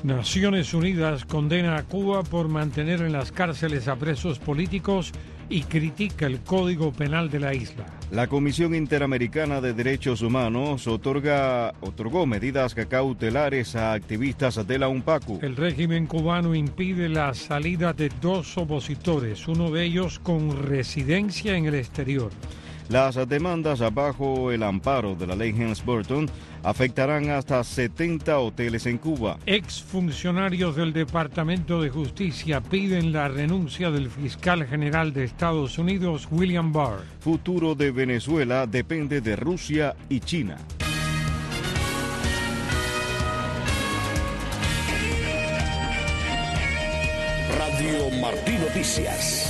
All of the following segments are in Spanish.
Naciones Unidas condena a Cuba por mantener en las cárceles a presos políticos y critica el Código Penal de la isla. La Comisión Interamericana de Derechos Humanos otorgó medidas cautelares a activistas de la UNPACU. El régimen cubano impide la salida de 2 opositores, uno de ellos con residencia en el exterior. Las demandas bajo el amparo de la ley Helms-Burton afectarán hasta 70 hoteles en Cuba. Exfuncionarios del Departamento de Justicia piden la renuncia del fiscal general de Estados Unidos, William Barr. Futuro de Venezuela depende de Rusia y China. Radio Martí Noticias.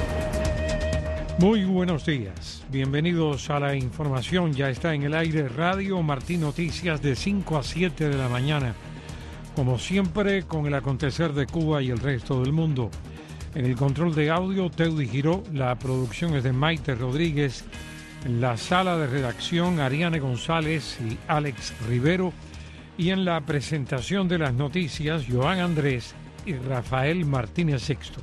Muy buenos días, bienvenidos a la información. Ya está en el aire Radio Martí Noticias de 5 a 7 de la mañana. Como siempre, con el acontecer de Cuba y el resto del mundo. En el control de audio, Teudy Giró, la producción es de Maite Rodríguez. En la sala de redacción, Ariane González y Alex Rivero. Y en la presentación de las noticias, Joan Andrés y Rafael Martínez Sexto.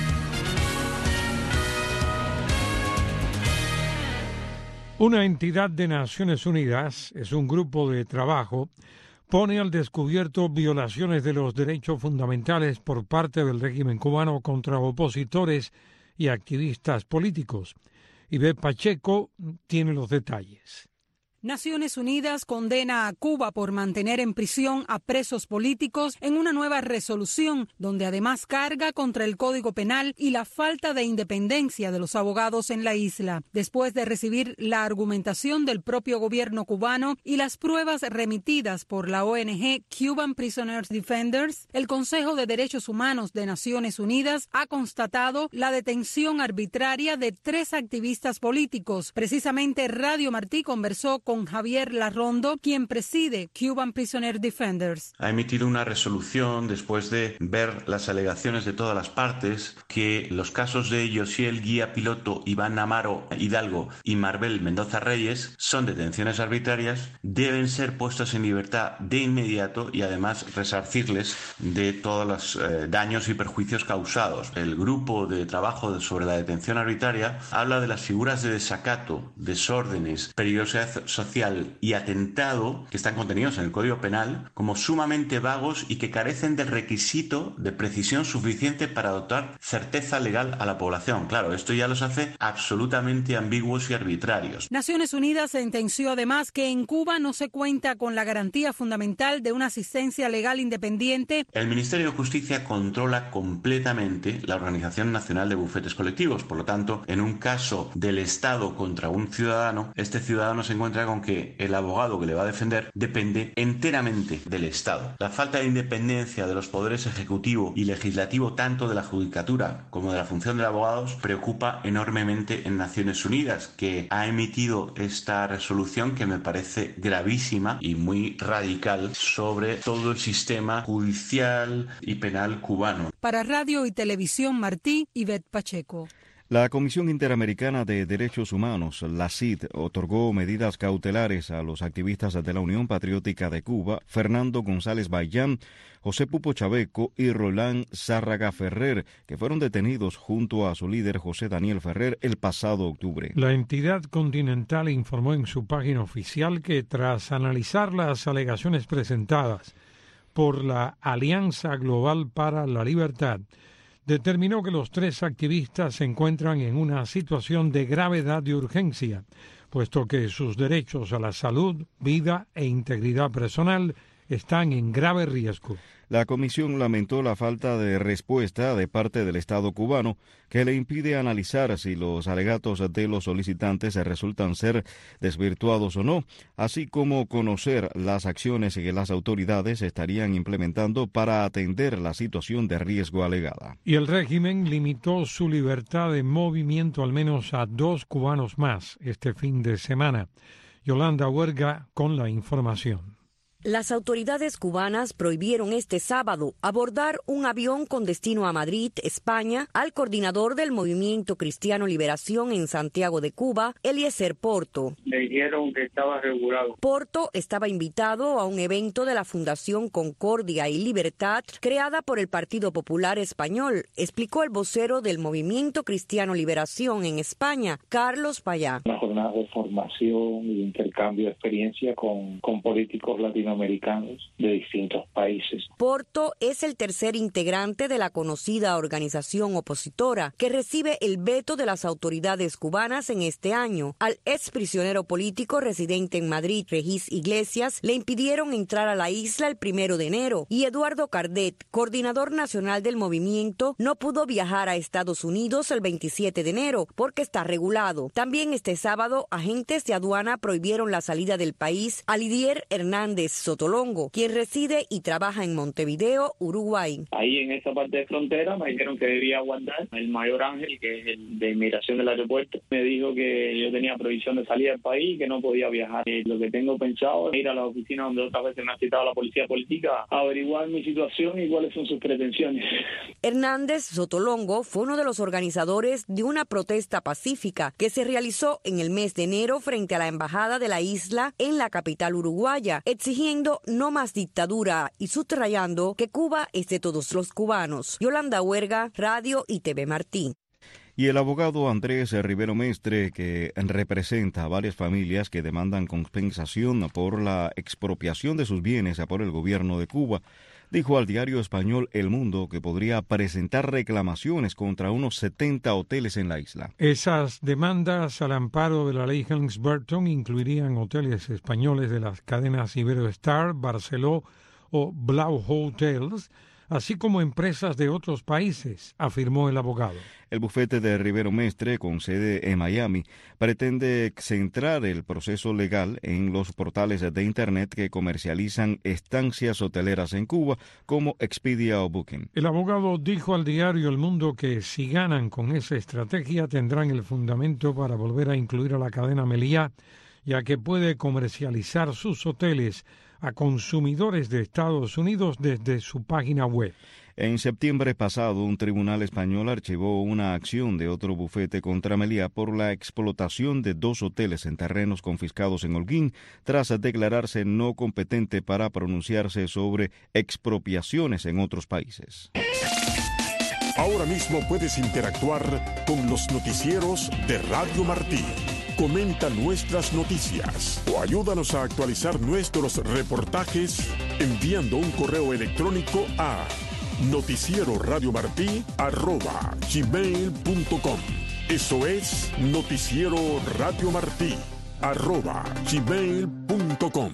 Una entidad de Naciones Unidas, es un grupo de trabajo, pone al descubierto violaciones de los derechos fundamentales por parte del régimen cubano contra opositores y activistas políticos. Ivette Pacheco tiene los detalles. Naciones Unidas condena a Cuba por mantener en prisión a presos políticos en una nueva resolución, donde además carga contra el Código Penal y la falta de independencia de los abogados en la isla. Después de recibir la argumentación del propio gobierno cubano y las pruebas remitidas por la ONG Cuban Prisoners Defenders, el Consejo de Derechos Humanos de Naciones Unidas ha constatado la detención arbitraria de 3 activistas políticos. Precisamente Radio Martí conversó con Javier Larrondo, quien preside Cuban Prisoner Defenders. Ha emitido una resolución después de ver las alegaciones de todas las partes que los casos de Yosiel Guía Piloto, Iván Amaro Hidalgo y Marbel Mendoza Reyes son detenciones arbitrarias, deben ser puestos en libertad de inmediato y además resarcirles de todos los daños y perjuicios causados. El grupo de trabajo sobre la detención arbitraria habla de las figuras de desacato, desórdenes, peligrosidad social y atentado que están contenidos en el Código Penal como sumamente vagos y que carecen del requisito de precisión suficiente para dotar certeza legal a la población. Claro, esto ya los hace absolutamente ambiguos y arbitrarios. Naciones Unidas sentenció además que en Cuba no se cuenta con la garantía fundamental de una asistencia legal independiente. El Ministerio de Justicia controla completamente la Organización Nacional de Bufetes Colectivos. Por lo tanto, en un caso del Estado contra un ciudadano, este ciudadano se encuentra con que el abogado que le va a defender depende enteramente del Estado. La falta de independencia de los poderes ejecutivo y legislativo, tanto de la judicatura como de la función de abogados, preocupa enormemente en Naciones Unidas, que ha emitido esta resolución que me parece gravísima y muy radical sobre todo el sistema judicial y penal cubano. Para Radio y Televisión Martí, Ivette Pacheco. La Comisión Interamericana de Derechos Humanos, la CID, otorgó medidas cautelares a los activistas de la Unión Patriótica de Cuba, Fernando González Bayán, José Pupo Chaveco y Roland Zárraga Ferrer, que fueron detenidos junto a su líder José Daniel Ferrer el pasado octubre. La entidad continental informó en su página oficial que tras analizar las alegaciones presentadas por la Alianza Global para la Libertad, determinó que los 3 activistas se encuentran en una situación de gravedad de urgencia, puesto que sus derechos a la salud, vida e integridad personal están en grave riesgo. La comisión lamentó la falta de respuesta de parte del Estado cubano que le impide analizar si los alegatos de los solicitantes resultan ser desvirtuados o no, así como conocer las acciones que las autoridades estarían implementando para atender la situación de riesgo alegada. Y el régimen limitó su libertad de movimiento al menos a 2 cubanos más este fin de semana. Yolanda Huerga con la información. Las autoridades cubanas prohibieron este sábado abordar un avión con destino a Madrid, España, al coordinador del Movimiento Cristiano Liberación en Santiago de Cuba, Eliezer Porto. Me dijeron que estaba regulado. Porto estaba invitado a un evento de la Fundación Concordia y Libertad creada por el Partido Popular Español, explicó el vocero del Movimiento Cristiano Liberación en España, Carlos Payá. Una jornada de formación y de intercambio de experiencia con políticos latinoamericanos de distintos países. Porto es el tercer integrante de la conocida organización opositora que recibe el veto de las autoridades cubanas en este año. Al exprisionero político residente en Madrid, Regis Iglesias, le impidieron entrar a la isla el 1 de enero y Eduardo Cardet, coordinador nacional del movimiento, no pudo viajar a Estados Unidos el 27 de enero porque está regulado. También este sábado, agentes de aduana prohibieron la salida del país a Lidier Hernández Sotolongo, quien reside y trabaja en Montevideo, Uruguay. Ahí en esa parte de frontera me dijeron que debía aguardar. El mayor Ángel, que es el de inmigración del aeropuerto, me dijo que yo tenía prohibición de salir del país y que no podía viajar. Lo que tengo pensado es ir a la oficina donde otras veces me ha citado la policía política a averiguar mi situación y cuáles son sus pretensiones. Hernández Sotolongo fue uno de los organizadores de una protesta pacífica que se realizó en el mes de enero frente a la embajada de la isla en la capital uruguaya, exigiendo no más dictadura y subrayando que Cuba es de todos los cubanos. Yolanda Huerga, Radio y TV Martí. Y el abogado Andrés Rivero Mestre, que representa a varias familias que demandan compensación por la expropiación de sus bienes por el gobierno de Cuba, dijo al diario español El Mundo que podría presentar reclamaciones contra unos 70 hoteles en la isla. Esas demandas al amparo de la ley Helms-Burton incluirían hoteles españoles de las cadenas Iberoestar, Barceló o Blau Hotels, así como empresas de otros países, afirmó el abogado. El bufete de Rivero Mestre, con sede en Miami, pretende centrar el proceso legal en los portales de Internet que comercializan estancias hoteleras en Cuba, como Expedia o Booking. El abogado dijo al diario El Mundo que si ganan con esa estrategia tendrán el fundamento para volver a incluir a la cadena Meliá, ya que puede comercializar sus hoteles a consumidores de Estados Unidos desde su página web. En septiembre pasado, un tribunal español archivó una acción de otro bufete contra Meliá por la explotación de 2 hoteles en terrenos confiscados en Holguín, tras declararse no competente para pronunciarse sobre expropiaciones en otros países. Ahora mismo puedes interactuar con los noticieros de Radio Martí. Comenta nuestras noticias o ayúdanos a actualizar nuestros reportajes enviando un correo electrónico a noticieroradiomartí@gmail.com. Eso es noticieroradiomartí@gmail.com.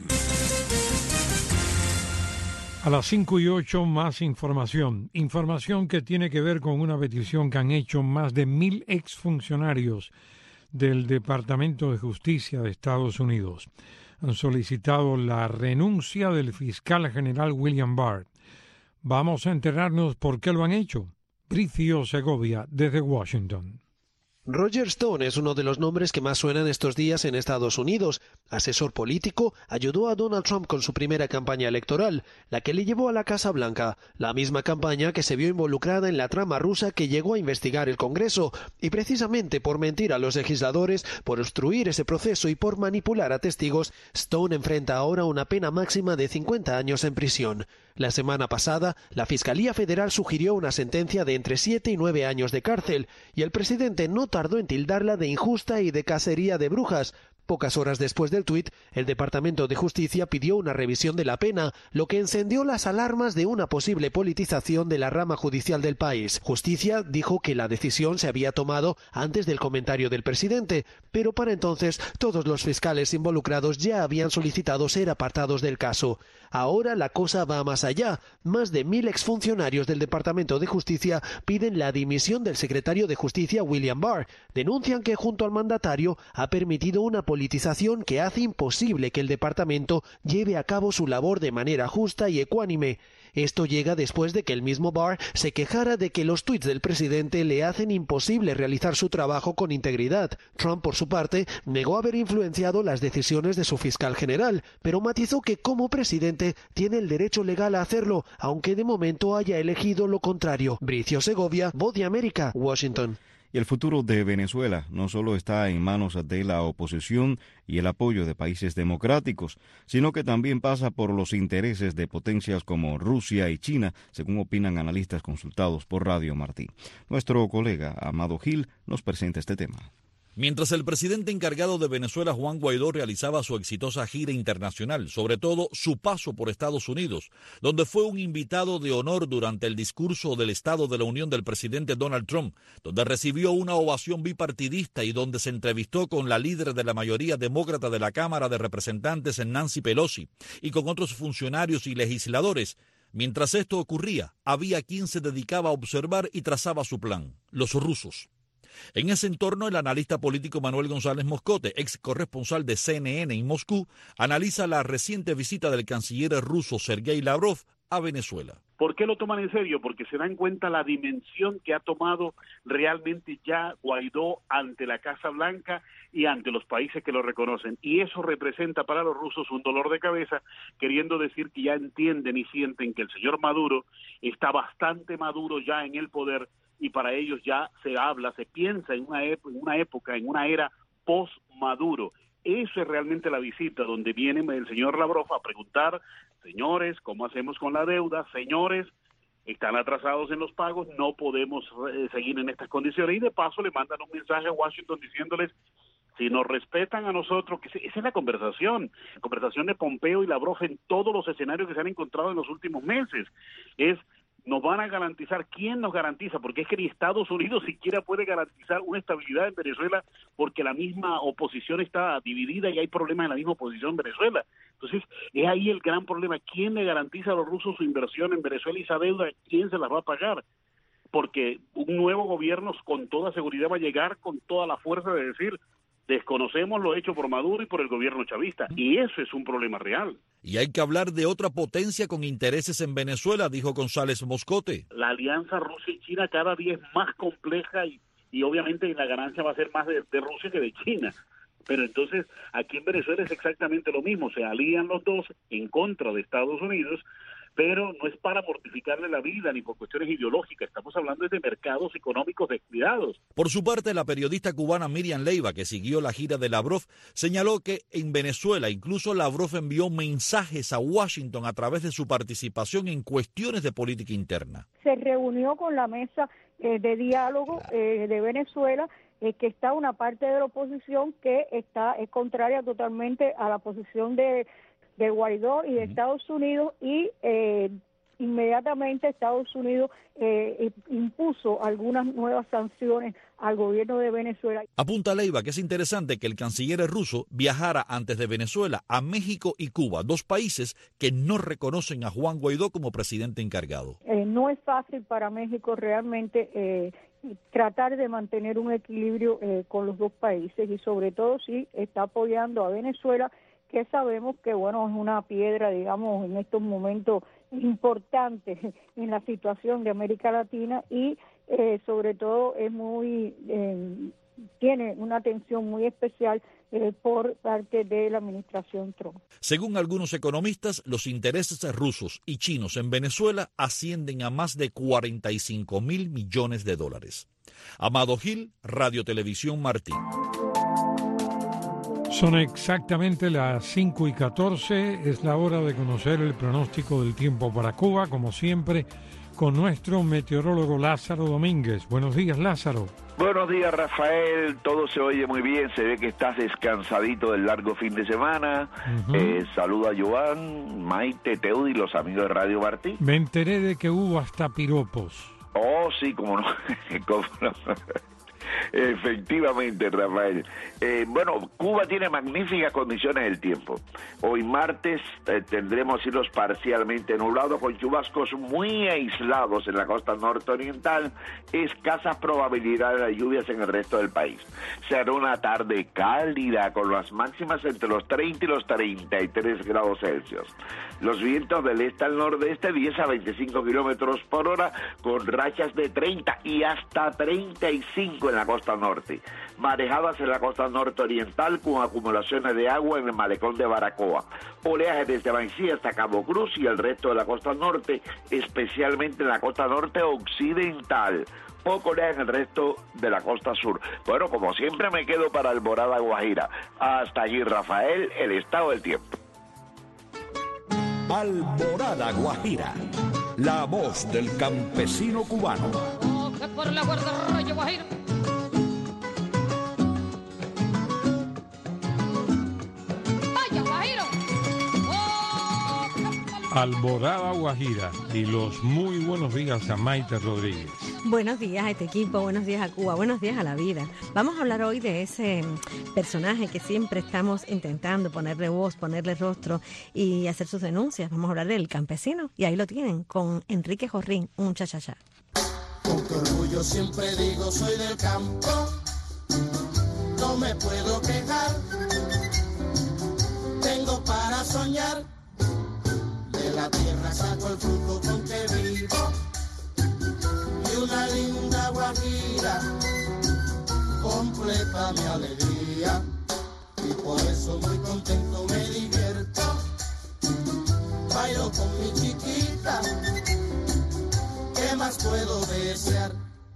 A las 5:08 más información. Información que tiene que ver con una petición que han hecho más de 1,000 exfuncionarios del Departamento de Justicia de Estados Unidos. Han solicitado la renuncia del fiscal general William Barr. Vamos a enterarnos por qué lo han hecho. Bricio Segovia, desde Washington. Roger Stone es uno de los nombres que más suenan estos días en Estados Unidos. Asesor político, ayudó a Donald Trump con su primera campaña electoral, la que le llevó a la Casa Blanca, la misma campaña que se vio involucrada en la trama rusa que llegó a investigar el Congreso, y precisamente por mentir a los legisladores, por obstruir ese proceso y por manipular a testigos, Stone enfrenta ahora una pena máxima de 50 años en prisión. La semana pasada, la Fiscalía Federal sugirió una sentencia de entre 7 y 9 años de cárcel, y el presidente no tardó en tildarla de injusta y de cacería de brujas. Pocas horas después del tuit, el Departamento de Justicia pidió una revisión de la pena, lo que encendió las alarmas de una posible politización de la rama judicial del país. Justicia dijo que la decisión se había tomado antes del comentario del presidente, pero para entonces todos los fiscales involucrados ya habían solicitado ser apartados del caso. Ahora la cosa va más allá. Más de 1,000 exfuncionarios del Departamento de Justicia piden la dimisión del secretario de Justicia William Barr. Denuncian que junto al mandatario ha permitido una politización que hace imposible que el departamento lleve a cabo su labor de manera justa y ecuánime. Esto llega después de que el mismo Barr se quejara de que los tuits del presidente le hacen imposible realizar su trabajo con integridad. Trump, por su parte, negó haber influenciado las decisiones de su fiscal general, pero matizó que como presidente tiene el derecho legal a hacerlo, aunque de momento haya elegido lo contrario. Bricio Segovia, Voz de América, Washington. Y el futuro de Venezuela no solo está en manos de la oposición y el apoyo de países democráticos, sino que también pasa por los intereses de potencias como Rusia y China, según opinan analistas consultados por Radio Martí. Nuestro colega Amado Gil nos presenta este tema. Mientras el presidente encargado de Venezuela, Juan Guaidó, realizaba su exitosa gira internacional, sobre todo su paso por Estados Unidos, donde fue un invitado de honor durante el discurso del Estado de la Unión del presidente Donald Trump, donde recibió una ovación bipartidista y donde se entrevistó con la líder de la mayoría demócrata de la Cámara de Representantes, Nancy Pelosi, y con otros funcionarios y legisladores. Mientras esto ocurría, había quien se dedicaba a observar y trazaba su plan: los rusos. En ese entorno, el analista político Manuel González Moscote, ex corresponsal de CNN en Moscú, analiza la reciente visita del canciller ruso Sergei Lavrov a Venezuela. ¿Por qué lo toman en serio? Porque se dan cuenta la dimensión que ha tomado realmente ya Guaidó ante la Casa Blanca y ante los países que lo reconocen. Y eso representa para los rusos un dolor de cabeza, queriendo decir que ya entienden y sienten que el señor Maduro está bastante maduro ya en el poder, y para ellos ya se habla, se piensa en una época, en una era post-Maduro. Eso es realmente la visita, donde viene el señor Lavrov a preguntar: señores, ¿cómo hacemos con la deuda? Señores, están atrasados en los pagos, no podemos seguir en estas condiciones. Y de paso le mandan un mensaje a Washington diciéndoles: si nos respetan a nosotros, que esa es la conversación de Pompeo y Lavrov en todos los escenarios que se han encontrado en los últimos meses. Nos van a garantizar. ¿Quién nos garantiza? Porque es que ni Estados Unidos siquiera puede garantizar una estabilidad en Venezuela, porque la misma oposición está dividida y hay problemas en la misma oposición en Venezuela. Entonces, es ahí el gran problema. ¿Quién le garantiza a los rusos su inversión en Venezuela y esa deuda? ¿Quién se las va a pagar? Porque un nuevo gobierno con toda seguridad va a llegar con toda la fuerza de decir: desconocemos lo hecho por Maduro y por el gobierno chavista, y eso es un problema real. Y hay que hablar de otra potencia con intereses en Venezuela, dijo González Moscote. La alianza Rusia y China cada día es más compleja y obviamente la ganancia va a ser más de Rusia que de China. Pero entonces aquí en Venezuela es exactamente lo mismo, se alían los dos en contra de Estados Unidos, pero no es para mortificarle la vida ni por cuestiones ideológicas, estamos hablando de mercados económicos descuidados. Por su parte, la periodista cubana Miriam Leiva, que siguió la gira de Lavrov, señaló que en Venezuela incluso Lavrov envió mensajes a Washington a través de su participación en cuestiones de política interna. Se reunió con la mesa de diálogo de Venezuela, que está una parte de la oposición que es contraria totalmente a la posición de Guaidó y de Estados Unidos, y inmediatamente Estados Unidos impuso algunas nuevas sanciones al gobierno de Venezuela. Apunta Leiva que es interesante que el canciller ruso viajara antes de Venezuela a México y Cuba, dos países que no reconocen a Juan Guaidó como presidente encargado. No es fácil para México realmente tratar de mantener un equilibrio con los dos países, y sobre todo si está apoyando a Venezuela, que sabemos que, bueno, es una piedra, digamos, en estos momentos importantes en la situación de América Latina, y sobre todo es tiene una atención muy especial por parte de la administración Trump. Según algunos economistas, los intereses rusos y chinos en Venezuela ascienden a más de $45,000 millones. Amado Gil, Radio Televisión Martí. Son exactamente las 5:14, es la hora de conocer el pronóstico del tiempo para Cuba, como siempre, con nuestro meteorólogo Lázaro Domínguez. Buenos días, Lázaro. Buenos días, Rafael, todo se oye muy bien, se ve que estás descansadito del largo fin de semana. Saluda a Joan, Maite, Teudi y los amigos de Radio Martí. Me enteré de que hubo hasta piropos. Oh, sí, cómo no, cómo no. Efectivamente, Rafael. Bueno, Cuba tiene magníficas condiciones del tiempo. Hoy martes tendremos cielos parcialmente nublados con chubascos muy aislados en la costa norte-oriental, escasas probabilidades de lluvias en el resto del país. Será una tarde cálida con las máximas entre los 30 y los 33 grados Celsius. Los vientos del este al nordeste 10 a 25 kilómetros por hora con rachas de 30 y hasta 35 en la costa norte. Marejadas en la costa norte-oriental con acumulaciones de agua en el malecón de Baracoa. Oleaje desde Bancía hasta Cabo Cruz y el resto de la costa norte, especialmente en la costa norte occidental. Poco oleaje en el resto de la costa sur. Bueno, como siempre me quedo para Alborada Guajira. Hasta allí, Rafael, el estado del tiempo. Alborada Guajira, la voz del campesino cubano. Por la guardarraya Guajira. Vaya, Guajiro. Alborada Guajira y los muy buenos días a Maite Rodríguez. Buenos días a este equipo, buenos días a Cuba, buenos días a la vida. Vamos a hablar hoy de ese personaje que siempre estamos intentando ponerle voz, ponerle rostro y hacer sus denuncias. Vamos a hablar del campesino y ahí lo tienen con Enrique Jorrín, un chachachá. Con qué orgullo siempre digo soy del campo, no me puedo quejar, tengo para soñar, de la tierra saco el fruto con que vivo, y una linda guajira completa mi alegría, y por eso muy contento me divierto, bailo con mi chiquita, ¿qué más puedo desear?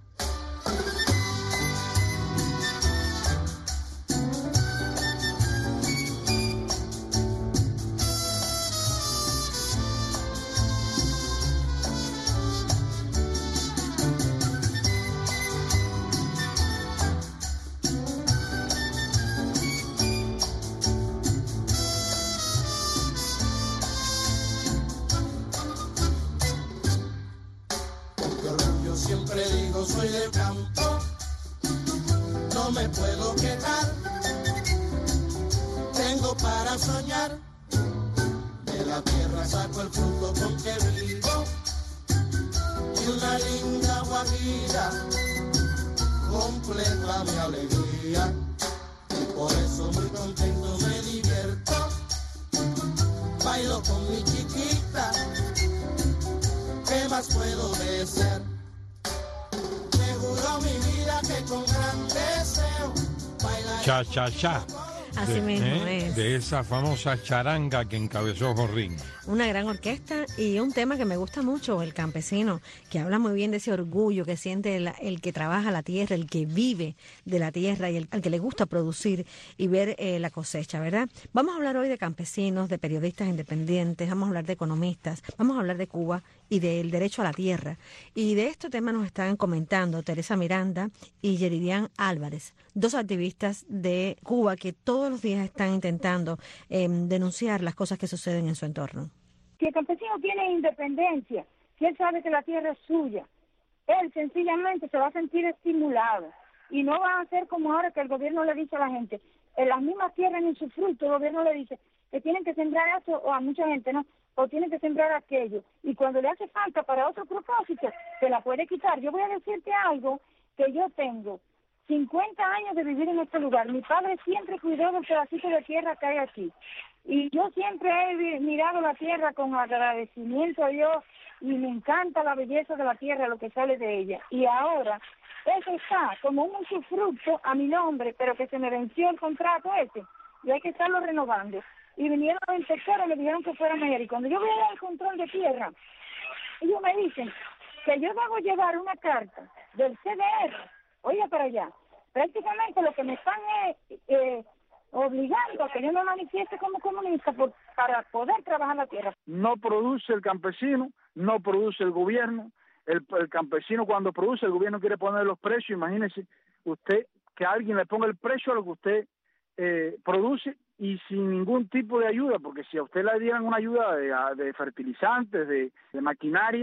Siempre digo soy del campo, no me puedo quejar, tengo para soñar, de la tierra saco el fruto con que vivo, y una linda guajira completa mi alegría, y por eso muy contento me divierto, bailo con mi chiquita, ¿qué más puedo desear? Mi vida que con gran deseo Cha, cha, cha. Así mismo es. De esa famosa charanga que encabezó Jorrín. Una gran orquesta y un tema que me gusta mucho, el campesino, que habla muy bien de ese orgullo que siente el que trabaja la tierra, el que vive de la tierra y al que le gusta producir y ver la cosecha, ¿verdad? Vamos a hablar hoy de campesinos, de periodistas independientes, vamos a hablar de economistas, vamos a hablar de Cuba y del derecho a la tierra. Y de este tema nos están comentando Teresa Miranda y Yeridian Álvarez, dos activistas de Cuba que todos los días están intentando denunciar las cosas que suceden en su entorno. Si el campesino tiene independencia, si él sabe que la tierra es suya, él sencillamente se va a sentir estimulado y no va a ser como ahora que el gobierno le dice a la gente, en las mismas tierras ni su fruto, el gobierno le dice que tienen que sembrar eso, o a mucha gente no, o tienen que sembrar aquello, y cuando le hace falta para otro propósito, se la puede quitar. Yo voy a decirte algo que yo tengo 50 años de vivir en este lugar. Mi padre siempre cuidó del pedacito de tierra que hay aquí. Y yo siempre he mirado la tierra con agradecimiento a Dios y me encanta la belleza de la tierra, lo que sale de ella. Y ahora, eso está como un usufructo a mi nombre, pero que se me venció el contrato ese y hay que estarlo renovando. Y vinieron los inspectores y me dijeron que fuera mayor. Y cuando yo voy a dar el control de tierra, ellos me dicen que yo debo llevar una carta del CDR, oiga para allá. Prácticamente lo que me están obligando a que yo me manifieste como comunista para poder trabajar la tierra. No produce el campesino, no produce el gobierno. El campesino cuando produce, el gobierno quiere poner los precios. Imagínese usted que alguien le ponga el precio a lo que usted produce y sin ningún tipo de ayuda, porque si a usted le dieran una ayuda de fertilizantes, de maquinaria,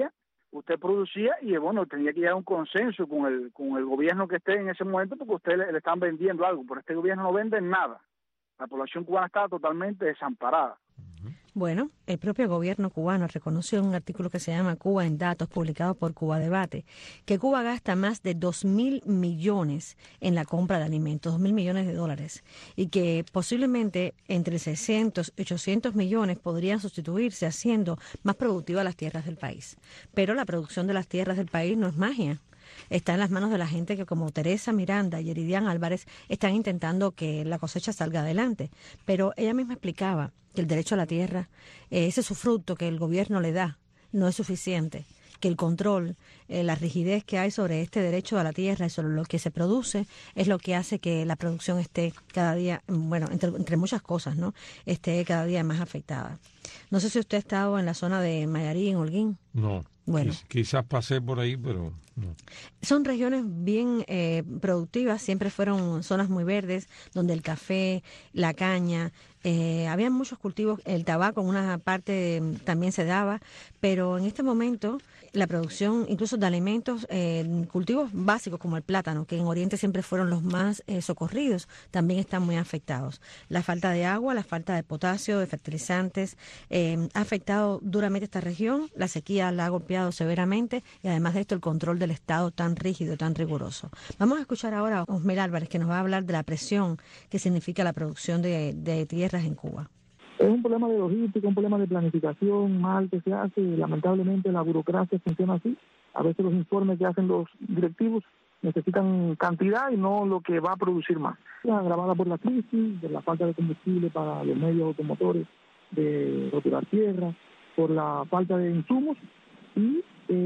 usted producía y bueno, tenía que llegar a un consenso con el gobierno que esté en ese momento, porque usted le están vendiendo algo, pero este gobierno no vende nada. La población cubana estaba totalmente desamparada. Bueno, el propio gobierno cubano reconoció en un artículo que se llama Cuba en Datos, publicado por Cuba Debate, que Cuba gasta más de 2.000 millones en la compra de alimentos, 2.000 millones de dólares, y que posiblemente entre 600 y 800 millones podrían sustituirse haciendo más productivas las tierras del país. Pero la producción de las tierras del país no es magia. Está en las manos de la gente que, como Teresa Miranda y Eridian Álvarez, están intentando que la cosecha salga adelante. Pero ella misma explicaba que el derecho a la tierra, ese usufructo que el gobierno le da, no es suficiente, que el control, la rigidez que hay sobre este derecho a la tierra y sobre lo que se produce es lo que hace que la producción esté cada día, bueno, entre muchas cosas, ¿no?, esté cada día más afectada. No sé si usted ha estado en la zona de Mayarí, en Holguín. No, bueno, quizás pasé por ahí, pero no. Son regiones bien productivas, siempre fueron zonas muy verdes, donde el café, la caña, había muchos cultivos, el tabaco en una parte también se daba, pero en este momento la producción incluso de alimentos, cultivos básicos como el plátano, que en Oriente siempre fueron los más socorridos, también están muy afectados. La falta de agua, la falta de potasio, de fertilizantes, ha afectado duramente esta región, la sequía la ha golpeado severamente y además de esto el control del Estado tan rígido, tan riguroso. Vamos a escuchar ahora a Osmel Álvarez, que nos va a hablar de la presión que significa la producción de tierras en Cuba. Es un problema de logística, un problema de planificación mal que se hace. Lamentablemente la burocracia funciona así. A veces los informes que hacen los directivos necesitan cantidad y no lo que va a producir más. Agravada por la crisis, de la falta de combustible para los medios automotores, de roturar tierra, por la falta de insumos y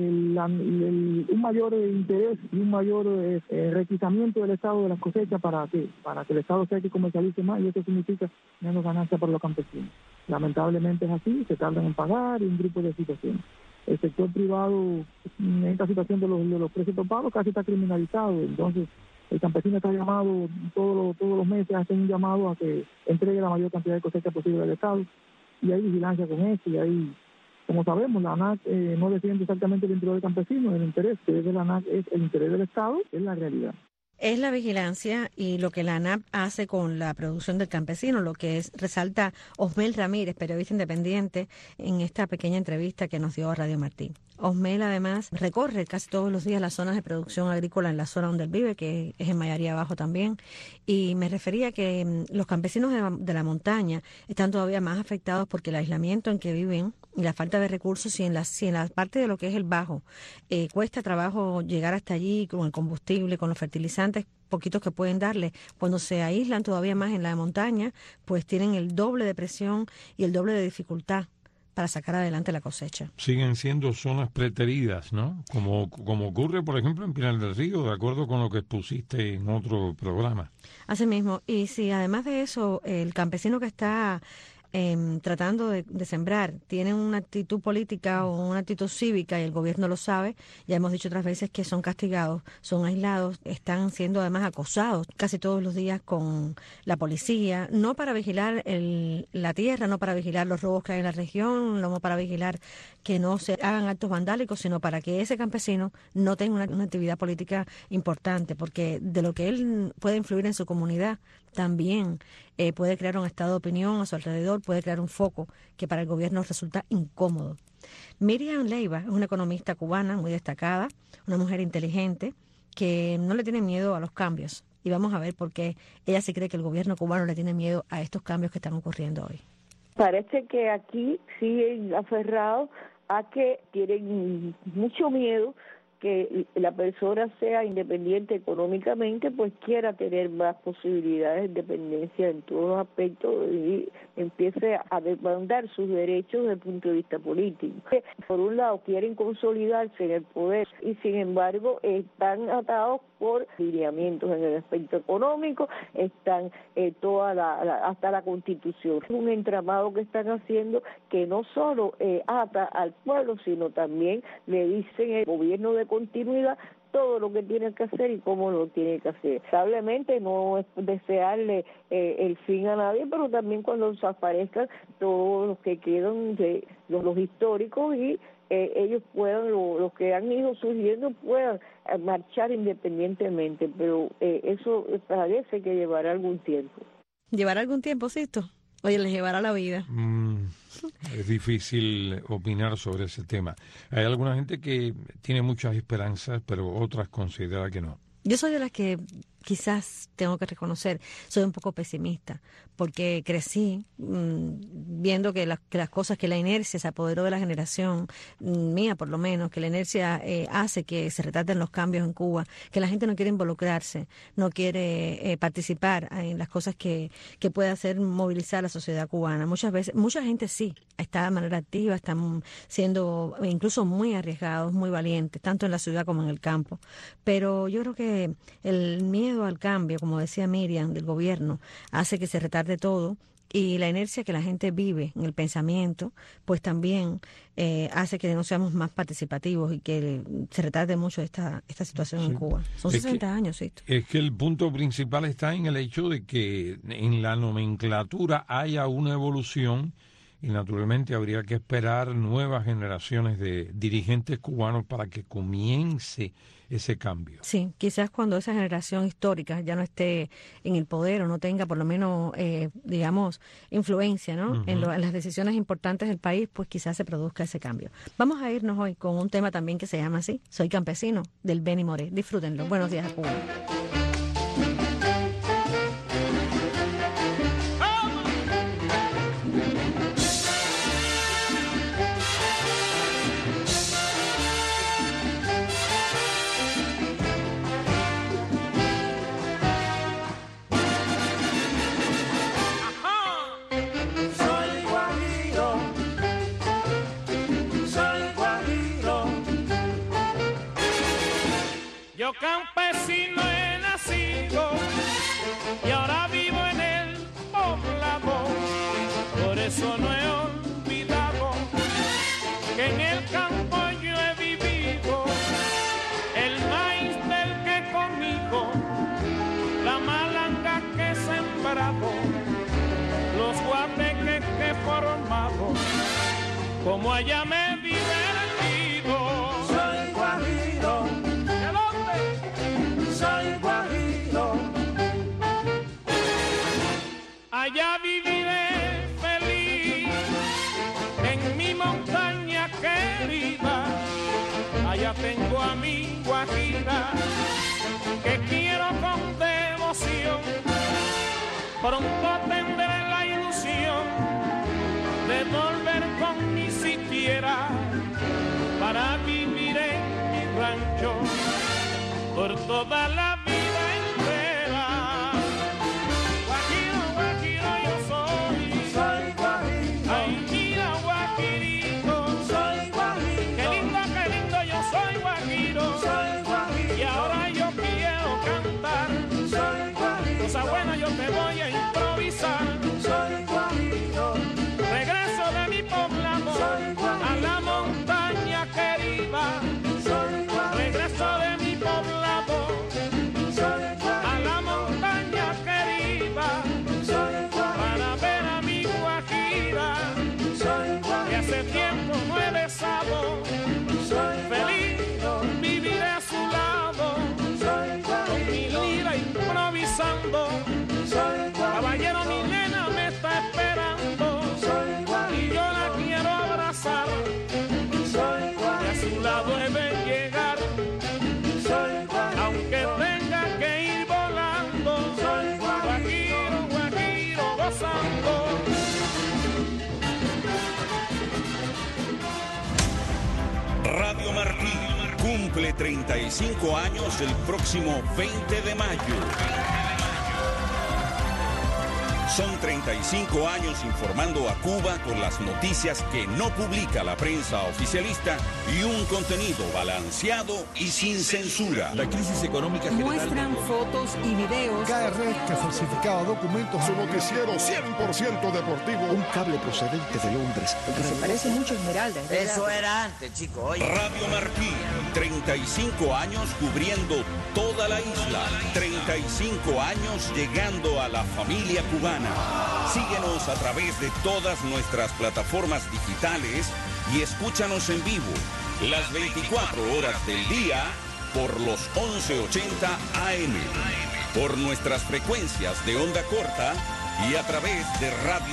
un mayor interés y un mayor requisamiento del Estado de las cosechas para que el Estado sea que comercialice más, y eso significa menos ganancia para los campesinos. Lamentablemente es así, se tardan en pagar y un grupo de situaciones. El sector privado, en esta situación de los precios topados, casi está criminalizado. Entonces el campesino está llamado todos los meses, hacen un llamado a que entregue la mayor cantidad de cosecha posible al Estado, y hay vigilancia con eso, y hay, como sabemos, la ANAC no defiende exactamente el interés del campesino, el interés que es de la ANAC es el interés del Estado, es la realidad. Es la vigilancia y lo que la ANAP hace con la producción del campesino, lo que resalta Osmel Ramírez, periodista independiente, en esta pequeña entrevista que nos dio a Radio Martí. Osmel además recorre casi todos los días las zonas de producción agrícola en la zona donde él vive, que es en Mayarí Abajo también, y me refería que los campesinos de la montaña están todavía más afectados porque el aislamiento en que viven y la falta de recursos, y en la parte de lo que es el Bajo, cuesta trabajo llegar hasta allí con el combustible, con los fertilizantes poquitos que pueden darle. Cuando se aíslan todavía más en la montaña, pues tienen el doble de presión y el doble de dificultad para sacar adelante la cosecha. Siguen siendo zonas preteridas, ¿no? Como ocurre, por ejemplo, en Pinar del Río, de acuerdo con lo que expusiste en otro programa. Así mismo. Y si además de eso, el campesino que está tratando de sembrar tiene una actitud política o una actitud cívica, y el gobierno lo sabe, ya hemos dicho otras veces que son castigados, son aislados, están siendo además acosados casi todos los días con la policía, no para vigilar la tierra, no para vigilar los robos que hay en la región, no para vigilar que no se hagan actos vandálicos, sino para que ese campesino no tenga una actividad política importante, porque de lo que él puede influir en su comunidad también puede crear un estado de opinión a su alrededor, puede crear un foco que para el gobierno resulta incómodo. Miriam Leiva es una economista cubana muy destacada, una mujer inteligente que no le tiene miedo a los cambios, y vamos a ver por qué ella sí cree que el gobierno cubano le tiene miedo a estos cambios que están ocurriendo hoy. Parece que aquí siguen aferrados a que tienen mucho miedo que la persona sea independiente económicamente, pues quiera tener más posibilidades de independencia en todos los aspectos y empiece a demandar sus derechos desde el punto de vista político. Por un lado quieren consolidarse en el poder y sin embargo están atados por lineamientos en el aspecto económico, están hasta la Constitución. Es un entramado que están haciendo que no solo ata al pueblo, sino también le dicen el gobierno de continuidad todo lo que tiene que hacer y cómo lo tiene que hacer. Probablemente no es desearle el fin a nadie, pero también cuando desaparezcan todos los que quedan de los históricos y ellos puedan, los que han ido surgiendo puedan marchar independientemente, pero eso parece que llevará algún tiempo. ¿Llevará algún tiempo, Sisto? Oye, les llevará la vida. Es difícil opinar sobre ese tema. Hay alguna gente que tiene muchas esperanzas, pero otras considera que no. Yo soy de las que quizás tengo que reconocer, soy un poco pesimista, porque crecí viendo que las cosas, que la inercia se apoderó de la generación mía, por lo menos, que la inercia hace que se retarden los cambios en Cuba, que la gente no quiere involucrarse, no quiere participar en las cosas que puede hacer movilizar a la sociedad cubana. Muchas veces, mucha gente sí está de manera activa, están siendo incluso muy arriesgados, muy valientes, tanto en la ciudad como en el campo. Pero yo creo que el miedo al cambio, como decía Miriam, del gobierno, hace que se retarde todo, y la inercia que la gente vive en el pensamiento, pues también hace que no seamos más participativos y que se retarde mucho esta situación en Cuba. Son 60 años, ¿sí? Es que el punto principal está en el hecho de que en la nomenclatura haya una evolución, y naturalmente habría que esperar nuevas generaciones de dirigentes cubanos para que comience ese cambio. Sí, quizás cuando esa generación histórica ya no esté en el poder o no tenga por lo menos, digamos, influencia, ¿no? En las decisiones importantes del país, pues quizás se produzca ese cambio. Vamos a irnos hoy con un tema también que se llama así, Soy campesino, del Benny Moré. Disfrútenlo. Buenos días a Cuba. Yo campesino he nacido y ahora vivo en el poblado, por eso no he olvidado que en el campo yo he vivido, el maíz del que conmigo, la malanga que he sembrado, los guateques que he formado, como allá me he divertido. Soy guajiro. Soy guajiro, allá viviré feliz, en mi montaña querida, allá tengo a mi guajira, que quiero con devoción, pronto tendré la ilusión de volver con mi siquiera, para vivir en mi rancho por toda la vida entera. Guajiro, guajiro yo soy. Soy guajiro. Ay, mira guajirito. Soy guajiro. Qué lindo yo soy guajiro. Soy guajiro. Y ahora yo quiero cantar. Soy guajiro. Cosa buena yo te voy a improvisar. Soy guajiro. Regreso de mi poblado. Soy guajiro. A la montaña querida. Soy guajiro. Regreso de mi poblado. A la montaña querida, para ver a mi guajira, que hace tiempo no he besado, feliz viviré a su lado, con mi lira improvisando, caballero mi nena me está esperando, y yo la quiero abrazar, y a su lado he de llegar, aunque tenga que ir volando, guajiro, guajiro, gozando. Radio Martí cumple 35 años el próximo 20 de mayo. Son 35 años informando a Cuba con las noticias que no publica la prensa oficialista y un contenido balanceado y sin censura. La crisis económica general. Muestran fotos y videos. KRS que falsificaba documentos. Su noticiero 100% deportivo. Un cable procedente de Londres. Porque se parece mucho a Esmeralda. Eso era antes, chicos. Oye. Radio Martí, 35 años cubriendo toda la isla. 35 años llegando a la familia cubana. Síguenos a través de todas nuestras plataformas digitales y escúchanos en vivo las 24 horas del día por los 1180 AM, por nuestras frecuencias de onda corta y a través de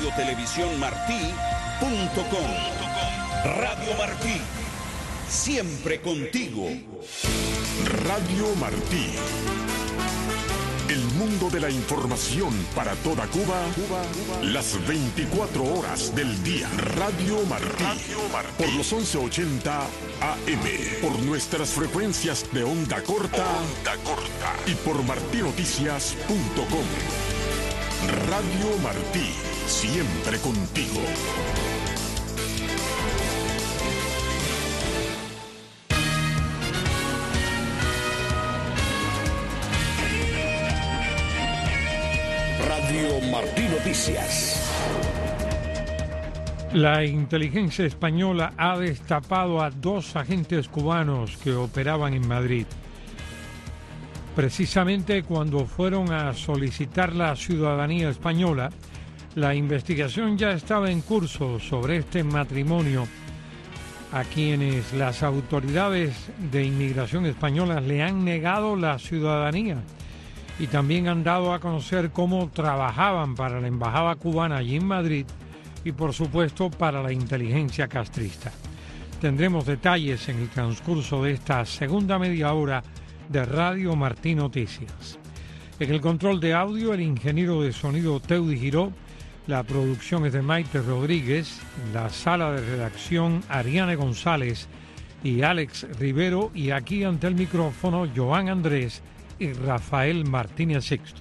radiotelevisionmartí.com. Radio Martí, siempre contigo. Radio Martí. El mundo de la información para toda Cuba, las 24 horas del día. Radio Martí. Por los 1180 AM. Por nuestras frecuencias de onda corta. Y por martinoticias.com. Radio Martí. Siempre contigo. Radio Martí Noticias. La inteligencia española ha destapado a 2 agentes cubanos que operaban en Madrid. Precisamente cuando fueron a solicitar la ciudadanía española, la investigación ya estaba en curso sobre este matrimonio a quienes las autoridades de inmigración españolas le han negado la ciudadanía. Y también han dado a conocer cómo trabajaban para la embajada cubana allí en Madrid y por supuesto para la inteligencia castrista. Tendremos detalles en el transcurso de esta segunda media hora de Radio Martí Noticias. En el control de audio, el ingeniero de sonido Teudi Giró, la producción es de Maite Rodríguez, la sala de redacción Ariane González y Alex Rivero, y aquí ante el micrófono Joan Andrés y Rafael Martínez Sixto.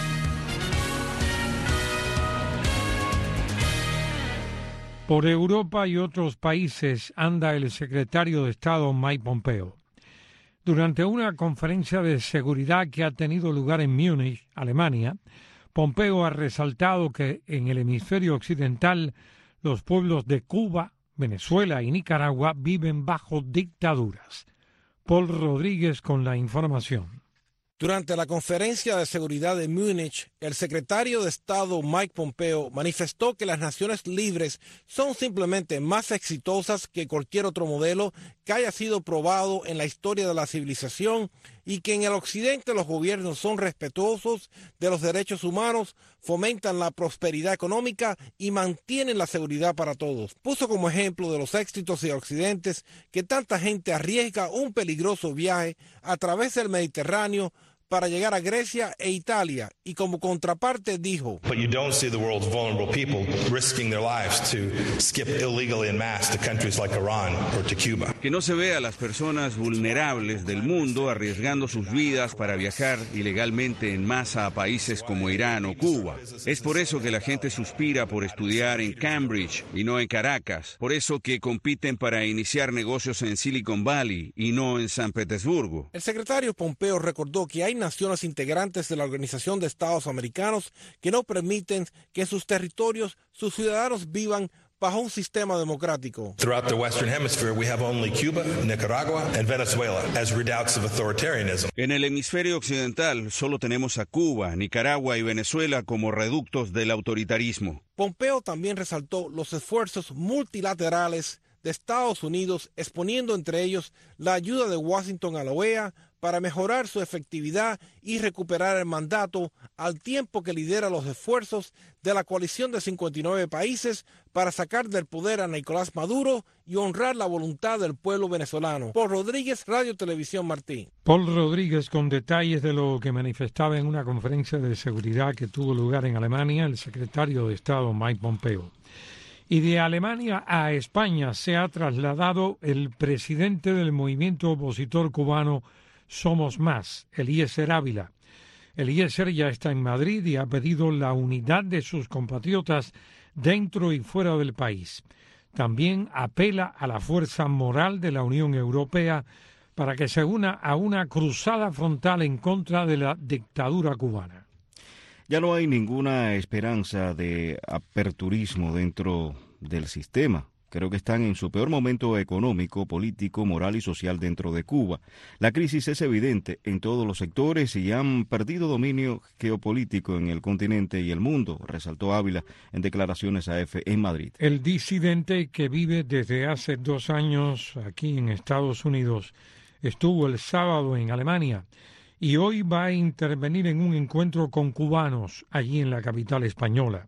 Por Europa y otros países anda el secretario de Estado Mike Pompeo. Durante una conferencia de seguridad que ha tenido lugar en Múnich, Alemania, Pompeo ha resaltado que en el hemisferio occidental los pueblos de Cuba, Venezuela y Nicaragua viven bajo dictaduras. Paul Rodríguez con la información. Durante la conferencia de seguridad de Múnich, el secretario de Estado Mike Pompeo manifestó que las naciones libres son simplemente más exitosas que cualquier otro modelo que haya sido probado en la historia de la civilización y que en el occidente los gobiernos son respetuosos de los derechos humanos, fomentan la prosperidad económica y mantienen la seguridad para todos. Puso como ejemplo de los éxitos de occidente que tanta gente arriesga un peligroso viaje a través del Mediterráneo para llegar a Grecia e Italia, y como contraparte dijo: But you don't see the world's vulnerable people risking their lives to skip illegally en masse to countries like Iran or to Cuba. Que no se ve a las personas vulnerables del mundo arriesgando sus vidas para viajar ilegalmente en masa a países como Irán o Cuba. Es por eso que la gente suspira por estudiar en Cambridge y no en Caracas. Por eso que compiten para iniciar negocios en Silicon Valley y no en San Petersburgo. El secretario Pompeo recordó que hay naciones integrantes de la Organización de Estados Americanos que no permiten que en sus territorios sus ciudadanos vivan bajo un sistema democrático. Throughout the Western Hemisphere, we have only Cuba, Nicaragua, and Venezuela as redoubts of authoritarianism. En el hemisferio occidental solo tenemos a Cuba, Nicaragua y Venezuela como reductos del autoritarismo. Pompeo también resaltó los esfuerzos multilaterales de Estados Unidos, exponiendo entre ellos la ayuda de Washington a la OEA para mejorar su efectividad y recuperar el mandato, al tiempo que lidera los esfuerzos de la coalición de 59 países para sacar del poder a Nicolás Maduro y honrar la voluntad del pueblo venezolano. Paul Rodríguez, Radio Televisión Martí. Paul Rodríguez con detalles de lo que manifestaba en una conferencia de seguridad que tuvo lugar en Alemania el secretario de Estado Mike Pompeo. Y de Alemania a España se ha trasladado el presidente del movimiento opositor cubano Somos Más, Eliezer Ávila. Eliezer ya está en Madrid y ha pedido la unidad de sus compatriotas dentro y fuera del país. También apela a la fuerza moral de la Unión Europea para que se una a una cruzada frontal en contra de la dictadura cubana. Ya no hay ninguna esperanza de aperturismo dentro del sistema creo que están en su peor momento económico, político, moral y social dentro de Cuba. La crisis es evidente en todos los sectores y han perdido dominio geopolítico en el continente y el mundo, resaltó Ávila en declaraciones a EFE en Madrid. El disidente que vive desde hace 2 años aquí en Estados Unidos estuvo el sábado en Alemania y hoy va a intervenir en un encuentro con cubanos allí en la capital española.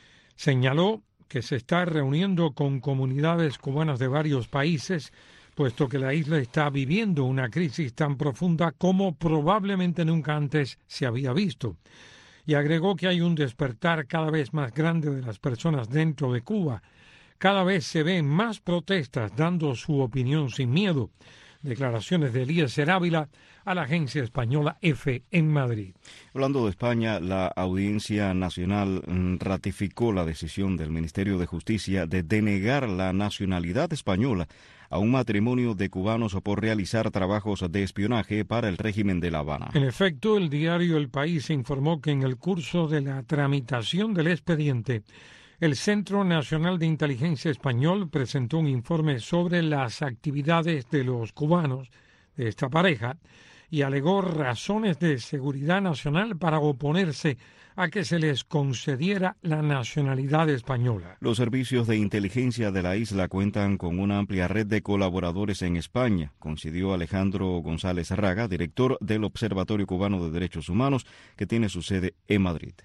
Señaló que se está reuniendo con comunidades cubanas de varios países, puesto que la isla está viviendo una crisis tan profunda como probablemente nunca antes se había visto. Y agregó que hay un despertar cada vez más grande de las personas dentro de Cuba. Cada vez se ven más protestas dando su opinión sin miedo. Declaraciones de Eliezer Ávila a la agencia española EFE en Madrid. Hablando de España, la Audiencia Nacional ratificó la decisión del Ministerio de Justicia de denegar la nacionalidad española a un matrimonio de cubanos por realizar trabajos de espionaje para el régimen de La Habana. En efecto, el diario El País informó que en el curso de la tramitación del expediente, el Centro Nacional de Inteligencia Español presentó un informe sobre las actividades de los cubanos de esta pareja y alegó razones de seguridad nacional para oponerse a que se les concediera la nacionalidad española. Los servicios de inteligencia de la isla cuentan con una amplia red de colaboradores en España, coincidió Alejandro González Raga, director del Observatorio Cubano de Derechos Humanos, que tiene su sede en Madrid.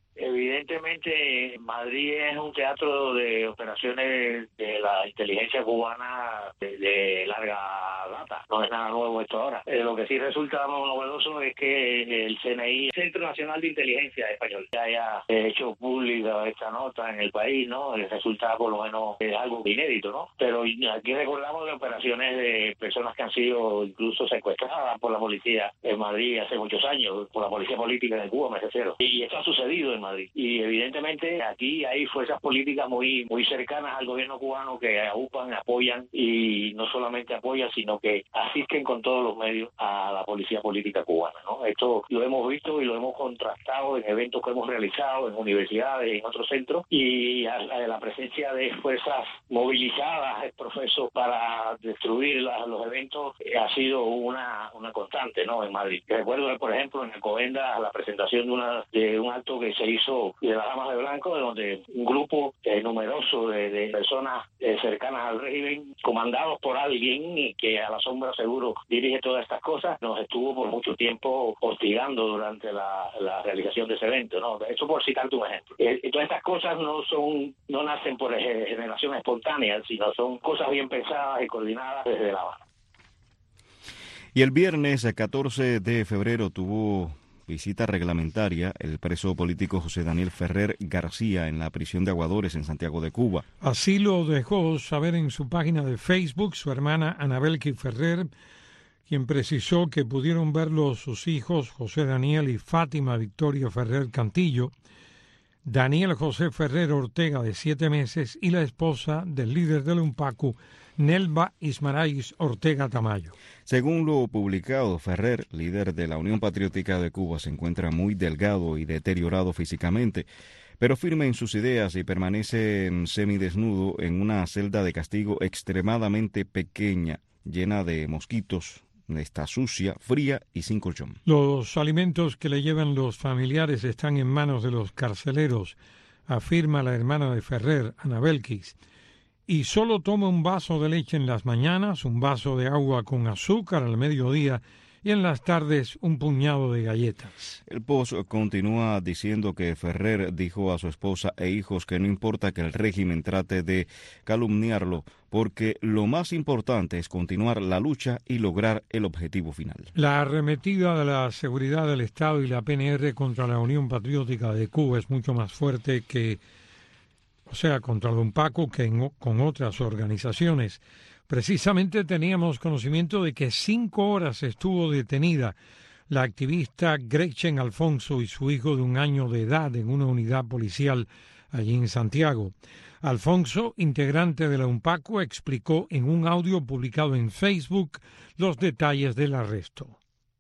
Evidentemente, Madrid es un teatro de operaciones de la inteligencia cubana de larga data. No es nada nuevo esto ahora. Lo que sí resulta novedoso es que el CNI, el Centro Nacional de Inteligencia Español, ya haya hecho pública esta nota en el país, ¿no? Resulta por lo menos algo inédito, ¿no? Pero aquí recordamos de operaciones de personas que han sido incluso secuestradas por la policía en Madrid hace muchos años, por la policía política de Cuba, me refiero. Y esto ha sucedido en Madrid. Y evidentemente aquí hay fuerzas políticas muy cercanas al gobierno cubano que aupan, apoyan y no solamente apoyan, sino que asisten con todos los medios a la policía política cubana, ¿no? Esto lo hemos visto y lo hemos contrastado en eventos que hemos realizado en universidades, en otros centros, y la presencia de fuerzas movilizadas, profesos, para destruir los eventos ha sido una constante, ¿no? En Madrid. Recuerdo, por ejemplo, en Alcobendas la presentación de un acto que se hizo de las Damas de Blanco, donde un grupo numeroso de personas cercanas al régimen, comandados por alguien que a la sombra seguro dirige todas estas cosas, nos estuvo por mucho tiempo hostigando durante la realización de ese evento, ¿no? Eso por citarte un ejemplo. Todas estas cosas no nacen por generación espontánea, sino son cosas bien pensadas y coordinadas desde La Habana. Y el viernes 14 de febrero tuvo visita reglamentaria el preso político José Daniel Ferrer García en la prisión de Aguadores en Santiago de Cuba. Así lo dejó saber en su página de Facebook su hermana Anabelki Ferrer, quien precisó que pudieron verlo sus hijos José Daniel y Fátima Victoria Ferrer Cantillo, Daniel José Ferrer Ortega de 7 meses y la esposa del líder del UNPACU, Nelva Ismarais Ortega Tamayo. Según lo publicado, Ferrer, líder de la Unión Patriótica de Cuba, se encuentra muy delgado y deteriorado físicamente, pero firme en sus ideas y permanece semidesnudo en una celda de castigo extremadamente pequeña, llena de mosquitos. Está sucia, fría y sin colchón. Los alimentos que le llevan los familiares están en manos de los carceleros, afirma la hermana de Ferrer, Anabelkis, y solo toma un vaso de leche en las mañanas, un vaso de agua con azúcar al mediodía y en las tardes un puñado de galletas. El post continúa diciendo que Ferrer dijo a su esposa e hijos que no importa que el régimen trate de calumniarlo, porque lo más importante es continuar la lucha y lograr el objetivo final. La arremetida de la seguridad del Estado y la PNR contra la Unión Patriótica de Cuba es mucho más fuerte contra el UNPACU que con otras organizaciones. Precisamente teníamos conocimiento de que 5 horas estuvo detenida la activista Gretchen Alfonso y su hijo de 1 año de edad en una unidad policial allí en Santiago. Alfonso, integrante de la UNPACU, explicó en un audio publicado en Facebook los detalles del arresto.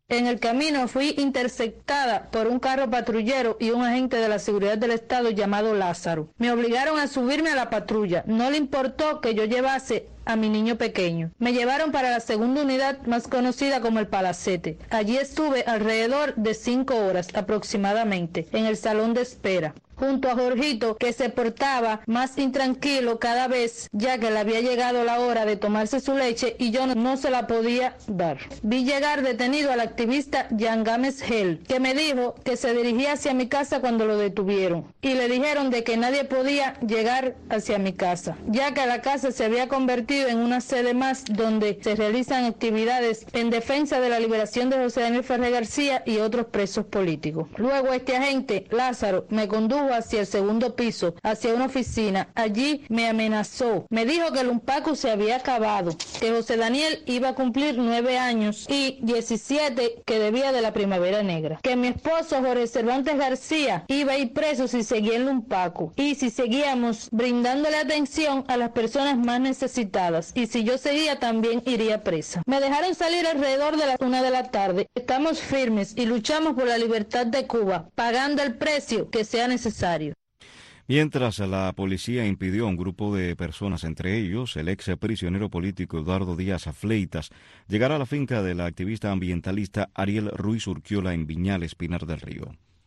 En el camino fui interceptada por un carro patrullero y un agente de la seguridad del estado llamado Lázaro. Me obligaron a subirme a la patrulla. No le importó que yo llevase a mi niño pequeño. Me llevaron para la segunda unidad más conocida como el Palacete. Allí estuve alrededor de 5 horas aproximadamente en el salón de espera, junto a Jorgito, que se portaba más intranquilo cada vez, ya que le había llegado la hora de tomarse su leche y yo no se la podía dar. Vi llegar detenido al activista Jan Gámez Gel, que me dijo que se dirigía hacia mi casa cuando lo detuvieron, y le dijeron de que nadie podía llegar hacia mi casa, ya que la casa se había convertido en una sede más donde se realizan actividades en defensa de la liberación de José Daniel Ferrer García y otros presos políticos. Luego este agente, Lázaro, me condujo hacia el segundo piso, hacia una oficina. Allí me amenazó. Me dijo que el Unpacu se había acabado, que José Daniel iba a cumplir 9 años y 17 que debía de la Primavera Negra, que mi esposo Jorge Cervantes García iba a ir preso si seguía en el Unpacu y si seguíamos brindándole atención a las personas más necesitadas, y si yo seguía también iría presa. Me dejaron salir alrededor de las 1 de la tarde. Estamos firmes y luchamos por la libertad de Cuba, pagando el precio que sea necesario. Mientras la policía impidió a un grupo de personas, entre ellos el ex prisionero político Eduardo Díaz Fleitas, llegar a la finca de la activista ambientalista Ariel Ruiz Urquiola en Viñales, Pinar del Río.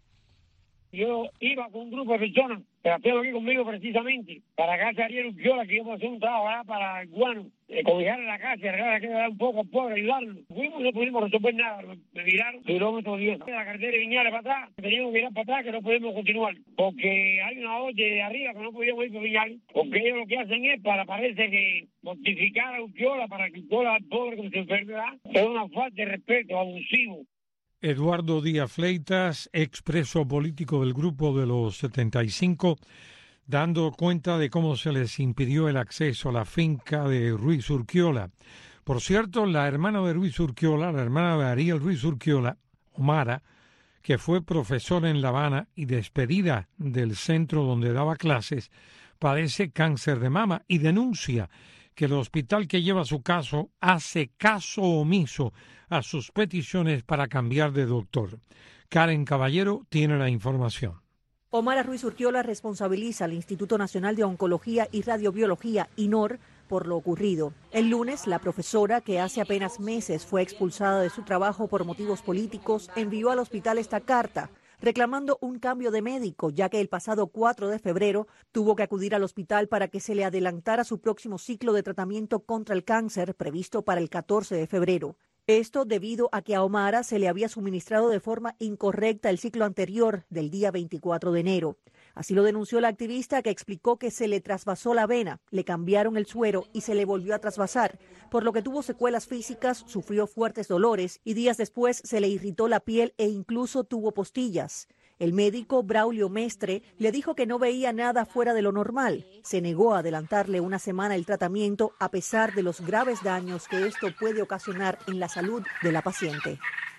Yo iba con un grupo de personas, pero tengo aquí conmigo precisamente, para la casa Ariel Urquiola, que íbamos a hacer un trabajo para el cubano, cobijar en la casa, arreglar que dar un poco al pueblo, ayudarlo. Fuimos y no pudimos resolver nada, me miraron, kilómetros 10. La carretera de Viñales para atrás, teníamos que mirar para atrás, que no podemos continuar, porque hay una orden de arriba que no podíamos ir por Viñales, porque ellos lo que hacen es parece que mortificar a Urquiola, para que Urquiola, al pobre con su enfermedad, es una falta de respeto, abusivo. Eduardo Díaz Fleitas, expreso político del Grupo de los 75, dando cuenta de cómo se les impidió el acceso a la finca de Ruiz Urquiola. Por cierto, la hermana de Ruiz Urquiola, la hermana de Ariel Ruiz Urquiola, Omara, que fue profesora en La Habana y despedida del centro donde daba clases, padece cáncer de mama y denuncia que el hospital que lleva su caso hace caso omiso a sus peticiones para cambiar de doctor. Karen Caballero tiene la información. Omara Ruiz Urquiola responsabiliza al Instituto Nacional de Oncología y Radiobiología, INOR, por lo ocurrido. El lunes, la profesora, que hace apenas meses fue expulsada de su trabajo por motivos políticos, envió al hospital esta carta reclamando un cambio de médico, ya que el pasado 4 de febrero tuvo que acudir al hospital para que se le adelantara su próximo ciclo de tratamiento contra el cáncer previsto para el 14 de febrero. Esto debido a que a Omara se le había suministrado de forma incorrecta el ciclo anterior del día 24 de enero. Así lo denunció la activista, que explicó que se le trasvasó la vena, le cambiaron el suero y se le volvió a trasvasar, por lo que tuvo secuelas físicas, sufrió fuertes dolores y días después se le irritó la piel e incluso tuvo postillas. El médico Braulio Mestre le dijo que no veía nada fuera de lo normal. Se negó a adelantarle una semana el tratamiento a pesar de los graves daños que esto puede ocasionar en la salud de la paciente.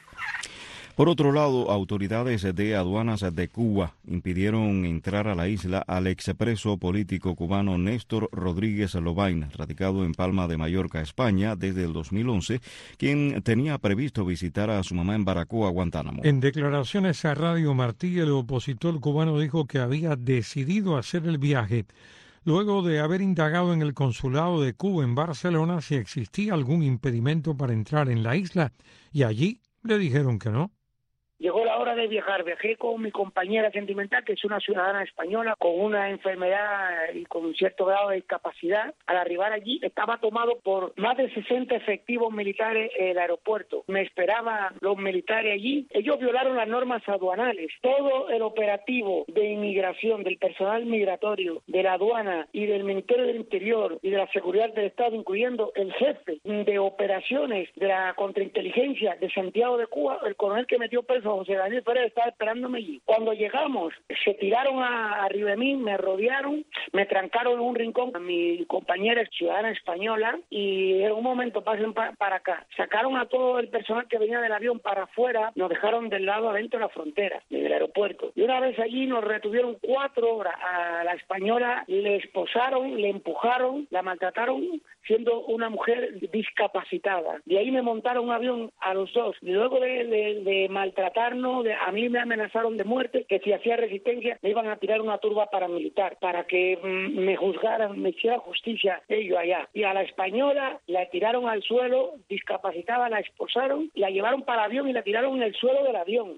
Por otro lado, autoridades de aduanas de Cuba impidieron entrar a la isla al expreso político cubano Néstor Rodríguez Lobain, radicado en Palma de Mallorca, España, desde el 2011, quien tenía previsto visitar a su mamá en Baracoa, Guantánamo. En declaraciones a Radio Martí, el opositor cubano dijo que había decidido hacer el viaje luego de haber indagado en el consulado de Cuba en Barcelona si existía algún impedimento para entrar en la isla, y allí le dijeron que no. Llegó la hora de viajar. Viajé con mi compañera sentimental, que es una ciudadana española con una enfermedad y con un cierto grado de discapacidad. Al arribar allí estaba tomado por más de 60 efectivos militares el aeropuerto. Me esperaban los militares allí. Ellos violaron las normas aduanales. Todo el operativo de inmigración, del personal migratorio, de la aduana y del Ministerio del Interior y de la Seguridad del Estado, incluyendo el jefe de operaciones de la contrainteligencia de Santiago de Cuba, el coronel que metió preso José Daniel Pérez estaba esperándome allí. Cuando llegamos, se tiraron arriba de mí, me rodearon, me trancaron en un rincón. A mi compañera ciudadana española y en un momento pasen para acá. Sacaron a todo el personal que venía del avión para afuera, nos dejaron del lado adentro de la frontera, del aeropuerto. Y una vez allí nos retuvieron 4 horas. A la española le esposaron, le empujaron, la maltrataron siendo una mujer discapacitada. De ahí me montaron un avión a los dos. Luego de maltratarnos, a mí me amenazaron de muerte, que si hacía resistencia me iban a tirar una turba paramilitar para que me juzgaran, me hiciera justicia ellos allá. Y a la española la tiraron al suelo, discapacitada, la esposaron, la llevaron para el avión y la tiraron en el suelo del avión.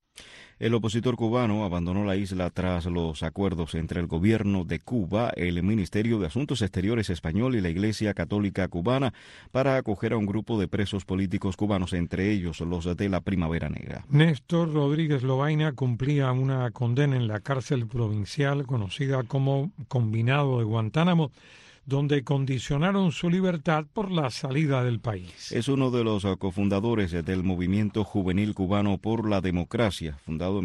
El opositor cubano abandonó la isla tras los acuerdos entre el gobierno de Cuba, el Ministerio de Asuntos Exteriores español y la Iglesia Católica cubana para acoger a un grupo de presos políticos cubanos, entre ellos los de la Primavera Negra. Néstor Rodríguez Lobaina cumplía una condena en la cárcel provincial conocida como Combinado de Guantánamo, donde condicionaron su libertad por la salida del país. Es uno de los cofundadores del Movimiento Juvenil Cubano por la Democracia, fundado en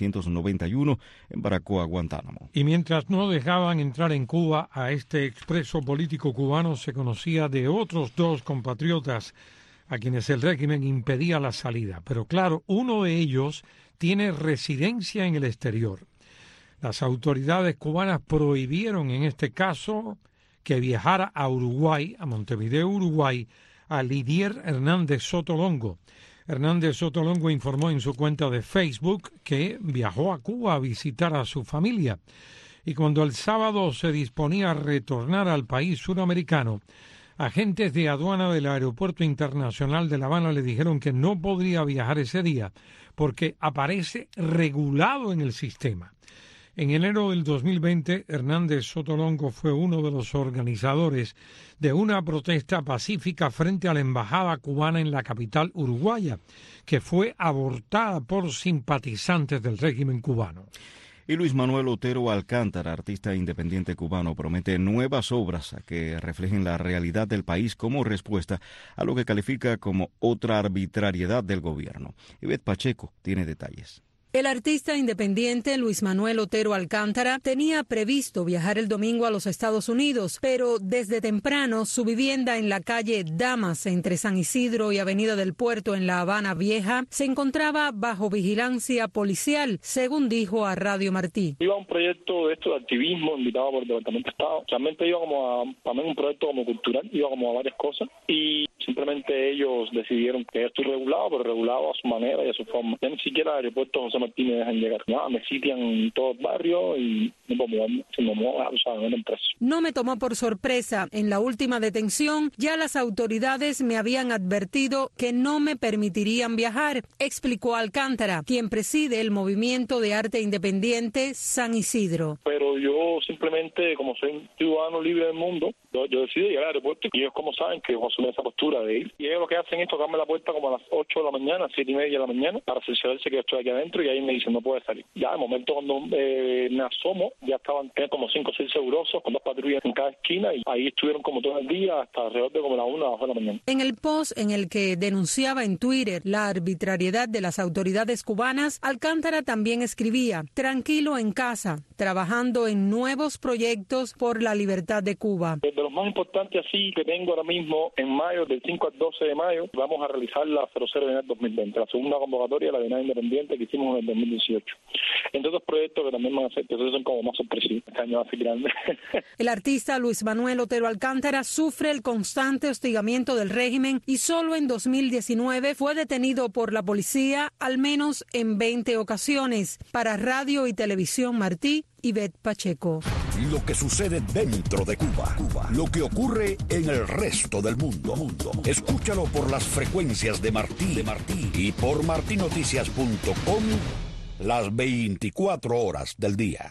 1991 en Baracoa, Guantánamo. Y mientras no dejaban entrar en Cuba a este expreso político cubano, se conocía de otros 2 compatriotas a quienes el régimen impedía la salida. Pero claro, uno de ellos tiene residencia en el exterior. Las autoridades cubanas prohibieron en este caso que viajara a Uruguay, a Montevideo, Uruguay, a Lidier Hernández Sotolongo. Hernández Sotolongo informó en su cuenta de Facebook que viajó a Cuba a visitar a su familia. Y cuando el sábado se disponía a retornar al país suramericano, agentes de aduana del Aeropuerto Internacional de La Habana le dijeron que no podría viajar ese día porque aparece regulado en el sistema. En enero del 2020, Hernández Sotolongo fue uno de los organizadores de una protesta pacífica frente a la embajada cubana en la capital uruguaya, que fue abortada por simpatizantes del régimen cubano. Y Luis Manuel Otero Alcántara, artista independiente cubano, promete nuevas obras que reflejen la realidad del país como respuesta a lo que califica como otra arbitrariedad del gobierno. Ivette Pacheco tiene detalles. El artista independiente Luis Manuel Otero Alcántara tenía previsto viajar el domingo a los Estados Unidos, pero desde temprano su vivienda en la calle Damas, entre San Isidro y Avenida del Puerto en La Habana Vieja, se encontraba bajo vigilancia policial, según dijo a Radio Martí. Iba a un proyecto de esto de activismo invitado por el Departamento de Estado. Realmente iba como a un proyecto como cultural, iba como a varias cosas y simplemente ellos decidieron que yo estoy regulado, pero regulado a su manera y a su forma. Ya ni siquiera el aeropuerto José Martí me dejan llegar. Nada, me sitian en todo el barrio y no puedo moverme. Si me muevo, me preso. No me tomó por sorpresa. En la última detención, ya las autoridades me habían advertido que no me permitirían viajar, explicó Alcántara, quien preside el movimiento de arte independiente San Isidro. Pero yo simplemente, como soy un ciudadano libre del mundo, yo decidí llegar al aeropuerto y ellos como saben que voy a asumir esa postura de ir. Y ellos lo que hacen es tocarme la puerta como a las 8 de la mañana, 7:30 de la mañana, para cerciorarse que yo estoy aquí adentro y ahí me dicen no puede salir. Ya de momento cuando me asomo, ya estaban como 5 o 6 segurosos con 2 patrullas en cada esquina y ahí estuvieron como todo el día hasta alrededor de como las 1 o 2 de la mañana. En el post en el que denunciaba en Twitter la arbitrariedad de las autoridades cubanas, Alcántara también escribía: tranquilo en casa, trabajando en nuevos proyectos por la libertad de Cuba. De los más importantes así que tengo ahora mismo, en mayo, del 5 al 12 de mayo, vamos a realizar la 00 Bienal 2020, la segunda convocatoria de la Bienal Independiente que hicimos en el 2018. Entre otros proyectos que también van a ser, que son como más sorpresivos, este año va a ser grande. El artista Luis Manuel Otero Alcántara sufre el constante hostigamiento del régimen y solo en 2019 fue detenido por la policía al menos en 20 ocasiones. Para Radio y Televisión Martí, Ivette Pacheco. Lo que sucede dentro de Cuba. Lo que ocurre en el resto del mundo. Escúchalo por las frecuencias de Martí y por martinoticias.com las 24 horas del día.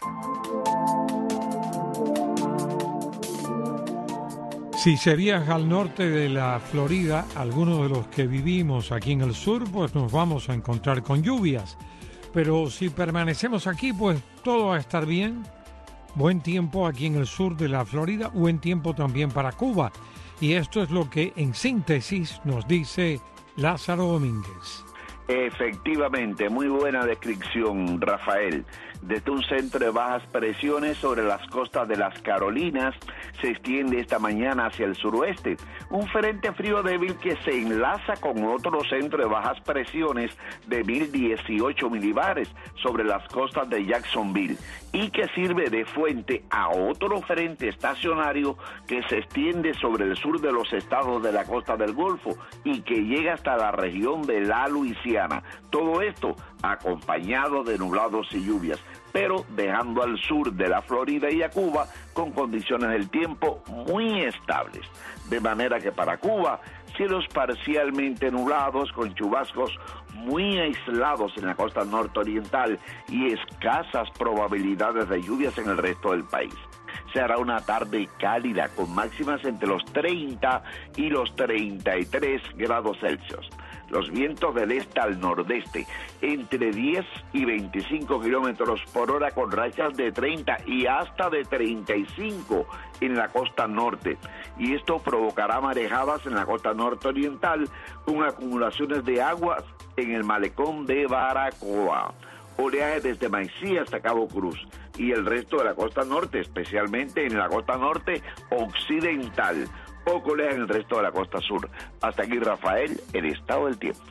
Si se viaja al norte de la Florida, algunos de los que vivimos aquí en el sur, pues nos vamos a encontrar con lluvias. Pero si permanecemos aquí, pues todo va a estar bien. Buen tiempo aquí en el sur de la Florida, buen tiempo también para Cuba. Y esto es lo que en síntesis nos dice Lázaro Domínguez. Efectivamente, muy buena descripción, Rafael. Desde un centro de bajas presiones sobre las costas de las Carolinas se extiende esta mañana hacia el suroeste. Un frente frío débil que se enlaza con otro centro de bajas presiones de 1018 milibares sobre las costas de Jacksonville y que sirve de fuente a otro frente estacionario que se extiende sobre el sur de los estados de la costa del Golfo y que llega hasta la región de la Luisiana. Todo esto acompañado de nublados y lluvias, pero dejando al sur de la Florida y a Cuba con condiciones del tiempo muy estables. De manera que para Cuba, cielos parcialmente nublados con chubascos muy aislados en la costa nororiental y escasas probabilidades de lluvias en el resto del país. Se hará una tarde cálida con máximas entre los 30 y los 33 grados Celsius. Los vientos del este al nordeste entre 10 y 25 kilómetros por hora con rachas de 30 y hasta de 35 en la costa norte. Y esto provocará marejadas en la costa nororiental con acumulaciones de aguas en el malecón de Baracoa. Oleaje desde Maicí hasta Cabo Cruz y el resto de la costa norte, especialmente en la costa norte occidental. Poco oleaje en el resto de la costa sur. Hasta aquí, Rafael, el estado del tiempo.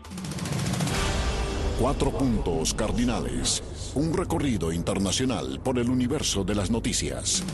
4 puntos cardinales. Un recorrido internacional por el universo de las noticias.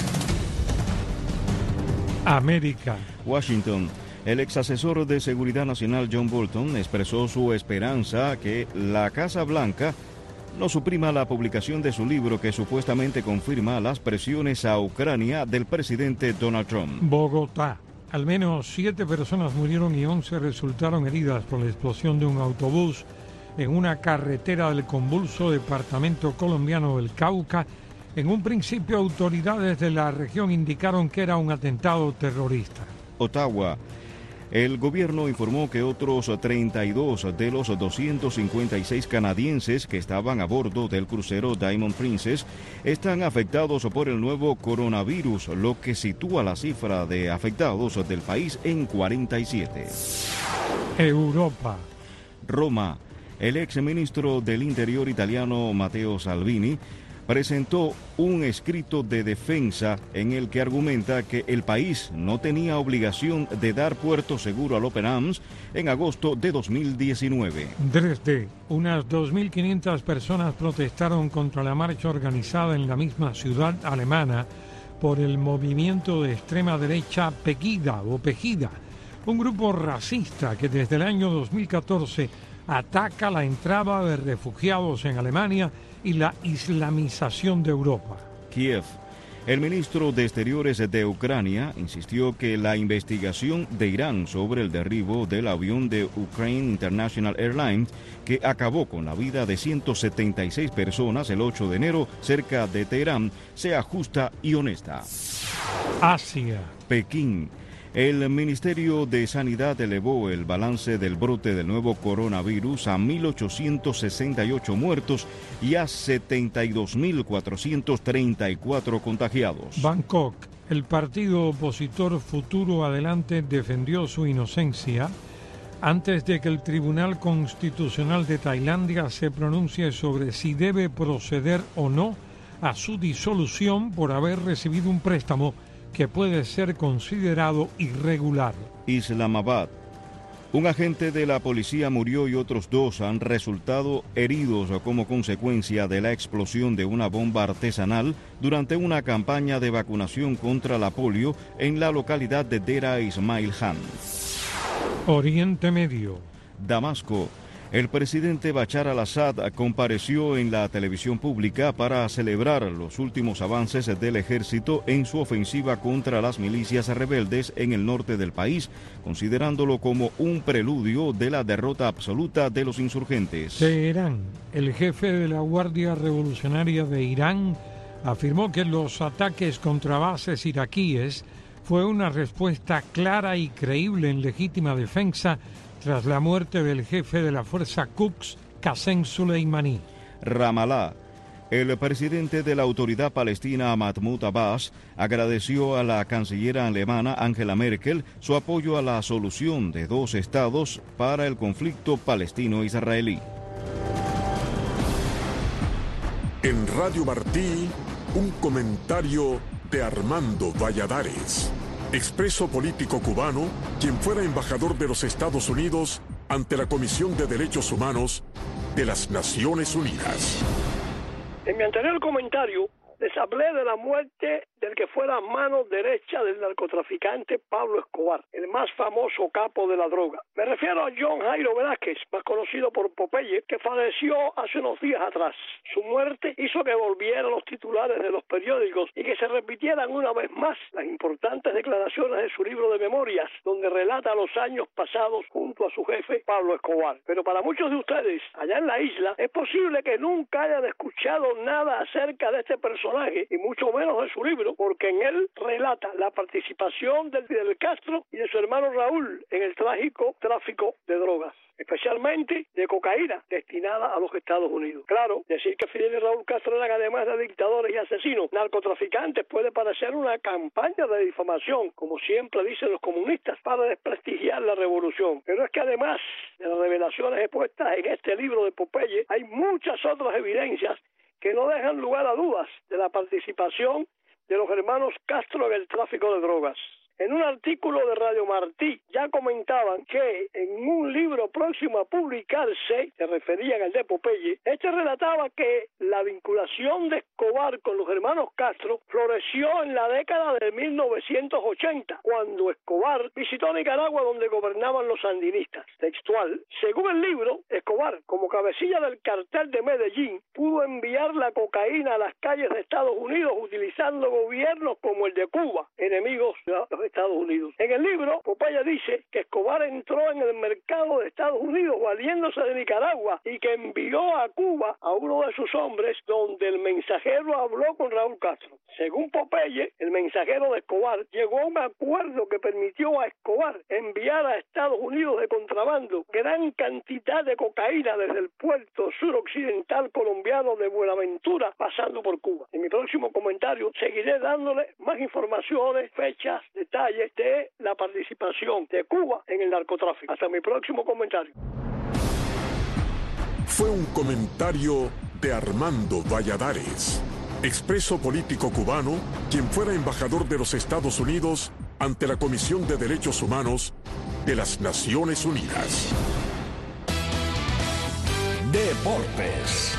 América. Washington. El ex asesor de Seguridad Nacional John Bolton expresó su esperanza que la Casa Blanca no suprima la publicación de su libro que supuestamente confirma las presiones a Ucrania del presidente Donald Trump. Bogotá. Al menos 7 personas murieron y 11 resultaron heridas por la explosión de un autobús en una carretera del convulso departamento colombiano del Cauca. En un principio, autoridades de la región indicaron que era un atentado terrorista. Ottawa. El gobierno informó que otros 32 de los 256 canadienses que estaban a bordo del crucero Diamond Princess están afectados por el nuevo coronavirus, lo que sitúa la cifra de afectados del país en 47. Europa. Roma. El ex ministro del Interior italiano Matteo Salvini presentó un escrito de defensa en el que argumenta que el país no tenía obligación de dar puerto seguro al Open Arms en agosto de 2019. Dresde. Unas 2.500 personas protestaron contra la marcha organizada en la misma ciudad alemana por el movimiento de extrema derecha Pegida, un grupo racista que desde el año 2014 ataca la entrada de refugiados en Alemania y la islamización de Europa. Kiev. El ministro de Exteriores de Ucrania insistió que la investigación de Irán sobre el derribo del avión de Ukraine International Airlines, que acabó con la vida de 176 personas el 8 de enero cerca de Teherán, sea justa y honesta. Asia. Pekín. El Ministerio de Sanidad elevó el balance del brote del nuevo coronavirus a 1.868 muertos y a 72.434 contagiados. Bangkok. El partido opositor Futuro Adelante defendió su inocencia antes de que el Tribunal Constitucional de Tailandia se pronuncie sobre si debe proceder o no a su disolución por haber recibido un préstamo que puede ser considerado irregular. Islamabad. Un agente de la policía murió y otros 2 han resultado heridos como consecuencia de la explosión de una bomba artesanal durante una campaña de vacunación contra la polio en la localidad de Dera Ismail Khan. Oriente Medio. Damasco. El presidente Bashar al-Assad compareció en la televisión pública para celebrar los últimos avances del ejército en su ofensiva contra las milicias rebeldes en el norte del país, considerándolo como un preludio de la derrota absoluta de los insurgentes. Teherán. El jefe de la Guardia Revolucionaria de Irán afirmó que los ataques contra bases iraquíes fue una respuesta clara y creíble en legítima defensa tras la muerte del jefe de la fuerza Quds, Qasem Soleimani. Ramallah. El presidente de la Autoridad Palestina, Mahmoud Abbas, agradeció a la canciller alemana Angela Merkel su apoyo a la solución de 2 estados para el conflicto palestino-israelí. En Radio Martí, un comentario de Armando Valladares, expreso político cubano, quien fuera embajador de los Estados Unidos ante la Comisión de Derechos Humanos de las Naciones Unidas. En mi anterior comentario les hablé de la muerte del que fuera mano derecha del narcotraficante Pablo Escobar, el más famoso capo de la droga. Me refiero a John Jairo Velázquez, más conocido por Popeye, que falleció hace unos días atrás. Su muerte hizo que volvieran los titulares de los periódicos y que se repitieran una vez más las importantes declaraciones de su libro de memorias, donde relata los años pasados junto a su jefe Pablo Escobar. Pero para muchos de ustedes, allá en la isla, es posible que nunca hayan escuchado nada acerca de este personaje, y mucho menos de su libro, porque en él relata la participación del Fidel Castro y de su hermano Raúl en el trágico tráfico de drogas, especialmente de cocaína destinada a los Estados Unidos. Claro, decir que Fidel y Raúl Castro eran, además de dictadores y asesinos, narcotraficantes, puede parecer una campaña de difamación, como siempre dicen los comunistas, para desprestigiar la revolución. Pero es que además de las revelaciones expuestas en este libro de Popeye, hay muchas otras evidencias que no dejan lugar a dudas de la participación de los hermanos Castro en el tráfico de drogas. En un artículo de Radio Martí ya comentaban que en un libro próximo a publicarse, se referían al de Popeye, este relataba que la vinculación de Escobar con los hermanos Castro floreció en la década de 1980, cuando Escobar visitó Nicaragua, donde gobernaban los sandinistas. Textual: según el libro, Escobar, como cabecilla del cartel de Medellín, pudo enviar la cocaína a las calles de Estados Unidos utilizando gobiernos como el de Cuba, enemigos de los Estados Unidos. En el libro, Popeye dice que Escobar entró en el mercado de Estados Unidos valiéndose de Nicaragua y que envió a Cuba a uno de sus hombres, donde el mensajero habló con Raúl Castro. Según Popeye, el mensajero de Escobar llegó a un acuerdo que permitió a Escobar enviar a Estados Unidos de contrabando gran cantidad de cocaína desde el puerto suroccidental colombiano de Buenaventura, pasando por Cuba. En mi próximo comentario seguiré dándole más informaciones, fechas, detalles de la participación de Cuba en el narcotráfico. Hasta mi próximo comentario. Fue un comentario de Armando Valladares, expreso político cubano, quien fuera embajador de los Estados Unidos ante la Comisión de Derechos Humanos de las Naciones Unidas. Deportes.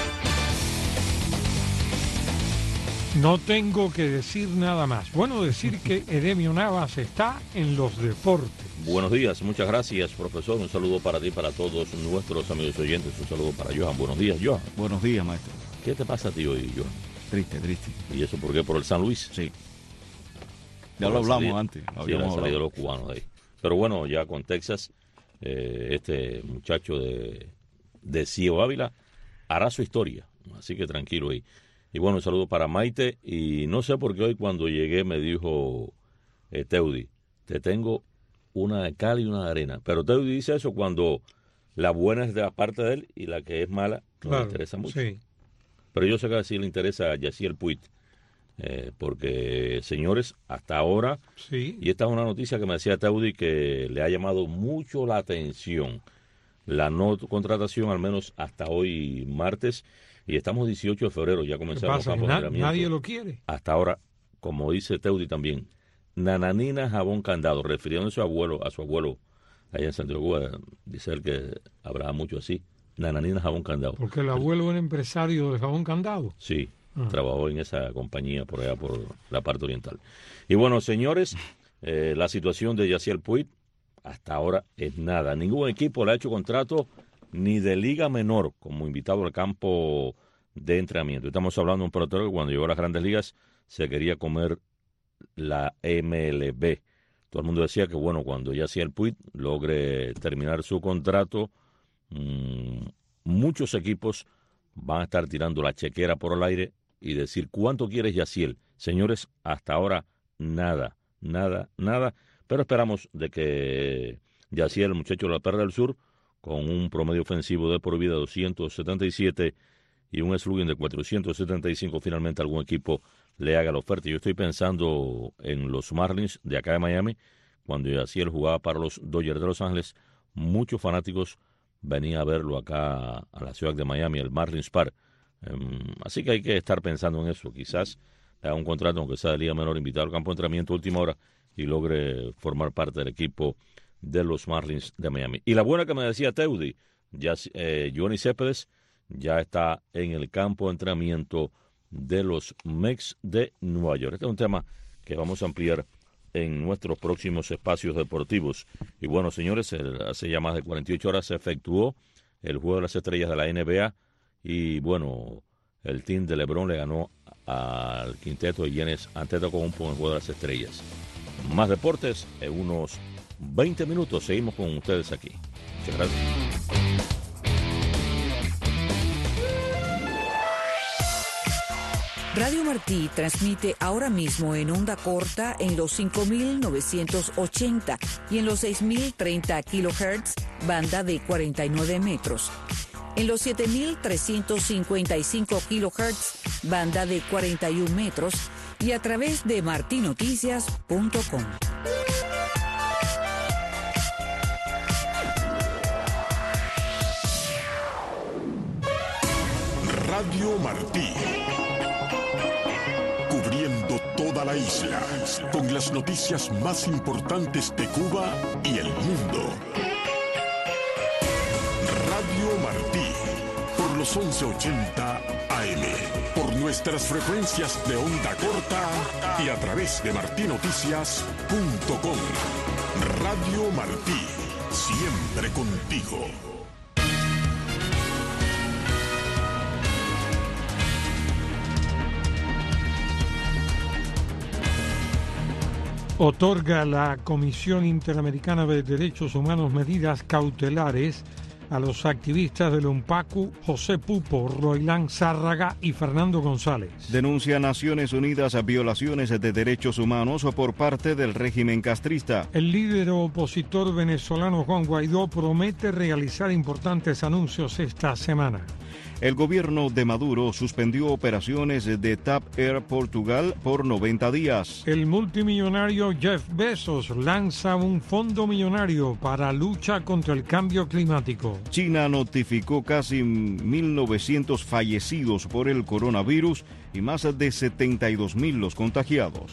No tengo que decir nada más. Bueno, decir que Edemio Navas está en los deportes. Buenos días, muchas gracias, profesor. Un saludo para ti, para todos nuestros amigos oyentes. Un saludo para Johan. Buenos días, Johan. Buenos días, maestro. ¿Qué te pasa a ti hoy, Johan? Triste. ¿Y eso por qué? ¿Por el San Luis? Sí. Ya lo hablamos antes. Sí, han salido los cubanos de ahí. Pero bueno, ya con Texas, este muchacho de Ciego Ávila hará su historia. Así que tranquilo ahí. Y bueno, un saludo para Maite. Y no sé por qué hoy cuando llegué me dijo Teudi, te tengo una de cal y una de arena. Pero Teudi dice eso cuando la buena es de la parte de él y la que es mala no le interesa mucho. Sí. Pero yo sé que sí le interesa a Yaciel Puig. Porque, señores, hasta ahora, sí. Y esta es una noticia que me decía Teudi que le ha llamado mucho la atención la no contratación, al menos hasta hoy martes. Y estamos 18 de febrero, ya comenzaron los campos de entrenamiento. Nadie lo quiere. Hasta ahora, como dice Teudi también, Nananina Jabón Candado, refiriéndose a su abuelo allá en Santiago, Cuba, dice él que habrá mucho así, Nananina Jabón Candado. Porque el abuelo era empresario de Jabón Candado. Sí, trabajó en esa compañía por allá, por la parte oriental. Y bueno, señores, la situación de Yaciel Puig hasta ahora es nada. Ningún equipo le ha hecho contrato ni de liga menor como invitado al campo de entrenamiento. Estamos hablando de un pelotero que cuando llegó a las grandes ligas se quería comer la MLB. Todo el mundo decía que bueno, cuando Yaciel Puig logre terminar su contrato, muchos equipos van a estar tirando la chequera por el aire y decir ¿cuánto quieres, Yaciel? Señores, hasta ahora nada. Pero esperamos de que Yaciel, el muchacho de la Perla del Sur, con un promedio ofensivo de por vida 277 y un slugging de 475, finalmente algún equipo le haga la oferta. Yo estoy pensando en los Marlins de acá de Miami. Cuando Yasiel jugaba para los Dodgers de Los Ángeles, muchos fanáticos venían a verlo acá a la ciudad de Miami, el Marlins Park. Así que hay que estar pensando en eso. Quizás le haga un contrato, aunque sea de liga menor, invitado al campo de entrenamiento a última hora y logre formar parte del equipo de los Marlins de Miami. Y la buena que me decía Teudi, ya Johnny Céspedes ya está en el campo de entrenamiento de los Mets de Nueva York. Este es un tema que vamos a ampliar en nuestros próximos espacios deportivos. Y bueno, señores, hace ya más de 48 horas se efectuó el Juego de las Estrellas de la NBA y bueno, el team de LeBron le ganó al quinteto de Giannis Antetokounmpo en el Juego de las Estrellas. Más deportes en unos 20 minutos. Seguimos con ustedes aquí. Muchas gracias. Radio Martí transmite ahora mismo en onda corta en los 5.980 y en los 6.030 kHz, banda de 49 metros. En los 7.355 kHz, banda de 41 metros y a través de martinoticias.com. Radio Martí. Cubriendo toda la isla con las noticias más importantes de Cuba y el mundo. Radio Martí, por los 1180 AM, por nuestras frecuencias de onda corta y a través de martinoticias.com. Radio Martí, siempre contigo. Otorga la Comisión Interamericana de Derechos Humanos medidas cautelares a los activistas del UNPACU José Pupo, Roilán Zárraga y Fernando González. Denuncia Naciones Unidas a violaciones de derechos humanos por parte del régimen castrista. El líder opositor venezolano Juan Guaidó promete realizar importantes anuncios esta semana. El gobierno de Maduro suspendió operaciones de TAP Air Portugal por 90 días. El multimillonario Jeff Bezos lanza un fondo millonario para lucha contra el cambio climático. China notificó casi 1.900 fallecidos por el coronavirus y más de 72.000 los contagiados.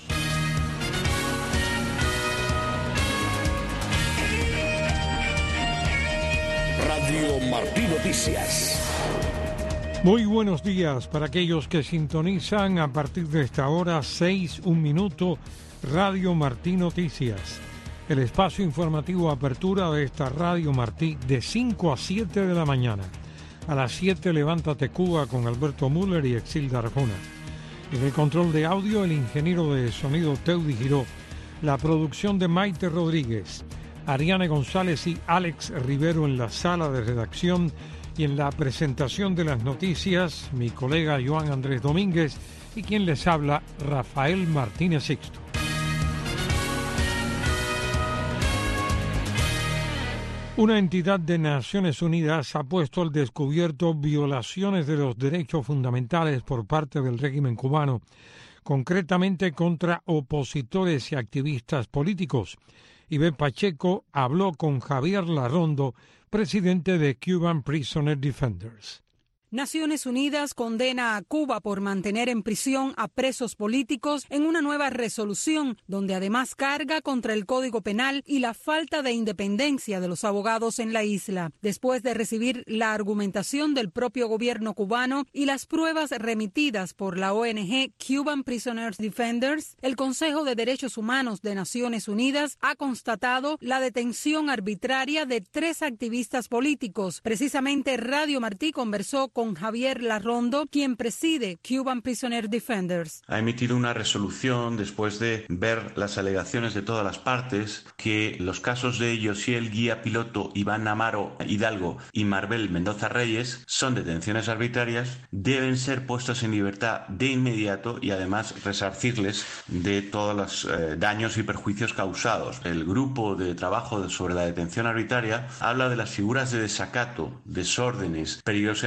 Radio Martí Noticias. Muy buenos días para aquellos que sintonizan a partir de esta hora, 6:01, Radio Martí Noticias. El espacio informativo apertura de esta Radio Martí de 5 a 7 de la mañana. A las 7, Levántate Cuba con Alberto Müller y Exilda Arjona. En el control de audio, el ingeniero de sonido Teudi Giró. La producción de Maite Rodríguez, Ariane González y Alex Rivero en la sala de redacción. Y en la presentación de las noticias, mi colega Joan Andrés Domínguez y quien les habla, Rafael Martínez Sixto. Una entidad de Naciones Unidas ha puesto al descubierto violaciones de los derechos fundamentales por parte del régimen cubano, concretamente contra opositores y activistas políticos. Ivette Pacheco habló con Javier Larrondo, presidente de Cuban Prisoner Defenders. Naciones Unidas condena a Cuba por mantener en prisión a presos políticos en una nueva resolución donde además carga contra el Código Penal y la falta de independencia de los abogados en la isla. Después de recibir la argumentación del propio gobierno cubano y las pruebas remitidas por la ONG Cuban Prisoners Defenders, el Consejo de Derechos Humanos de Naciones Unidas ha constatado la detención arbitraria de 3 activistas políticos. Precisamente Radio Martí conversó con Javier Larrondo, quien preside Cuban Prisoner Defenders. Ha emitido una resolución después de ver las alegaciones de todas las partes que los casos de Yosiel Guía Piloto, Iván Amaro Hidalgo y Marbel Mendoza Reyes son detenciones arbitrarias, deben ser puestos en libertad de inmediato y además resarcirles de todos los daños y perjuicios causados. El grupo de trabajo sobre la detención arbitraria habla de las figuras de desacato, desórdenes, peligrosidad social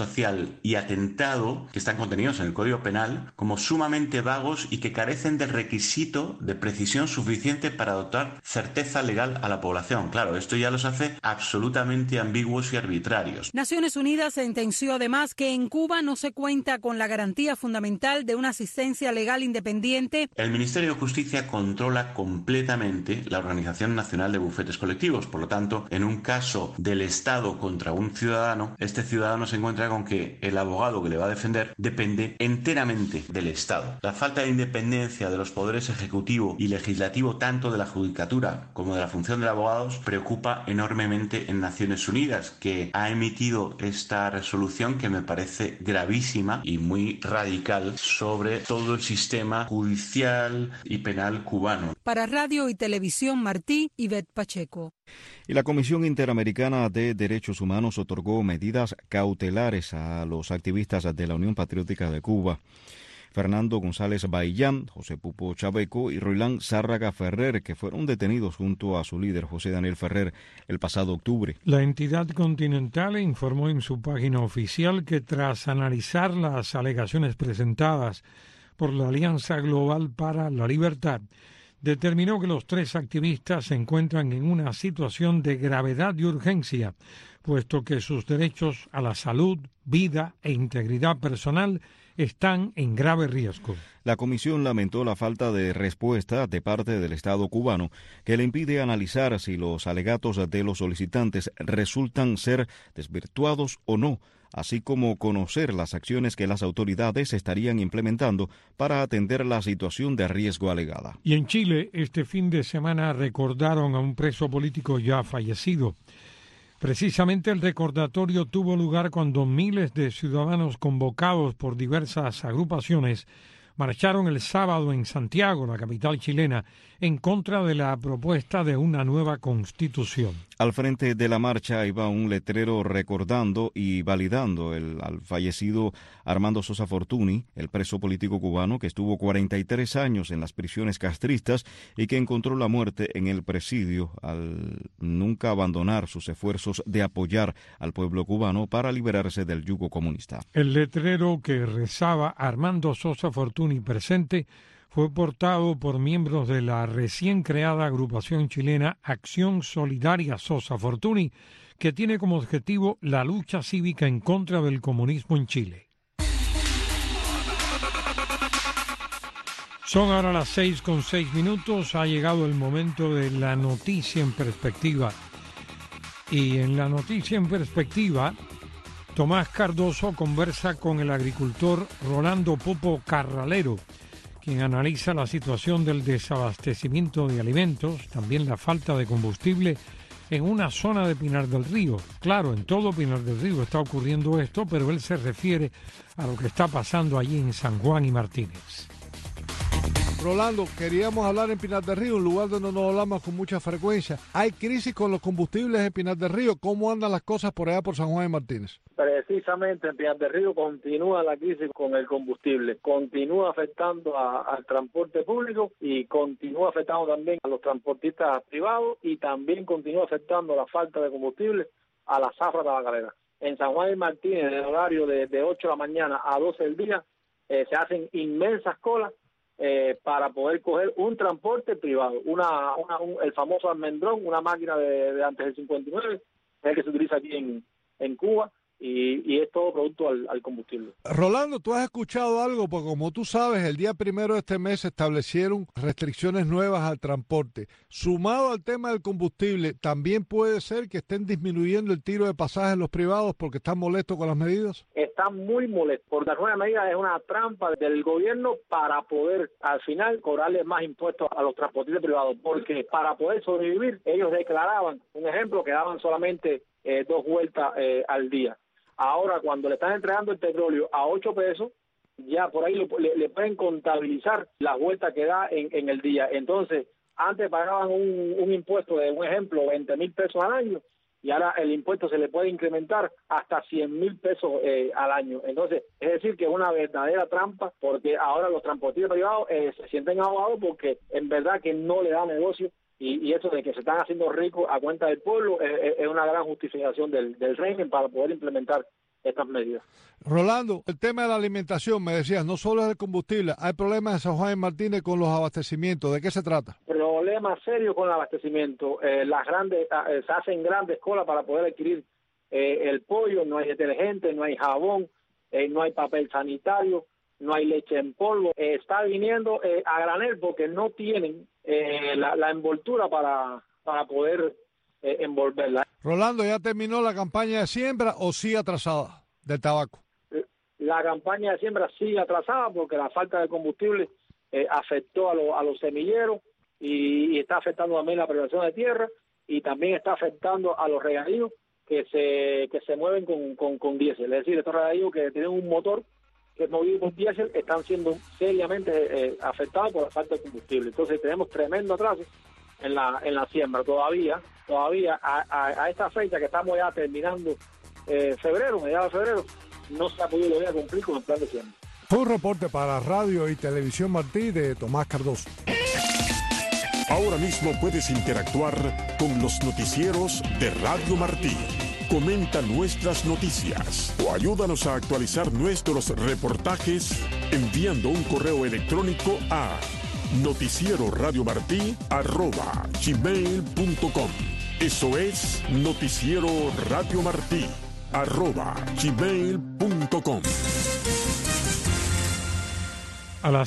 social y atentado, que están contenidos en el Código Penal, como sumamente vagos y que carecen del requisito de precisión suficiente para dotar certeza legal a la población. Claro, esto ya los hace absolutamente ambiguos y arbitrarios. Naciones Unidas sentenció además que en Cuba no se cuenta con la garantía fundamental de una asistencia legal independiente. El Ministerio de Justicia controla completamente la Organización Nacional de Bufetes Colectivos. Por lo tanto, en un caso del Estado contra un ciudadano, este ciudadano se encuentra con que el abogado que le va a defender depende enteramente del Estado. La falta de independencia de los poderes ejecutivo y legislativo, tanto de la judicatura como de la función de abogados, preocupa enormemente en Naciones Unidas, que ha emitido esta resolución que me parece gravísima y muy radical sobre todo el sistema judicial y penal cubano. Para Radio y Televisión Martí, Ivette Pacheco. Y la Comisión Interamericana de Derechos Humanos otorgó medidas cautelares a los activistas de la Unión Patriótica de Cuba. Fernando González Baillán, José Pupo Chaveco y Roilán Zárraga Ferrer, que fueron detenidos junto a su líder José Daniel Ferrer el pasado octubre. La entidad continental informó en su página oficial que tras analizar las alegaciones presentadas por la Alianza Global para la Libertad, determinó que los 3 activistas se encuentran en una situación de gravedad y urgencia, puesto que sus derechos a la salud, vida e integridad personal están en grave riesgo. La comisión lamentó la falta de respuesta de parte del Estado cubano, que le impide analizar si los alegatos de los solicitantes resultan ser desvirtuados o no, así como conocer las acciones que las autoridades estarían implementando para atender la situación de riesgo alegada. Y en Chile, este fin de semana recordaron a un preso político ya fallecido. Precisamente el recordatorio tuvo lugar cuando miles de ciudadanos convocados por diversas agrupaciones marcharon el sábado en Santiago, la capital chilena, en contra de la propuesta de una nueva constitución. Al frente de la marcha iba un letrero recordando y validando al fallecido Armando Sosa Fortuny, el preso político cubano que estuvo 43 años en las prisiones castristas y que encontró la muerte en el presidio al nunca abandonar sus esfuerzos de apoyar al pueblo cubano para liberarse del yugo comunista. El letrero que rezaba Armando Sosa Fortuny presente fue portado por miembros de la recién creada agrupación chilena Acción Solidaria Sosa Fortuny, que tiene como objetivo la lucha cívica en contra del comunismo en Chile. Son ahora las 6:06. Ha llegado el momento de la noticia en perspectiva. Y en la noticia en perspectiva, Tomás Cardoso conversa con el agricultor Rolando Pupo Carralero, quien analiza la situación del desabastecimiento de alimentos, también la falta de combustible en una zona de Pinar del Río. Claro, en todo Pinar del Río está ocurriendo esto, pero él se refiere a lo que está pasando allí en San Juan y Martínez. Rolando, queríamos hablar en Pinar del Río, un lugar donde no hablamos con mucha frecuencia. Hay crisis con los combustibles en Pinar del Río. ¿Cómo andan las cosas por allá por San Juan y Martínez? Precisamente en Pinar del Río continúa la crisis con el combustible, continúa afectando al transporte público y continúa afectando también a los transportistas privados y también continúa afectando la falta de combustible a la zafra tabacalera. En San Juan y Martínez, en el horario de 8 de la mañana a 12 del día, se hacen inmensas colas para poder coger un transporte privado, el famoso almendrón, una máquina de antes del 59, es el que se utiliza aquí en Cuba, y es todo producto al combustible. Rolando, ¿tú has escuchado algo? Porque como tú sabes, el día 1 de este mes se establecieron restricciones nuevas al transporte. Sumado al tema del combustible, ¿también puede ser que estén disminuyendo el tiro de pasajes los privados porque están molestos con las medidas? Están muy molestos, porque la nueva medida es una trampa del gobierno para poder, al final, cobrarle más impuestos a los transportistas privados, porque para poder sobrevivir, ellos declaraban, un ejemplo, que daban solamente 2 vueltas al día. Ahora, cuando le están entregando el petróleo a 8 pesos, ya por ahí le pueden contabilizar las vueltas que da en el día. Entonces, antes pagaban un impuesto de, un ejemplo, 20,000 pesos al año, y ahora el impuesto se le puede incrementar hasta 100,000 pesos al año. Entonces, es decir, que es una verdadera trampa, porque ahora los transportistas privados se sienten ahogados porque en verdad que no le da negocio. Y eso de que se están haciendo ricos a cuenta del pueblo es una gran justificación del régimen para poder implementar estas medidas. Rolando, el tema de la alimentación, me decías, no solo es el combustible, hay problemas en San Juan y Martínez con los abastecimientos. ¿De qué se trata? Problemas serios con el abastecimiento. Se hacen grandes colas para poder adquirir el pollo, no hay detergente, no hay jabón, no hay papel sanitario, no hay leche en polvo. Está viniendo a granel porque no tienen la envoltura para poder envolverla. Rolando, ¿ya terminó la campaña de siembra o sigue atrasada del tabaco? La campaña de siembra sigue atrasada porque la falta de combustible afectó a los semilleros y está afectando también la preparación de tierra y también está afectando a los regadíos que se mueven con diésel. Es decir, estos regadíos que tienen un motor que es movido por diésel están siendo seriamente afectados por la falta de combustible. Entonces tenemos tremendo atraso en la siembra. Todavía a esta fecha que estamos ya terminando mediados de febrero, no se ha podido todavía cumplir con el plan de siembra. Fue un reporte para Radio y Televisión Martí de Tomás Cardoso. Ahora mismo puedes interactuar con los noticieros de Radio Martí. Comenta nuestras noticias o ayúdanos a actualizar nuestros reportajes enviando un correo electrónico a noticieroradiomartí@gmail.com. Eso es noticieroradiomartí@gmail.com. A las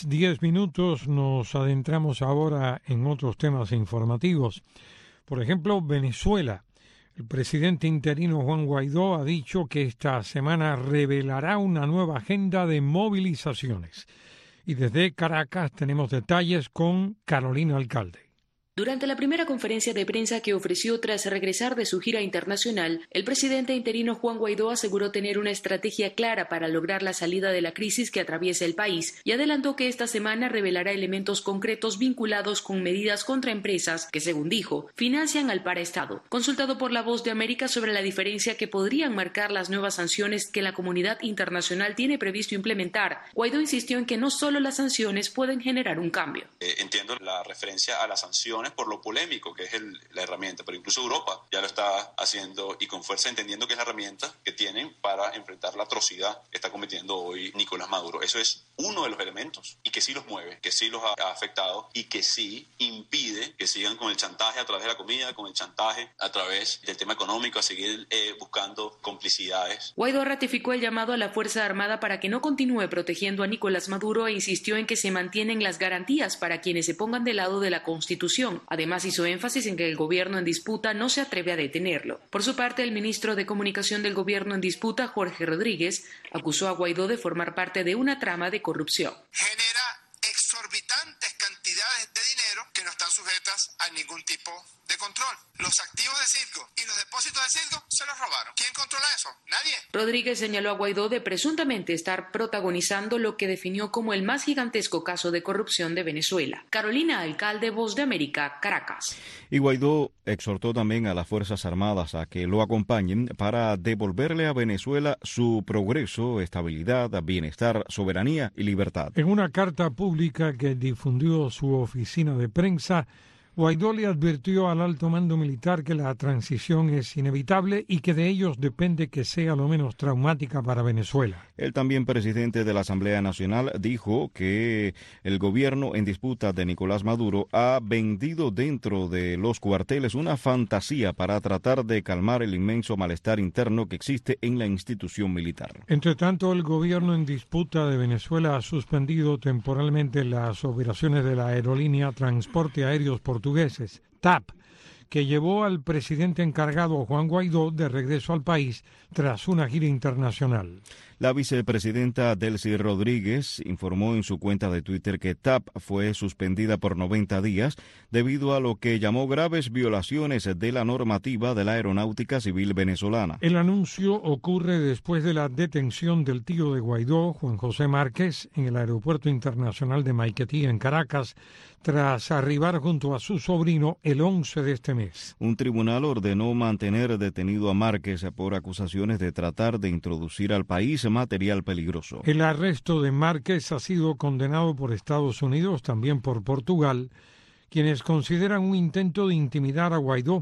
6:10 nos adentramos ahora en otros temas informativos. Por ejemplo, Venezuela. El presidente interino Juan Guaidó ha dicho que esta semana revelará una nueva agenda de movilizaciones. Y desde Caracas tenemos detalles con Carolina Alcalde. Durante la primera conferencia de prensa que ofreció tras regresar de su gira internacional, el presidente interino Juan Guaidó aseguró tener una estrategia clara para lograr la salida de la crisis que atraviesa el país y adelantó que esta semana revelará elementos concretos vinculados con medidas contra empresas que, según dijo, financian al paraestado. Consultado por La Voz de América sobre la diferencia que podrían marcar las nuevas sanciones que la comunidad internacional tiene previsto implementar, Guaidó insistió en que no solo las sanciones pueden generar un cambio. Entiendo la referencia a las sanciones por lo polémico que es la herramienta, pero incluso Europa ya lo está haciendo y con fuerza, entendiendo que es la herramienta que tienen para enfrentar la atrocidad que está cometiendo hoy Nicolás Maduro. Eso es uno de los elementos y que sí los mueve, que sí los ha afectado y que sí impide que sigan con el chantaje a través de la comida, con el chantaje a través del tema económico, a seguir buscando complicidades. Guaidó ratificó el llamado a la Fuerza Armada para que no continúe protegiendo a Nicolás Maduro e insistió en que se mantienen las garantías para quienes se pongan del lado de la Constitución. Además, hizo énfasis en que el gobierno en disputa no se atreve a detenerlo. Por su parte, el ministro de Comunicación del gobierno en disputa, Jorge Rodríguez, acusó a Guaidó de formar parte de una trama de corrupción. Genera exorbitantes cantidades de dinero que no están sujetas a ningún tipo de control. Los activos de Citgo y los depósitos de Citgo se los robaron. ¿Quién controla eso? Nadie. Rodríguez señaló a Guaidó de presuntamente estar protagonizando lo que definió como el más gigantesco caso de corrupción de Venezuela. Carolina Alcalde, Voz de América, Caracas. Y Guaidó exhortó también a las Fuerzas Armadas a que lo acompañen para devolverle a Venezuela su progreso, estabilidad, bienestar, soberanía y libertad. En una carta pública que difundió su oficina de prensa, Guaidó le advirtió al alto mando militar que la transición es inevitable y que de ellos depende que sea lo menos traumática para Venezuela. El también presidente de la Asamblea Nacional dijo que el gobierno en disputa de Nicolás Maduro ha vendido dentro de los cuarteles una fantasía para tratar de calmar el inmenso malestar interno que existe en la institución militar. Entre tanto, el gobierno en disputa de Venezuela ha suspendido temporalmente las operaciones de la aerolínea Transporte Aéreos Portugueses, TAP, que llevó al presidente encargado Juan Guaidó de regreso al país tras una gira internacional. La vicepresidenta Delcy Rodríguez informó en su cuenta de Twitter que TAP fue suspendida por 90 días debido a lo que llamó graves violaciones de la normativa de la aeronáutica civil venezolana. El anuncio ocurre después de la detención del tío de Guaidó, Juan José Márquez, en el Aeropuerto Internacional de Maiquetía, en Caracas, tras arribar junto a su sobrino el 11 de este mes. Un tribunal ordenó mantener detenido a Márquez por acusaciones de tratar de introducir al país material peligroso. El arresto de Márquez ha sido condenado por Estados Unidos, también por Portugal, quienes consideran un intento de intimidar a Guaidó.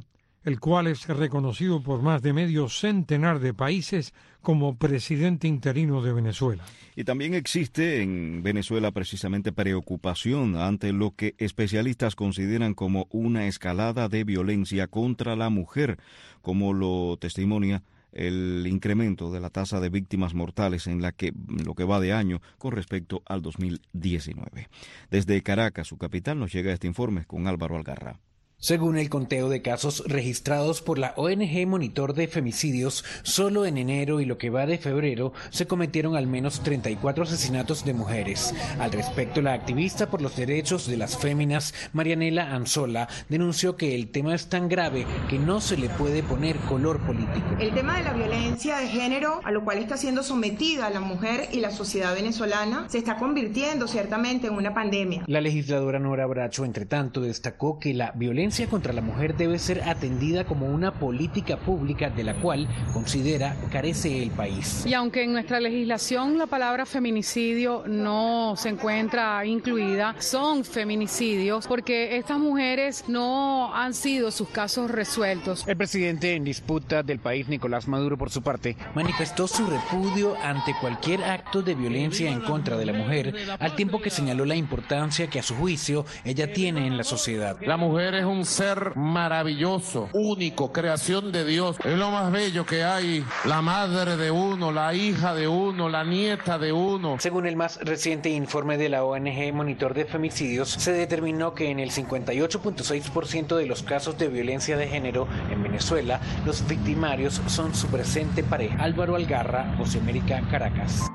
el cual es reconocido por más de medio centenar de países como presidente interino de Venezuela. Y también existe en Venezuela precisamente preocupación ante lo que especialistas consideran como una escalada de violencia contra la mujer, como lo testimonia el incremento de la tasa de víctimas mortales en lo que va de año con respecto al 2019. Desde Caracas, su capital, nos llega este informe con Álvaro Algarra. Según el conteo de casos registrados por la ONG Monitor de Femicidios, solo en enero y lo que va de febrero se cometieron al menos 34 asesinatos de mujeres. Al respecto, la activista por los derechos de las féminas, Marianela Anzola, denunció que el tema es tan grave que no se le puede poner color político. El tema de la violencia de género, a lo cual está siendo sometida la mujer y la sociedad venezolana, se está convirtiendo ciertamente en una pandemia. La legisladora Nora Bracho, entre tanto, destacó que la violencia contra la mujer debe ser atendida como una política pública de la cual considera carece el país. Y aunque en nuestra legislación la palabra feminicidio no se encuentra incluida, son feminicidios porque estas mujeres no han sido sus casos resueltos. El presidente en disputa del país, Nicolás Maduro, por su parte, manifestó su repudio ante cualquier acto de violencia en contra de la mujer, al tiempo que señaló la importancia que a su juicio ella tiene en la sociedad. La mujer es un ser maravilloso, único, creación de Dios. Es lo más bello que hay. La madre de uno, la hija de uno, la nieta de uno. Según el más reciente informe de la ONG Monitor de Femicidios, se determinó que en el 58.6% de los casos de violencia de género en Venezuela, los victimarios son su presente pareja. Álvaro Algarra, Voz de América, Caracas.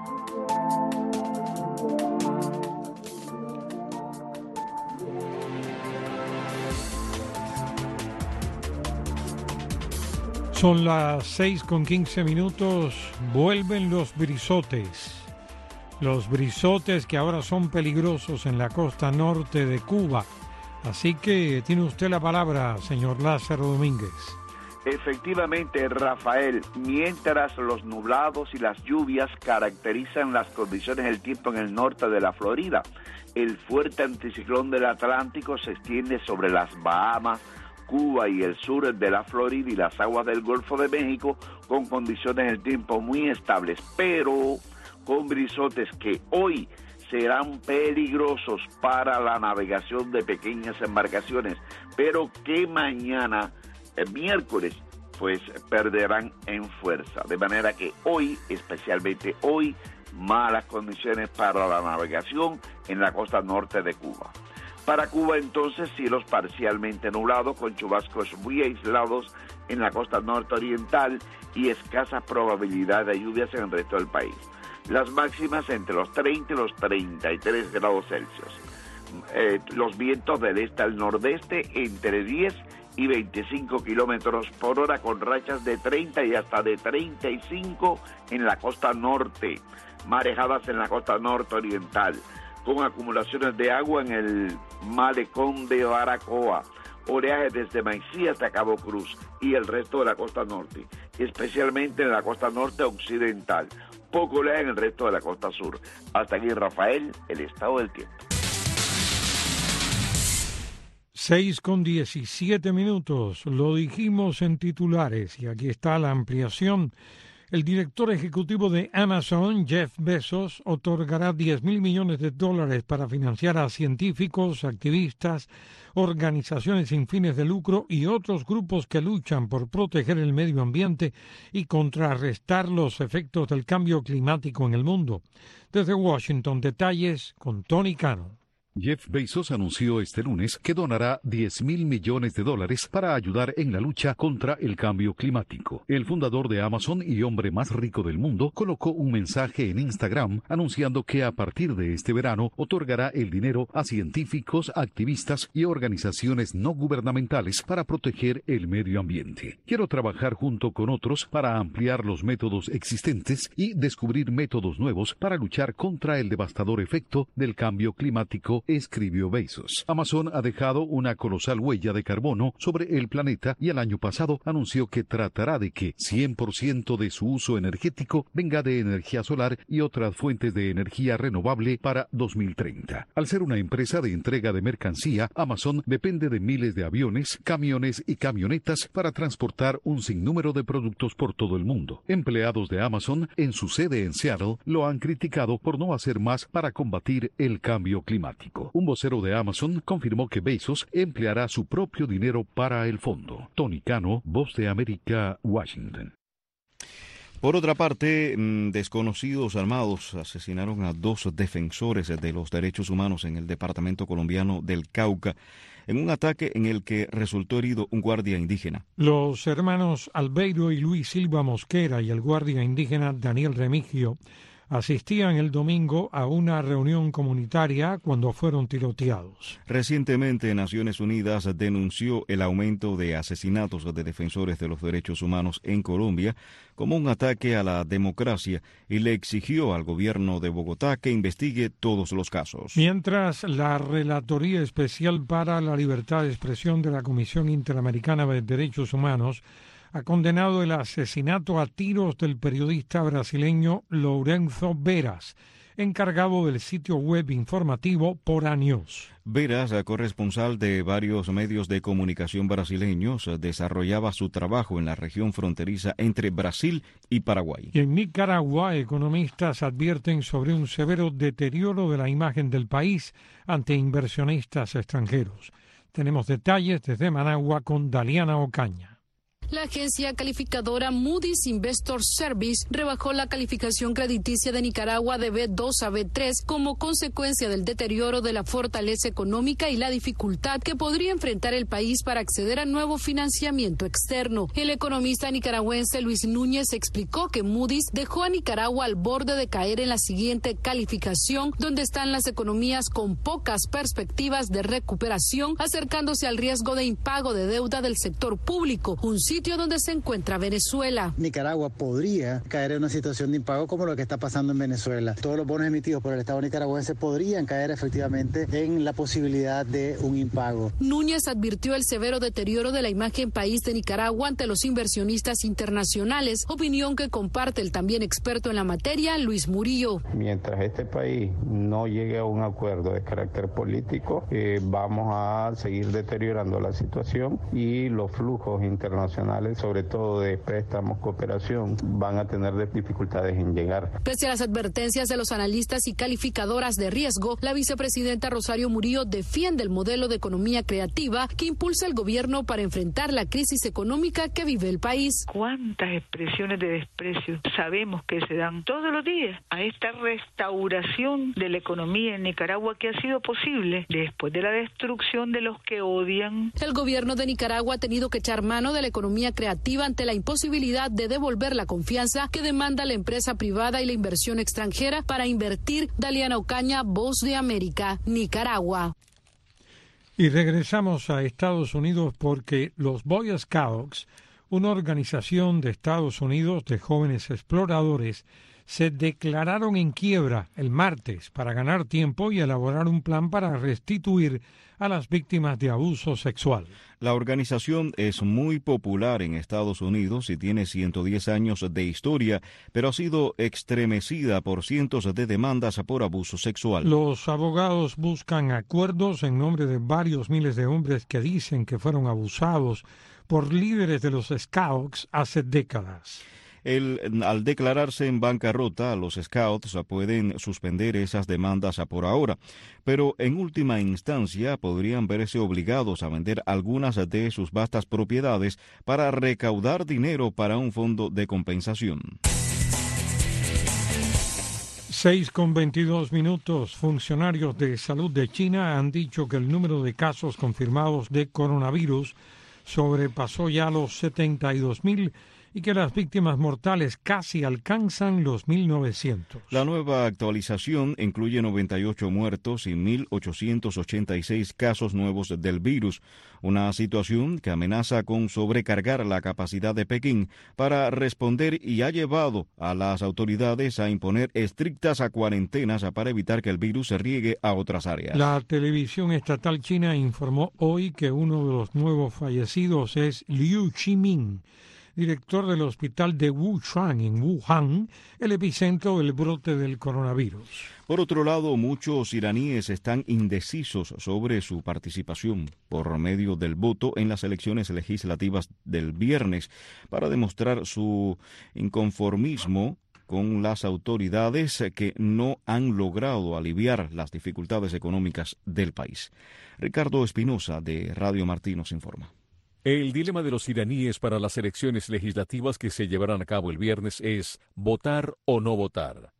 Son las 6:15. Vuelven los brisotes. Los brisotes que ahora son peligrosos en la costa norte de Cuba. Así que tiene usted la palabra, señor Lázaro Domínguez. Efectivamente, Rafael, mientras los nublados y las lluvias caracterizan las condiciones del tiempo en el norte de la Florida, el fuerte anticiclón del Atlántico se extiende sobre las Bahamas, Cuba y el sur de la Florida y las aguas del Golfo de México con condiciones del tiempo muy estables, pero con brisotes que hoy serán peligrosos para la navegación de pequeñas embarcaciones, pero que mañana, el miércoles, pues perderán en fuerza. De manera que hoy, especialmente hoy, malas condiciones para la navegación en la costa norte de Cuba. Para Cuba, entonces, cielos parcialmente nublados con chubascos muy aislados en la costa norte-oriental y escasa probabilidad de lluvias en el resto del país. Las máximas entre los 30 y los 33 grados Celsius. Los vientos del este al nordeste entre 10 y 25 kilómetros por hora con rachas de 30 y hasta de 35 en la costa norte. Marejadas en la costa norte-oriental, con acumulaciones de agua en el malecón de Baracoa, oleaje desde Maicí hasta Cabo Cruz y el resto de la costa norte, especialmente en la costa norte occidental, poco oleaje en el resto de la costa sur. Hasta aquí, Rafael, el estado del tiempo. 6:17. Lo dijimos en titulares y aquí está la ampliación. El director ejecutivo de Amazon, Jeff Bezos, otorgará $10,000 millones para financiar a científicos, activistas, organizaciones sin fines de lucro y otros grupos que luchan por proteger el medio ambiente y contrarrestar los efectos del cambio climático en el mundo. Desde Washington, detalles con Tony Cano. Jeff Bezos anunció este lunes que donará $10,000 millones para ayudar en la lucha contra el cambio climático. El fundador de Amazon y hombre más rico del mundo colocó un mensaje en Instagram anunciando que a partir de este verano otorgará el dinero a científicos, activistas y organizaciones no gubernamentales para proteger el medio ambiente. Quiero trabajar junto con otros para ampliar los métodos existentes y descubrir métodos nuevos para luchar contra el devastador efecto del cambio climático escribió Bezos. Amazon ha dejado una colosal huella de carbono sobre el planeta y el año pasado anunció que tratará de que 100% de su uso energético venga de energía solar y otras fuentes de energía renovable para 2030. Al ser una empresa de entrega de mercancía, Amazon depende de miles de aviones, camiones y camionetas para transportar un sinnúmero de productos por todo el mundo. Empleados de Amazon en su sede en Seattle lo han criticado por no hacer más para combatir el cambio climático. Un vocero de Amazon confirmó que Bezos empleará su propio dinero para el fondo. Tony Cano, Voz de América, Washington. Por otra parte, desconocidos armados asesinaron a 2 defensores de los derechos humanos en el departamento colombiano del Cauca, en un ataque en el que resultó herido un guardia indígena. Los hermanos Albeiro y Luis Silva Mosquera y el guardia indígena Daniel Remigio asistían el domingo a una reunión comunitaria cuando fueron tiroteados. Recientemente, Naciones Unidas denunció el aumento de asesinatos de defensores de los derechos humanos en Colombia como un ataque a la democracia y le exigió al gobierno de Bogotá que investigue todos los casos. Mientras, la Relatoría Especial para la Libertad de Expresión de la Comisión Interamericana de Derechos Humanos ha condenado el asesinato a tiros del periodista brasileño Lourenço Veras, encargado del sitio web informativo Pora News. Veras, corresponsal de varios medios de comunicación brasileños, desarrollaba su trabajo en la región fronteriza entre Brasil y Paraguay. Y en Nicaragua, economistas advierten sobre un severo deterioro de la imagen del país ante inversionistas extranjeros. Tenemos detalles desde Managua con Daliana Ocaña. La agencia calificadora Moody's Investor Service rebajó la calificación crediticia de Nicaragua de B2 a B3 como consecuencia del deterioro de la fortaleza económica y la dificultad que podría enfrentar el país para acceder a nuevo financiamiento externo. El economista nicaragüense Luis Núñez explicó que Moody's dejó a Nicaragua al borde de caer en la siguiente calificación, donde están las economías con pocas perspectivas de recuperación, acercándose al riesgo de impago de deuda del sector público, un sitio donde se encuentra Venezuela. Nicaragua podría caer en una situación de impago como lo que está pasando en Venezuela. Todos los bonos emitidos por el Estado nicaragüense podrían caer efectivamente en la posibilidad de un impago. Núñez advirtió el severo deterioro de la imagen país de Nicaragua ante los inversionistas internacionales, opinión que comparte el también experto en la materia, Luis Murillo. Mientras este país no llegue a un acuerdo de carácter político, vamos a seguir deteriorando la situación y los flujos internacionales, sobre todo de préstamos, cooperación, van a tener dificultades en llegar. Pese a las advertencias de los analistas y calificadoras de riesgo, la vicepresidenta Rosario Murillo defiende el modelo de economía creativa que impulsa el gobierno para enfrentar la crisis económica que vive el país. ¿Cuántas expresiones de desprecio sabemos que se dan todos los días a esta restauración de la economía en Nicaragua que ha sido posible después de la destrucción de los que odian? El gobierno de Nicaragua ha tenido que echar mano de la economía creativa ante la imposibilidad de devolver la confianza que demanda la empresa privada y la inversión extranjera para invertir. Daliana Ocaña, Voz de América, Nicaragua. Y regresamos a Estados Unidos porque los Boy Scouts, una organización de Estados Unidos de jóvenes exploradores, se declararon en quiebra el martes para ganar tiempo y elaborar un plan para restituir a las víctimas de abuso sexual. La organización es muy popular en Estados Unidos y tiene 110 años de historia, pero ha sido estremecida por cientos de demandas por abuso sexual. Los abogados buscan acuerdos en nombre de varios miles de hombres que dicen que fueron abusados por líderes de los Scouts hace décadas. Al declararse en bancarrota, los Scouts pueden suspender esas demandas por ahora, pero en última instancia podrían verse obligados a vender algunas de sus vastas propiedades para recaudar dinero para un fondo de compensación. 6:22. Funcionarios de salud de China han dicho que el número de casos confirmados de coronavirus sobrepasó ya los 72,000 y que las víctimas mortales casi alcanzan los 1.900. La nueva actualización incluye 98 muertos y 1.886 casos nuevos del virus, una situación que amenaza con sobrecargar la capacidad de Pekín para responder y ha llevado a las autoridades a imponer estrictas cuarentenas para evitar que el virus se riegue a otras áreas. La televisión estatal china informó hoy que uno de los nuevos fallecidos es Liu Qiming, director del hospital de Wuchuan en Wuhan, el epicentro del brote del coronavirus. Por otro lado, muchos iraníes están indecisos sobre su participación por medio del voto en las elecciones legislativas del viernes para demostrar su inconformismo con las autoridades que no han logrado aliviar las dificultades económicas del país. Ricardo Espinosa, de Radio Martí, nos informa. El dilema de los iraníes para las elecciones legislativas que se llevarán a cabo el viernes es votar o no votar.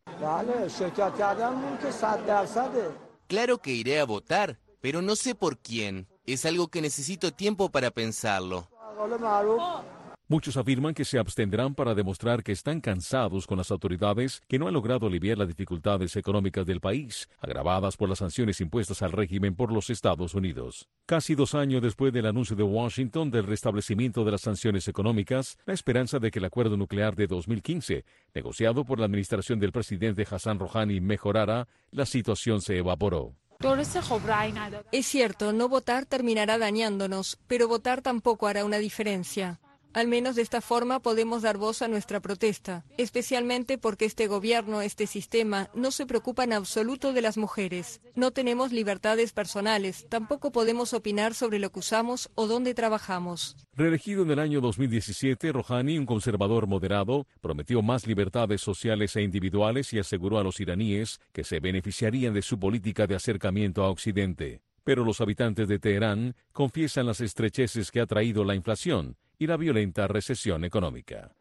Claro que iré a votar, pero no sé por quién. Es algo que necesito tiempo para pensarlo. Muchos afirman que se abstendrán para demostrar que están cansados con las autoridades que no han logrado aliviar las dificultades económicas del país, agravadas por las sanciones impuestas al régimen por los Estados Unidos. Casi 2 años después del anuncio de Washington del restablecimiento de las sanciones económicas, la esperanza de que el acuerdo nuclear de 2015, negociado por la administración del presidente Hassan Rouhani, mejorara, la situación se evaporó. Es cierto, no votar terminará dañándonos, pero votar tampoco hará una diferencia. Al menos de esta forma podemos dar voz a nuestra protesta, especialmente porque este gobierno, este sistema, no se preocupa en absoluto de las mujeres. No tenemos libertades personales, tampoco podemos opinar sobre lo que usamos o dónde trabajamos. Reelegido en el año 2017, Rouhani, un conservador moderado, prometió más libertades sociales e individuales y aseguró a los iraníes que se beneficiarían de su política de acercamiento a Occidente. Pero los habitantes de Teherán confiesan las estrecheces que ha traído la inflación y la violenta recesión económica.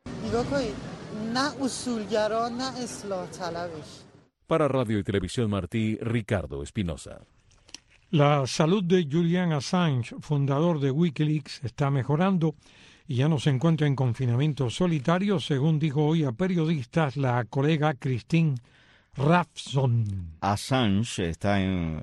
Para Radio y Televisión Martí, Ricardo Espinosa. La salud de Julian Assange, fundador de Wikileaks, está mejorando y ya no se encuentra en confinamiento solitario, según dijo hoy a periodistas la colega Christine Hrafnsson. Assange está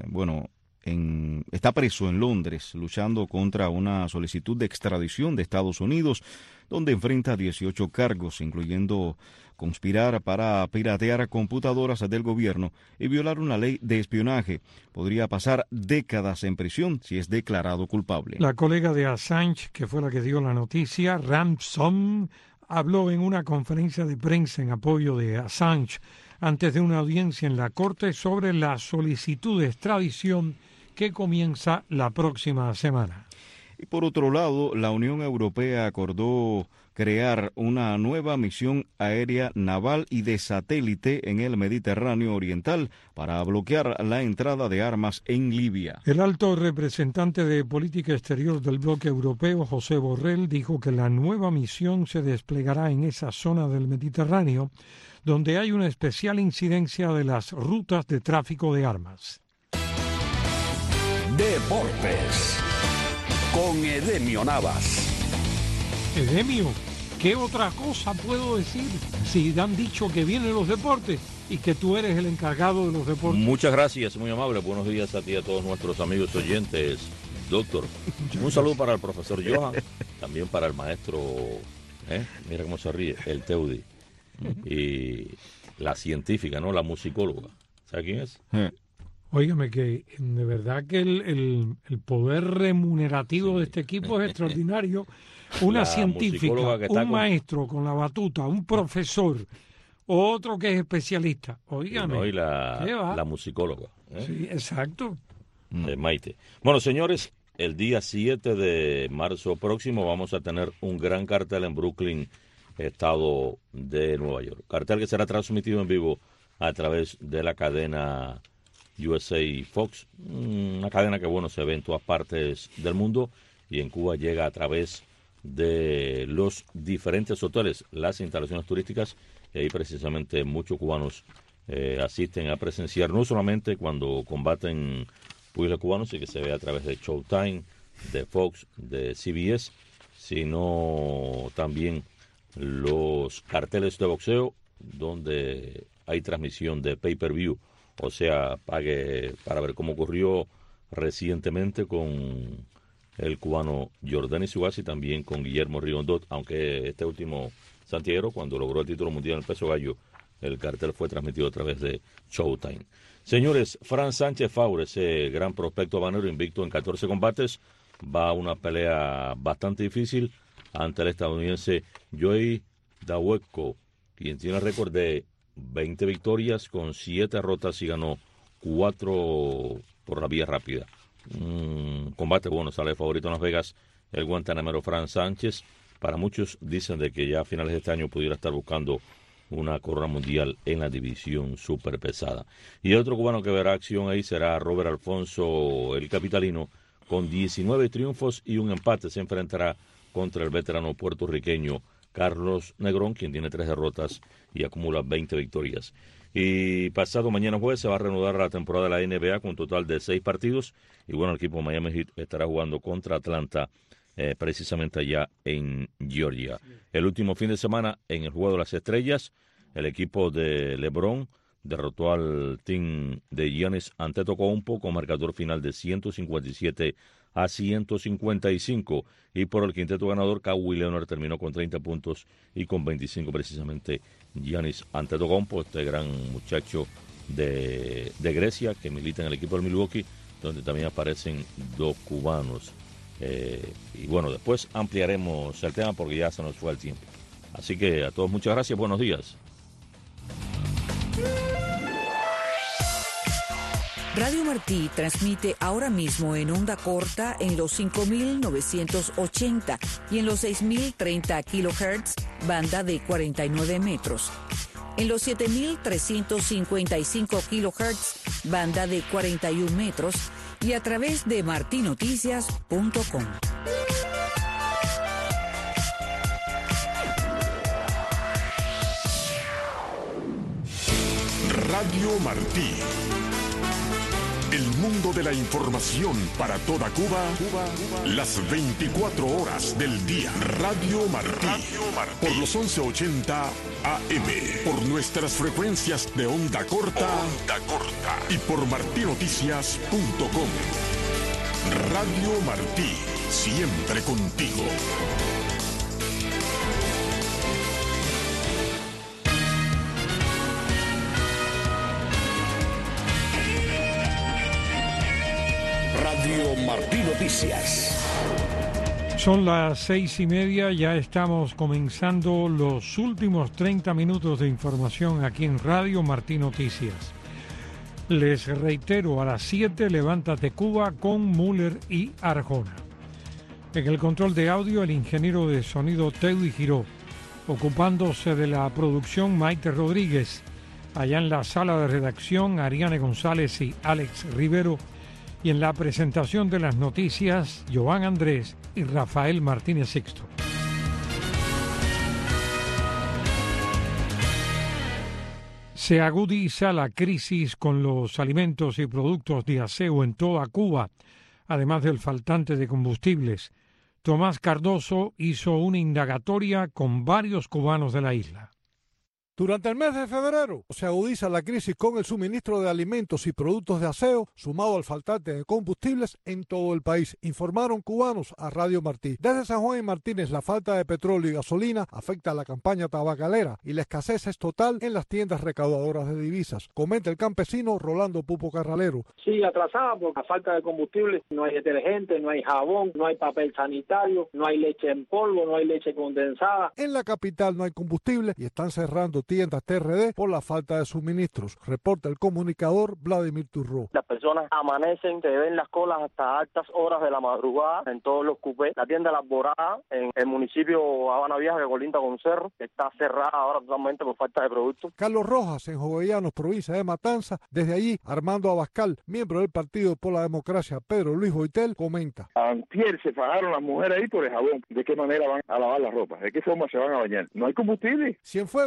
está preso en Londres, luchando contra una solicitud de extradición de Estados Unidos, donde enfrenta 18 cargos, incluyendo conspirar para piratear computadoras del gobierno y violar una ley de espionaje. Podría pasar décadas en prisión si es declarado culpable. La colega de Assange, que fue la que dio la noticia, Hrafnsson, habló en una conferencia de prensa en apoyo de Assange antes de una audiencia en la Corte sobre la solicitud de extradición que comienza la próxima semana. Y por otro lado, la Unión Europea acordó crear una nueva misión aérea naval y de satélite en el Mediterráneo Oriental para bloquear la entrada de armas en Libia. El alto representante de política exterior del bloque europeo, José Borrell, dijo que la nueva misión se desplegará en esa zona del Mediterráneo, donde hay una especial incidencia de las rutas de tráfico de armas. Deportes con Edemio Navas. Edemio, ¿qué otra cosa puedo decir si han dicho que vienen los deportes y que tú eres el encargado de los deportes? Muchas gracias, muy amable. Buenos días a ti y a todos nuestros amigos oyentes, doctor. Un saludo para el profesor Johan, también para el maestro, mira cómo se ríe, el Teudi, y la científica, ¿no? La musicóloga. ¿Sabe quién es? Óigame, que de verdad que el poder remunerativo de este equipo es extraordinario. Una científica, un maestro con la batuta, un profesor, otro que es especialista. Óigame. Y la musicóloga. Sí, exacto. Maite. Bueno, señores, el día 7 de marzo próximo vamos a tener un gran cartel en Brooklyn, estado de Nueva York. Cartel que será transmitido en vivo a través de la cadena USA Fox, una cadena que se ve en todas partes del mundo y en Cuba llega a través de los diferentes hoteles, las instalaciones turísticas, y ahí precisamente muchos cubanos asisten a presenciar, no solamente cuando combaten pugiles cubanos, y que se ve a través de Showtime, de Fox, de CBS, sino también los carteles de boxeo donde hay transmisión de pay-per-view, o sea, pague para ver cómo ocurrió recientemente con el cubano Jordani Suárez y también con Guillermo Riondot, aunque este último santiaguero, cuando logró el título mundial en el peso gallo, el cartel fue transmitido a través de Showtime. Señores, Fran Sánchez Faure, ese gran prospecto habanero invicto en 14 combates, va a una pelea bastante difícil ante el estadounidense Joey Dawetko, quien tiene el récord de 20 victorias con 7 derrotas y ganó 4 por la vía rápida. Combate bueno, sale favorito en Las Vegas el guantanamero Fran Sánchez. Para muchos dicen de que ya a finales de este año pudiera estar buscando una corona mundial en la división super pesada. Y el otro cubano que verá acción ahí será Robert Alfonso, el capitalino, con 19 triunfos y un empate. Se enfrentará contra el veterano puertorriqueño Carlos Negrón, quien tiene 3 derrotas y acumula 20 victorias. Y pasado mañana jueves se va a reanudar la temporada de la NBA con un total de 6 partidos. Y bueno, el equipo Miami Heat estará jugando contra Atlanta, precisamente allá en Georgia. El último fin de semana, en el Juego de las Estrellas, el equipo de LeBron derrotó al team de Giannis Antetokounmpo con marcador final de 157-155. Y por el quinteto ganador, Kawhi Leonard terminó con 30 puntos y con 25 precisamente Giannis Antetokounmpo, este gran muchacho de Grecia que milita en el equipo del Milwaukee, donde también aparecen 2 cubanos. Y bueno, después ampliaremos el tema porque ya se nos fue el tiempo. Así que a todos muchas gracias, buenos días. Radio Martí transmite ahora mismo en onda corta en los 5.980 y en los 6.030 kHz, banda de 49 metros. En los 7.355 kHz, banda de 41 metros y a través de martinoticias.com. Radio Martí. El mundo de la información para toda Cuba, las 24 horas del día. Radio Martí. Por los 1180 AM. Por nuestras frecuencias de onda corta. Y por martinoticias.com. Radio Martí. Siempre contigo. Radio Martí Noticias. Son las 6:30, ya estamos comenzando los últimos 30 minutos de información aquí en Radio Martí Noticias. Les reitero, a las 7, Levántate Cuba con Müller y Arjona. En el control de audio, el ingeniero de sonido Teudy Giró, ocupándose de la producción Maite Rodríguez. Allá en la sala de redacción, Ariane González y Alex Rivero. Y en la presentación de las noticias, Joan Andrés y Rafael Martínez Sixto. Se agudiza la crisis con los alimentos y productos de aseo en toda Cuba, además del faltante de combustibles. Tomás Cardoso hizo una indagatoria con varios cubanos de la isla. Durante el mes de febrero se agudiza la crisis con el suministro de alimentos y productos de aseo, sumado al faltante de combustibles en todo el país, informaron cubanos a Radio Martí. Desde San Juan y Martínez, la falta de petróleo y gasolina afecta a la campaña tabacalera y la escasez es total en las tiendas recaudadoras de divisas, comenta el campesino Rolando Pupo Carralero. Sí, atrasada por la falta de combustible, no hay detergente, no hay jabón, no hay papel sanitario, no hay leche en polvo, no hay leche condensada. En la capital no hay combustible y están cerrando tiendas TRD por la falta de suministros, reporta el comunicador Vladimir Turró. Las personas amanecen, se ven las colas hasta altas horas de la madrugada en todos los cupés. La tienda La Alborada en el municipio Habana Vieja, que colinda con Cerro, está cerrada ahora totalmente por falta de productos. Carlos Rojas, en Jovellanos, provincia de Matanza, desde allí Armando Abascal, miembro del Partido por la Democracia Pedro Luis Boitel, comenta. Antier se fajaron las mujeres ahí por el jabón. ¿De qué manera van a lavar la ropa? ¿De qué forma se van a bañar? No hay combustible. Cienfuegos tiene un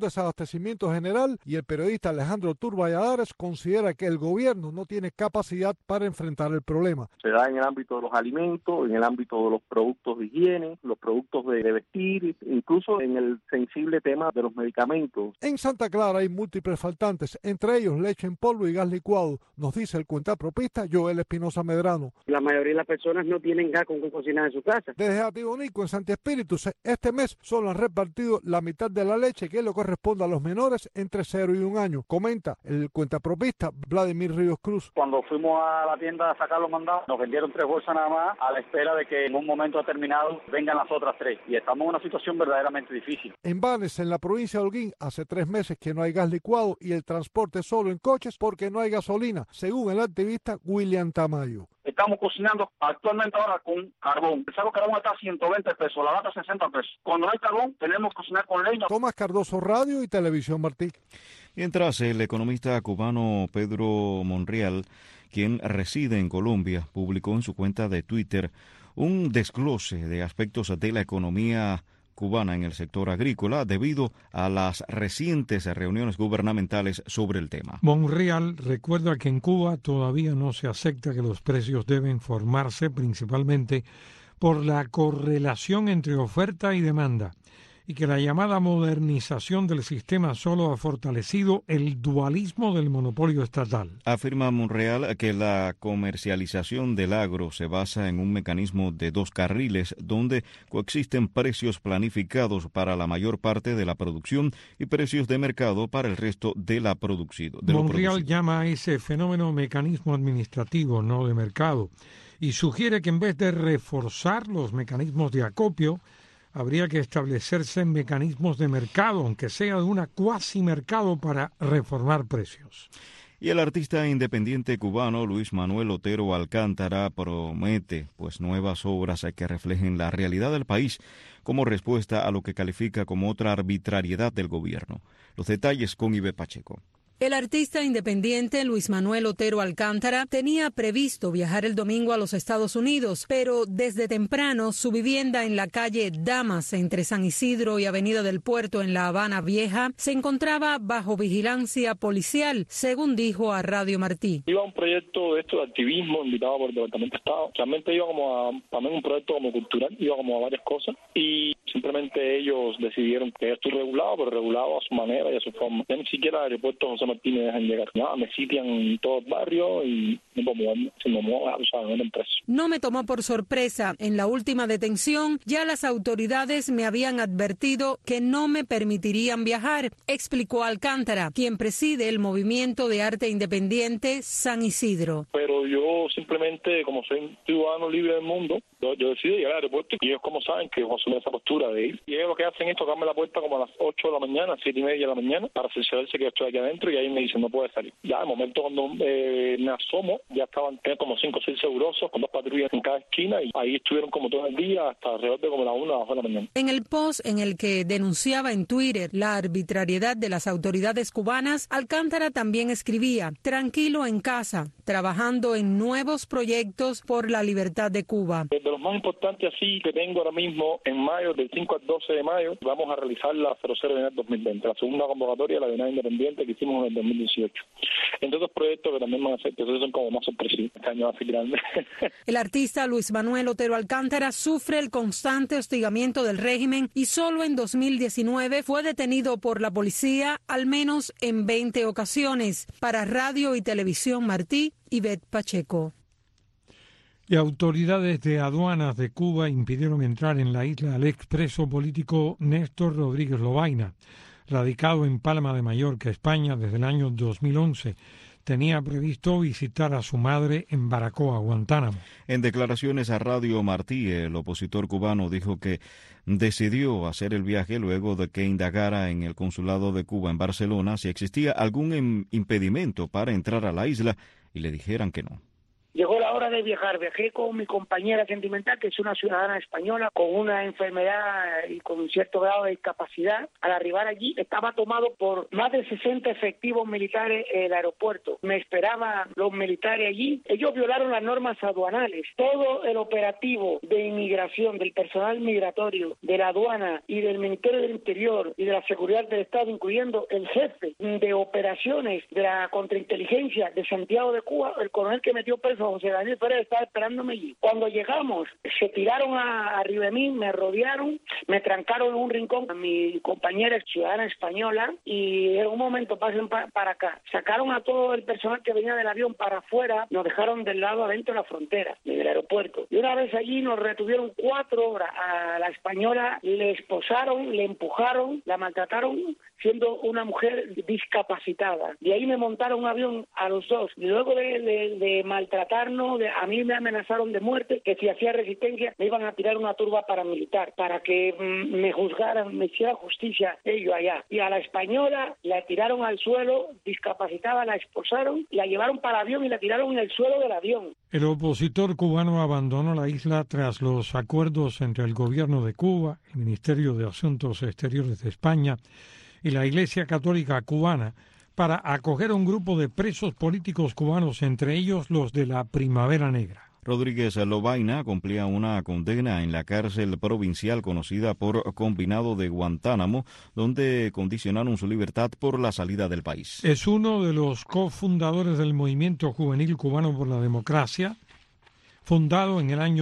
desabastecimiento general y el periodista Alejandro Turballadares considera que el gobierno no tiene capacidad para enfrentar el problema. Se da en el ámbito de los alimentos, en el ámbito de los productos de higiene, los productos de vestir, incluso en el sensible tema de los medicamentos. En Santa Clara hay múltiples faltantes, entre ellos leche en polvo y gas licuado, nos dice el cuentapropista Joel Espinosa Medrano. La mayoría de las personas no tienen gas con que cocinar en su casa. Desde Atibonico, en Santi Espíritu, este mes solo han repartido la mitad de la leche que le corresponde a los menores entre 0 y 1 año, comenta el cuentapropista Vladimir Ríos Cruz. Cuando fuimos a la tienda a sacar los mandados, nos vendieron 3 bolsas nada más a la espera de que en un momento determinado vengan las otras 3 y estamos en una situación verdaderamente difícil. En Banes, en la provincia de Holguín, hace 3 meses que no hay gas licuado y el transporte solo en coches porque no hay gasolina, según el activista William Tamayo. Estamos cocinando actualmente ahora con carbón. El saco de carbón está a 120 pesos, la lata 60 pesos. Cuando no hay carbón, tenemos que cocinar con leña. Tomás Cardoso, Radio y Televisión Martí. Mientras el economista cubano Pedro Monreal, quien reside en Colombia, publicó en su cuenta de Twitter un desglose de aspectos de la economía cubana en el sector agrícola debido a las recientes reuniones gubernamentales sobre el tema. Monreal recuerda que en Cuba todavía no se acepta que los precios deben formarse principalmente por la correlación entre oferta y demanda y que la llamada modernización del sistema solo ha fortalecido el dualismo del monopolio estatal. Afirma Monreal que la comercialización del agro se basa en un mecanismo de 2 carriles donde coexisten precios planificados para la mayor parte de la producción y precios de mercado para el resto de la producción. Monreal llama a ese fenómeno mecanismo administrativo, no de mercado, y sugiere que en vez de reforzar los mecanismos de acopio, habría que establecerse mecanismos de mercado, aunque sea de una cuasi mercado, para reformar precios. Y el artista independiente cubano Luis Manuel Otero Alcántara promete nuevas obras que reflejen la realidad del país como respuesta a lo que califica como otra arbitrariedad del gobierno. Los detalles con Ibe Pacheco. El artista independiente Luis Manuel Otero Alcántara tenía previsto viajar el domingo a los Estados Unidos, pero desde temprano su vivienda en la calle Damas entre San Isidro y Avenida del Puerto en La Habana Vieja se encontraba bajo vigilancia policial, según dijo a Radio Martí. Iba a un proyecto de esto de activismo invitado por el Departamento de Estado. Realmente iba como a también un proyecto como cultural, iba como a varias cosas y simplemente ellos decidieron que esto es regulado, pero regulado a su manera y a su forma. Ya ni siquiera el aeropuerto José Martí me dejan llegar. Me sitian en todo el barrio y no puedo moverme. Si me muevo, me meten preso. No me tomó por sorpresa. En la última detención, ya las autoridades me habían advertido que no me permitirían viajar, explicó Alcántara, quien preside el movimiento de arte independiente San Isidro. Pero yo simplemente, como soy un ciudadano libre del mundo, yo decidí llegar al aeropuerto y ellos como saben que yo asumí esa postura de ir. Y ellos lo que hacen es tocarme la puerta como a las 8 de la mañana, 7:30 de la mañana, para cerciorarse que yo estoy aquí adentro y ahí me dicen no puede salir. Ya al momento cuando me asomo, ya estaban como 5 o 6 segurosos con 2 patrullas en cada esquina y ahí estuvieron como todo el día hasta alrededor de como las 1 o 2 de la mañana. En el post en el que denunciaba en Twitter la arbitrariedad de las autoridades cubanas, Alcántara también escribía: tranquilo en casa, trabajando en nuevos proyectos por la libertad de Cuba. De los más importantes así que tengo ahora mismo, en mayo, del 5 al 12 de mayo, vamos a realizar la 00 Bienal 2020, la segunda convocatoria de la Bienal Independiente que hicimos en el 2018. Entre otros proyectos que también van a ser, que son como más sorpresivos, este año va a ser grande. El artista Luis Manuel Otero Alcántara sufre el constante hostigamiento del régimen y solo en 2019 fue detenido por la policía al menos en 20 ocasiones. Para Radio y Televisión Martí, Ivette Pacheco. Y autoridades de aduanas de Cuba impidieron entrar en la isla al expreso político Néstor Rodríguez Lobaina, radicado en Palma de Mallorca, España, desde el año 2011. Tenía previsto visitar a su madre en Baracoa, Guantánamo. En declaraciones a Radio Martí, el opositor cubano dijo que decidió hacer el viaje luego de que indagara en el consulado de Cuba en Barcelona si existía algún impedimento para entrar a la isla y le dijeran que no. llegó la hora de viajar. Viajé con mi compañera sentimental, que es una ciudadana española con una enfermedad y con un cierto grado de discapacidad. Al arribar allí estaba tomado por más de 60 efectivos militares el aeropuerto. Me esperaban los militares allí. Ellos violaron las normas aduanales. Todo el operativo de inmigración, del personal migratorio, de la aduana y del Ministerio del Interior y de la Seguridad del Estado, incluyendo el jefe de operaciones de la contrainteligencia de Santiago de Cuba, el coronel que metió preso a José Daniel Pérez, estaba esperándome allí. Cuando llegamos, se tiraron arriba de mí, me rodearon, me trancaron en un rincón a mi compañera ciudadana española y en un momento pasen para acá. Sacaron a todo el personal que venía del avión para afuera, nos dejaron del lado adentro de la frontera, del aeropuerto. Y una vez allí nos retuvieron 4 horas. A la española le esposaron, le empujaron, la maltrataron, siendo una mujer discapacitada. De ahí me montaron un avión a los dos. Luego de maltratarnos, a mí me amenazaron de muerte, que si hacía resistencia me iban a tirar una turba paramilitar para que me juzgaran, me hiciera justicia ellos allá. Y a la española la tiraron al suelo, discapacitada, la esposaron, la llevaron para el avión y la tiraron en el suelo del avión. El opositor cubano abandonó la isla tras los acuerdos entre el gobierno de Cuba, el Ministerio de Asuntos Exteriores de España y la Iglesia Católica Cubana para acoger a un grupo de presos políticos cubanos, entre ellos los de la Primavera Negra. Rodríguez Lobaina cumplía una condena en la cárcel provincial conocida por Combinado de Guantánamo, donde condicionaron su libertad por la salida del país. Es uno de los cofundadores del Movimiento Juvenil Cubano por la Democracia, fundado en el año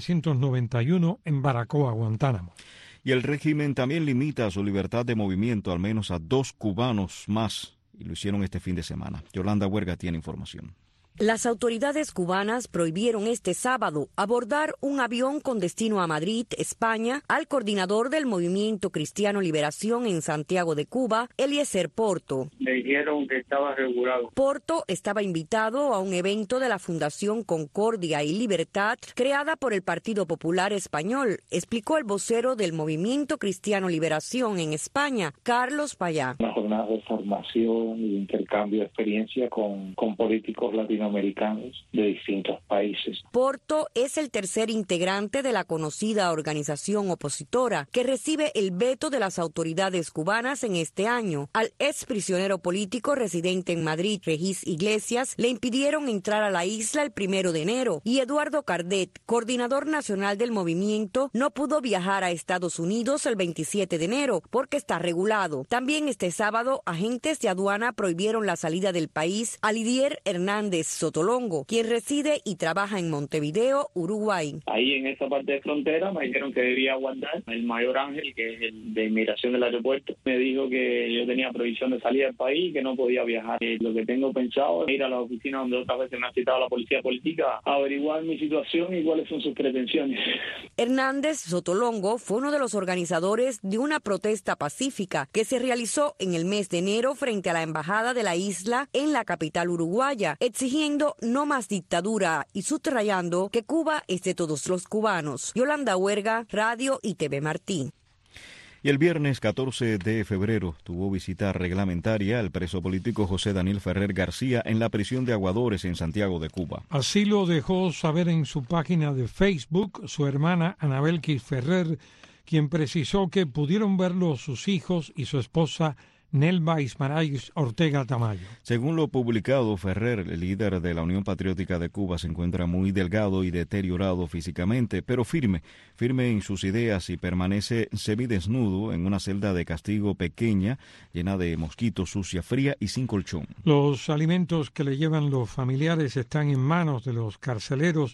1991 en Baracoa, Guantánamo. Y el régimen también limita su libertad de movimiento al menos a 2 cubanos más, y lo hicieron este fin de semana. Yolanda Huerga tiene información. Las autoridades cubanas prohibieron este sábado abordar un avión con destino a Madrid, España, al coordinador del Movimiento Cristiano Liberación en Santiago de Cuba, Eliezer Porto. Me dijeron que estaba regulado. Porto estaba invitado a un evento de la Fundación Concordia y Libertad, creada por el Partido Popular Español, explicó el vocero del Movimiento Cristiano Liberación en España, Carlos Payá. Una jornada de formación y de intercambio de experiencia con políticos latinoamericanos de distintos países. Porto es el tercer integrante de la conocida organización opositora que recibe el veto de las autoridades cubanas en este año. Al ex prisionero político residente en Madrid, Regis Iglesias, le impidieron entrar a la isla el 1 de enero y Eduardo Cardet, coordinador nacional del movimiento, no pudo viajar a Estados Unidos el 27 de enero porque está regulado. También este sábado, agentes de aduana prohibieron la salida del país a Lidier Hernández Sotolongo, quien reside y trabaja en Montevideo, Uruguay. Ahí en esa parte de frontera me dijeron que debía aguardar. El mayor Ángel, que es el de inmigración del aeropuerto, me dijo que yo tenía prohibición de salir del país y que no podía viajar. Lo que tengo pensado es ir a la oficina donde otras veces me ha citado la policía política a averiguar mi situación y cuáles son sus pretensiones. Hernández Sotolongo fue uno de los organizadores de una protesta pacífica que se realizó en el mes de enero frente a la embajada de la isla en la capital uruguaya, exigiendo no más dictadura y subrayando que Cuba es de todos los cubanos. Yolanda Huerga, Radio y TV Martí. Y el viernes 14 de febrero tuvo visita reglamentaria el preso político José Daniel Ferrer García en la prisión de Aguadores en Santiago de Cuba. Así lo dejó saber en su página de Facebook su hermana Anabel Quis Ferrer, quien precisó que pudieron verlo sus hijos y su esposa Nelva Ismaray Ortega Tamayo. Según lo publicado, Ferrer, el líder de la Unión Patriótica de Cuba, se encuentra muy delgado y deteriorado físicamente, pero firme en sus ideas y permanece semidesnudo en una celda de castigo pequeña, llena de mosquitos, sucia, fría y sin colchón. Los alimentos que le llevan los familiares están en manos de los carceleros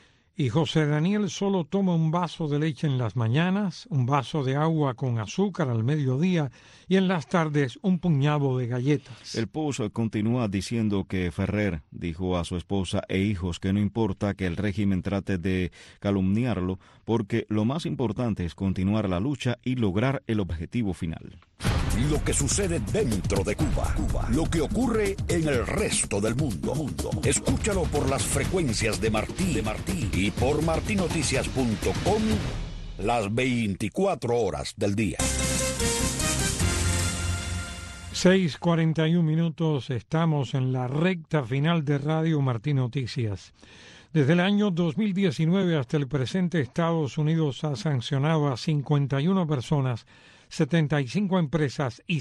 y José Daniel solo toma un vaso de leche en las mañanas, un vaso de agua con azúcar al mediodía y en las tardes un puñado de galletas. El post continúa diciendo que Ferrer dijo a su esposa e hijos que no importa que el régimen trate de calumniarlo, porque lo más importante es continuar la lucha y lograr el objetivo final. Lo que sucede dentro de Cuba, lo que ocurre en el resto del mundo. Escúchalo por las frecuencias de Martí y por martinoticias.com las 24 horas del día. 6:41, estamos en la recta final de Radio Martí Noticias. Desde el año 2019 hasta el presente, Estados Unidos ha sancionado a 51 personas, 75 empresas y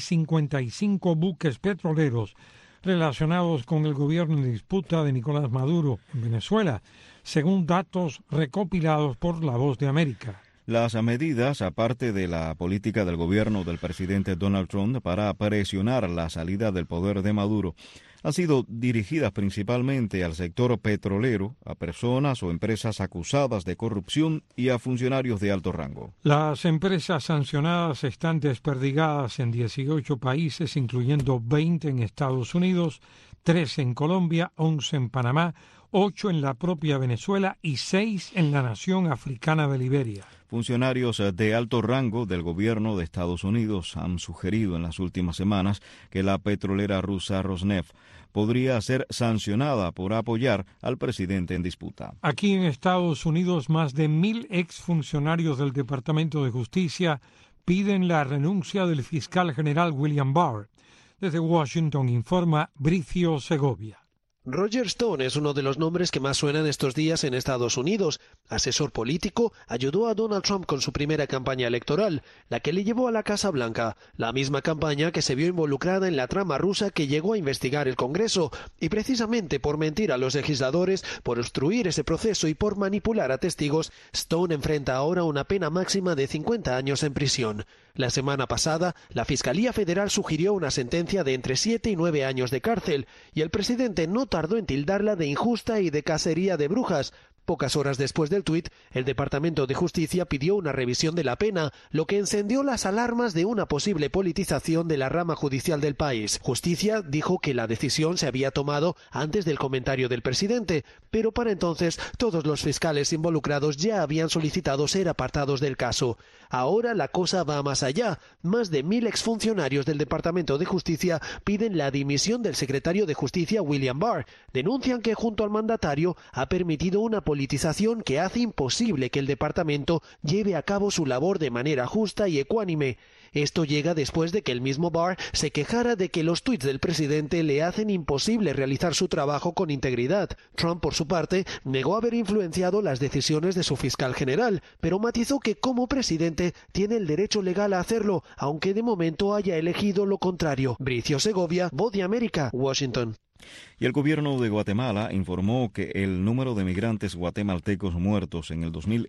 55 buques petroleros relacionados con el gobierno en disputa de Nicolás Maduro en Venezuela, según datos recopilados por La Voz de América. Las medidas, aparte de la política del gobierno del presidente Donald Trump para presionar la salida del poder de Maduro, han sido dirigidas principalmente al sector petrolero, a personas o empresas acusadas de corrupción y a funcionarios de alto rango. Las empresas sancionadas están desperdigadas en 18 países, incluyendo 20 en Estados Unidos, 13 en Colombia, 11 en Panamá, 8 en la propia Venezuela y 6 en la nación africana de Liberia. Funcionarios de alto rango del gobierno de Estados Unidos han sugerido en las últimas semanas que la petrolera rusa Rosneft podría ser sancionada por apoyar al presidente en disputa. Aquí en Estados Unidos, más de 1,000 exfuncionarios del Departamento de Justicia piden la renuncia del fiscal general William Barr. Desde Washington informa Bricio Segovia. Roger Stone es uno de los nombres que más suenan estos días en Estados Unidos. Asesor político, ayudó a Donald Trump con su primera campaña electoral, la que le llevó a la Casa Blanca, la misma campaña que se vio involucrada en la trama rusa que llegó a investigar el Congreso, y precisamente por mentir a los legisladores, por obstruir ese proceso y por manipular a testigos, Stone enfrenta ahora una pena máxima de 50 años en prisión. La semana pasada, la Fiscalía Federal sugirió una sentencia de entre 7 y 9 años de cárcel, y el presidente no tardó en tildarla de injusta y de cacería de brujas. Pocas horas después del tuit, el Departamento de Justicia pidió una revisión de la pena, lo que encendió las alarmas de una posible politización de la rama judicial del país. Justicia dijo que la decisión se había tomado antes del comentario del presidente, pero para entonces todos los fiscales involucrados ya habían solicitado ser apartados del caso. Ahora la cosa va más allá. Más de 1,000 exfuncionarios del Departamento de Justicia piden la dimisión del secretario de Justicia William Barr. Denuncian que junto al mandatario ha permitido una politización que hace imposible que el departamento lleve a cabo su labor de manera justa y ecuánime. Esto llega después de que el mismo Barr se quejara de que los tuits del presidente le hacen imposible realizar su trabajo con integridad. Trump, por su parte, negó haber influenciado las decisiones de su fiscal general, pero matizó que como presidente tiene el derecho legal a hacerlo, aunque de momento haya elegido lo contrario. Bricio Segovia, Voz de América, Washington. Y el gobierno de Guatemala informó que el número de migrantes guatemaltecos muertos en el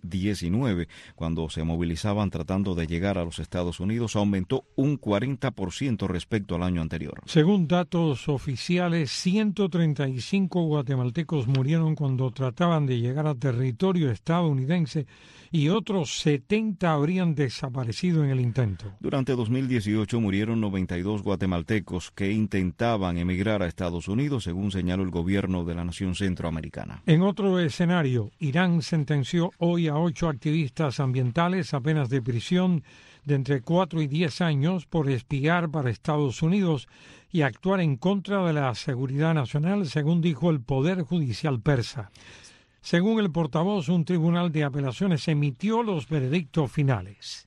2019, cuando se movilizaban tratando de llegar a los Estados Unidos, aumentó un 40% respecto al año anterior. Según datos oficiales, 135 guatemaltecos murieron cuando trataban de llegar a territorio estadounidense y otros 70 habrían desaparecido en el intento. Durante 2018 murieron 92 guatemaltecos que intentaban emigrar a Estados Unidos, según señaló el gobierno de la nación centroamericana. En otro escenario, Irán sentenció hoy a 8 activistas ambientales a penas de prisión de entre 4 y 10 años por espiar para Estados Unidos y actuar en contra de la seguridad nacional, según dijo el Poder Judicial persa. Según el portavoz, un tribunal de apelaciones emitió los veredictos finales.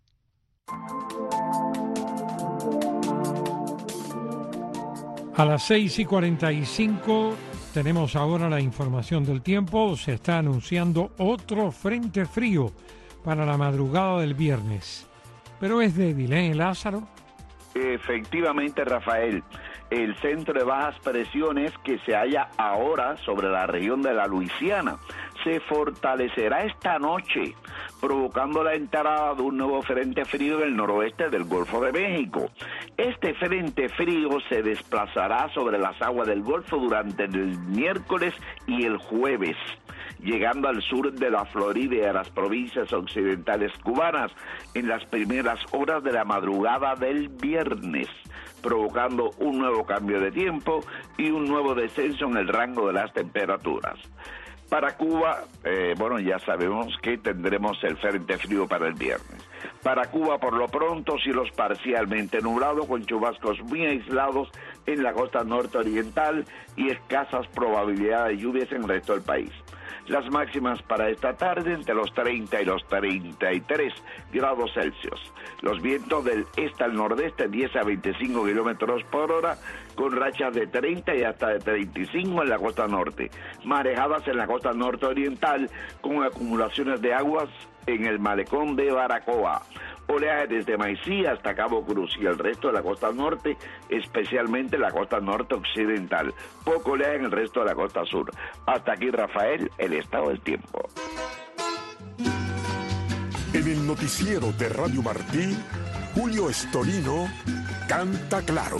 A las 6:45 tenemos ahora la información del tiempo. Se está anunciando otro frente frío para la madrugada del viernes. Pero es débil, ¿eh, Lázaro? Efectivamente, Rafael. El centro de bajas presiones que se halla ahora sobre la región de la Luisiana se fortalecerá esta noche, provocando la entrada de un nuevo frente frío en el noroeste del Golfo de México. Este frente frío se desplazará sobre las aguas del Golfo durante el miércoles y el jueves, llegando al sur de la Florida y a las provincias occidentales cubanas en las primeras horas de la madrugada del viernes, provocando un nuevo cambio de tiempo y un nuevo descenso en el rango de las temperaturas. Para Cuba, ya sabemos que tendremos el frente frío para el viernes. Para Cuba, por lo pronto, cielos parcialmente nublados con chubascos muy aislados en la costa norte oriental y escasas probabilidades de lluvias en el resto del país. Las máximas para esta tarde entre los 30 y los 33 grados Celsius. Los vientos del este al nordeste 10 a 25 kilómetros por hora, con rachas de 30 y hasta de 35 en la costa norte. Marejadas en la costa norte oriental, con acumulaciones de aguas en el malecón de Baracoa. Oleaje desde Maicí hasta Cabo Cruz y el resto de la costa norte, especialmente la costa norte occidental. Poco oleaje en el resto de la costa sur. Hasta aquí, Rafael, el estado del tiempo. En el noticiero de Radio Martí, Julio Estorino canta claro.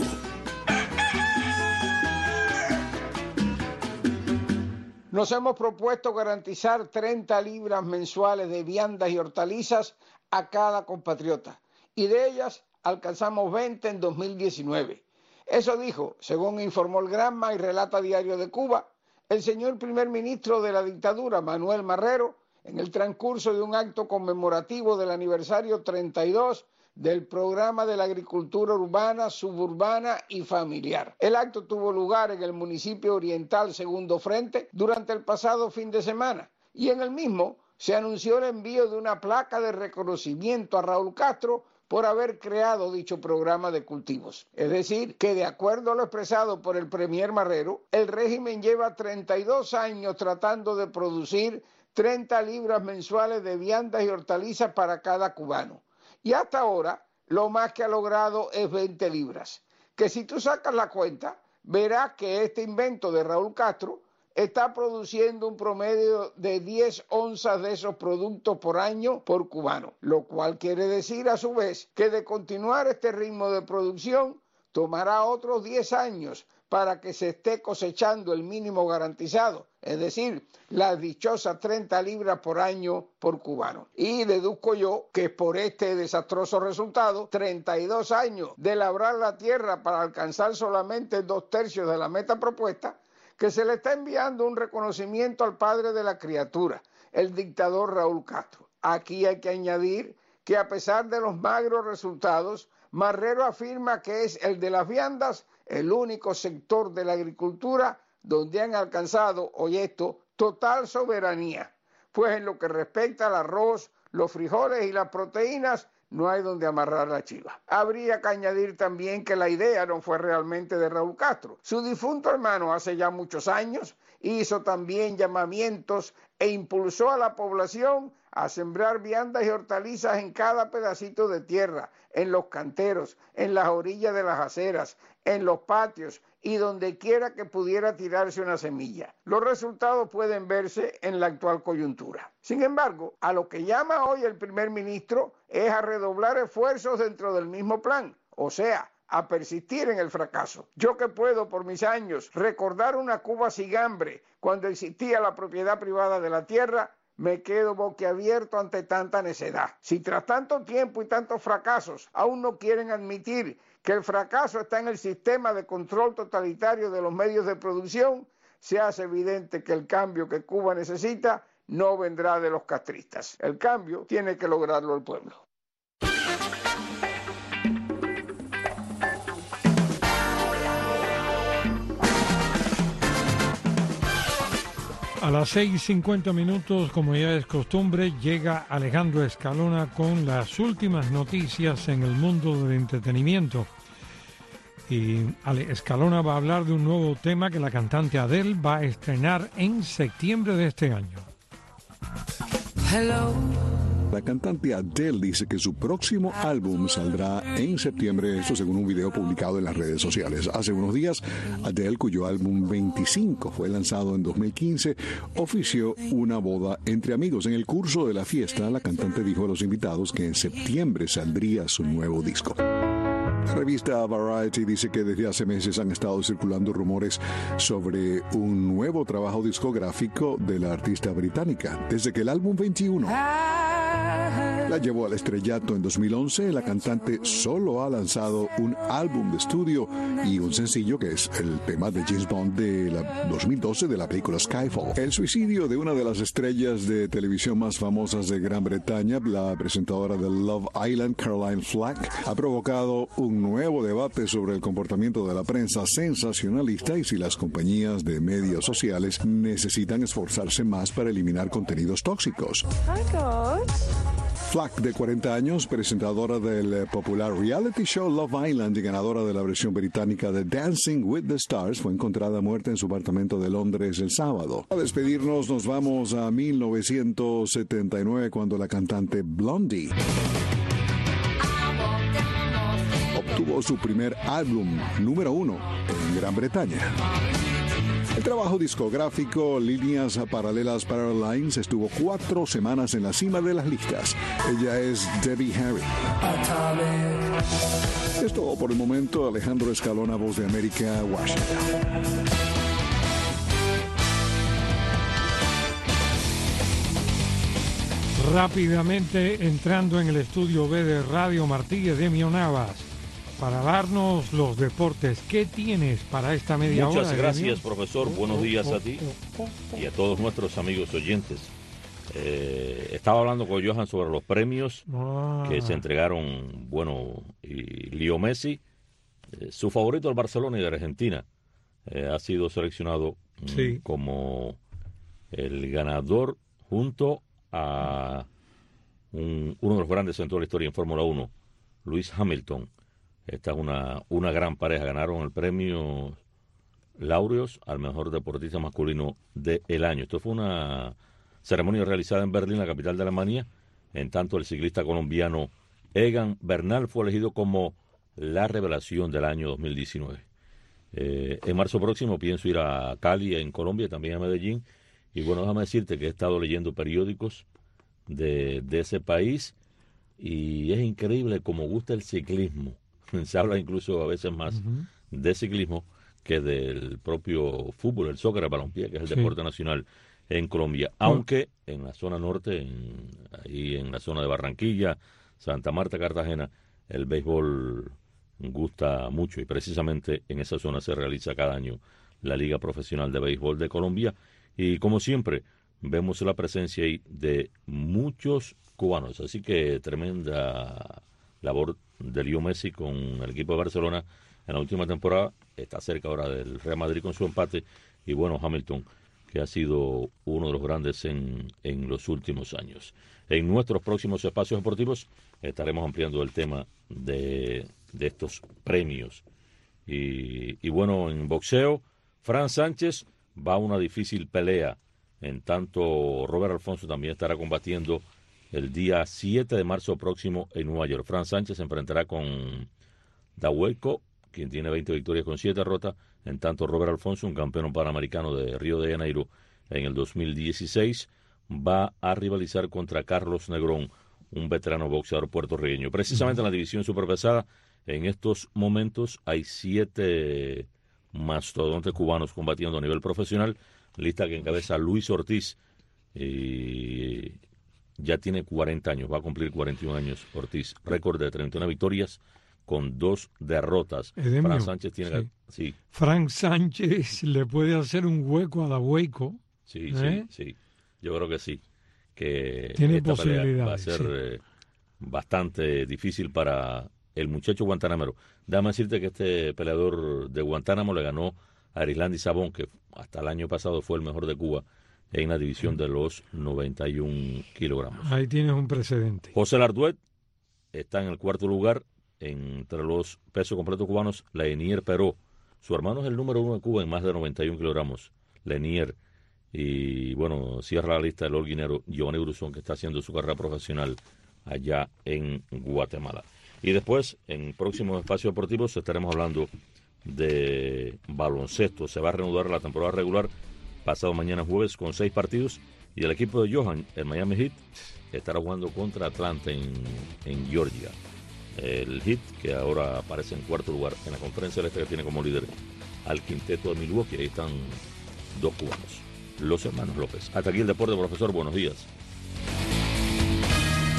Nos hemos propuesto garantizar 30 libras mensuales de viandas y hortalizas a cada compatriota, y de ellas alcanzamos 20 en 2019. Eso dijo, según informó el Granma y relata Diario de Cuba, el señor primer ministro de la dictadura, Manuel Marrero, en el transcurso de un acto conmemorativo del aniversario 32 del programa de la agricultura urbana, suburbana y familiar. El acto tuvo lugar en el municipio oriental Segundo Frente durante el pasado fin de semana, y en el mismo se anunció el envío de una placa de reconocimiento a Raúl Castro por haber creado dicho programa de cultivos. Es decir, que de acuerdo a lo expresado por el premier Marrero, el régimen lleva 32 años tratando de producir 30 libras mensuales de viandas y hortalizas para cada cubano. Y hasta ahora, lo más que ha logrado es 20 libras. Que si tú sacas la cuenta, verás que este invento de Raúl Castro está produciendo un promedio de 10 onzas de esos productos por año por cubano, lo cual quiere decir a su vez que de continuar este ritmo de producción tomará otros 10 años para que se esté cosechando el mínimo garantizado, es decir, las dichosas 30 libras por año por cubano. Y deduzco yo que por este desastroso resultado, 32 años de labrar la tierra para alcanzar solamente 2/3 de la meta propuesta, que se le está enviando un reconocimiento al padre de la criatura, el dictador Raúl Castro. Aquí hay que añadir que a pesar de los magros resultados, Marrero afirma que es el de las viandas el único sector de la agricultura donde han alcanzado, oye esto, total soberanía, pues en lo que respecta al arroz, los frijoles y las proteínas, no hay donde amarrar la chiva. Habría que añadir también que la idea no fue realmente de Raúl Castro. Su difunto hermano hace ya muchos años hizo también llamamientos e impulsó a la población a sembrar viandas y hortalizas en cada pedacito de tierra, en los canteros, en las orillas de las aceras, en los patios y donde quiera que pudiera tirarse una semilla. Los resultados pueden verse en la actual coyuntura. Sin embargo, a lo que llama hoy el primer ministro es a redoblar esfuerzos dentro del mismo plan, o sea, a persistir en el fracaso. Yo que puedo, por mis años, recordar una Cuba sin hambre cuando existía la propiedad privada de la tierra, me quedo boquiabierto ante tanta necedad. Si tras tanto tiempo y tantos fracasos aún no quieren admitir que el fracaso está en el sistema de control totalitario de los medios de producción, se hace evidente que el cambio que Cuba necesita no vendrá de los castristas. El cambio tiene que lograrlo el pueblo. A las 6:50, como ya es costumbre, llega Alejandro Escalona con las últimas noticias en el mundo del entretenimiento. Y Escalona va a hablar de un nuevo tema que la cantante Adele va a estrenar en septiembre de este año. Hello. La cantante Adele dice que su próximo álbum saldrá en septiembre, esto según un video publicado en las redes sociales. Hace unos días, Adele, cuyo álbum 25 fue lanzado en 2015, ofició una boda entre amigos. En el curso de la fiesta, la cantante dijo a los invitados que en septiembre saldría su nuevo disco. La revista Variety dice que desde hace meses han estado circulando rumores sobre un nuevo trabajo discográfico de la artista británica. Desde que el álbum 21 La llevó al estrellato en 2011. La cantante solo ha lanzado un álbum de estudio y un sencillo que es el tema de James Bond de 2012 de la película Skyfall. El suicidio de una de las estrellas de televisión más famosas de Gran Bretaña, la presentadora de Love Island, Caroline Flack, ha provocado un nuevo debate sobre el comportamiento de la prensa sensacionalista y si las compañías de medios sociales necesitan esforzarse más para eliminar contenidos tóxicos. Flack, de 40 años, presentadora del popular reality show Love Island y ganadora de la versión británica de Dancing with the Stars, fue encontrada muerta en su apartamento de Londres el sábado. A despedirnos nos vamos a 1979, cuando la cantante Blondie obtuvo su primer álbum número 1 en Gran Bretaña. El trabajo discográfico Líneas Paralelas Paralines estuvo 4 semanas en la cima de las listas. Ella es Debbie Harry. Es todo por el momento. Alejandro Escalona, Voz de América, Washington. Rápidamente entrando en el estudio B de Radio Martí, Edemio Navas, para darnos los deportes. ¿Qué tienes para esta media hora? Muchas gracias, profesor. Buenos días a ti y a todos nuestros amigos oyentes. Estaba hablando con Johan sobre los premios que se entregaron. Bueno, y Leo Messi, su favorito del Barcelona y de Argentina, ha sido seleccionado como el ganador junto a uno de los grandes en toda la historia en Fórmula 1, Lewis Hamilton. Esta es una gran pareja. Ganaron el premio Laureus al mejor deportista masculino del año. Esto fue una ceremonia realizada en Berlín, la capital de Alemania. En tanto, el ciclista colombiano Egan Bernal fue elegido como la revelación del año 2019. En marzo próximo pienso ir a Cali, en Colombia, y también a Medellín. Y bueno, déjame decirte que he estado leyendo periódicos de ese país y es increíble cómo gusta el ciclismo. Se habla incluso a veces más de ciclismo que del propio fútbol, el soccer, el balompié, que es el deporte nacional en Colombia. Aunque en la zona norte, ahí en la zona de Barranquilla, Santa Marta, Cartagena, el béisbol gusta mucho y precisamente en esa zona se realiza cada año la Liga Profesional de Béisbol de Colombia. Y como siempre, vemos la presencia ahí de muchos cubanos. Así que tremenda labor de Leo Messi con el equipo de Barcelona en la última temporada. Está cerca ahora del Real Madrid con su empate. Y bueno, Hamilton, que ha sido uno de los grandes en los últimos años. En nuestros próximos espacios deportivos estaremos ampliando el tema de estos premios. Y bueno, en boxeo, Fran Sánchez va a una difícil pelea. En tanto, Robert Alfonso también estará combatiendo el día 7 de marzo próximo en Nueva York. Fran Sánchez se enfrentará con Dahueco, quien tiene 20 victorias con 7 derrotas. En tanto, Robert Alfonso, un campeón panamericano de Río de Janeiro en el 2016, va a rivalizar contra Carlos Negrón, un veterano boxeador puertorriqueño. Precisamente en la división superpesada, en estos momentos hay 7 mastodontes cubanos combatiendo a nivel profesional, lista que encabeza Luis Ortiz, y ya tiene 40 años, va a cumplir 41 años Ortiz, récord de 31 victorias con 2 derrotas. Fran Sánchez tiene... Sí. Fran Sánchez le puede hacer un hueco a Dahueco. Sí, sí, yo creo que sí, que tiene esta pelea posibilidades, va a ser bastante difícil para el muchacho guantanamero. Déjame decirte que este peleador de Guantánamo le ganó a Arislandi Sabón, que hasta el año pasado fue el mejor de Cuba en la división de los 91 kilogramos. Ahí tienes un precedente. José Larduet está en el 4º lugar entre los pesos completos cubanos. Lenier Peró, su hermano es el número 1 de Cuba en más de 91 kilogramos. Lenier. Y bueno, cierra la lista el holguinero Giovanni Brusón, que está haciendo su carrera profesional allá en Guatemala. Y después, en próximos espacios deportivos, estaremos hablando de baloncesto. Se va a reanudar la temporada regular pasado mañana jueves con 6 partidos. Y el equipo de Johan, el Miami Heat, estará jugando contra Atlanta en Georgia. El Heat, que ahora aparece en 4º lugar en la conferencia del Este, que tiene como líder al quinteto de Milwaukee. Ahí están 2 cubanos, los hermanos López. Hasta aquí el deporte, profesor. Buenos días.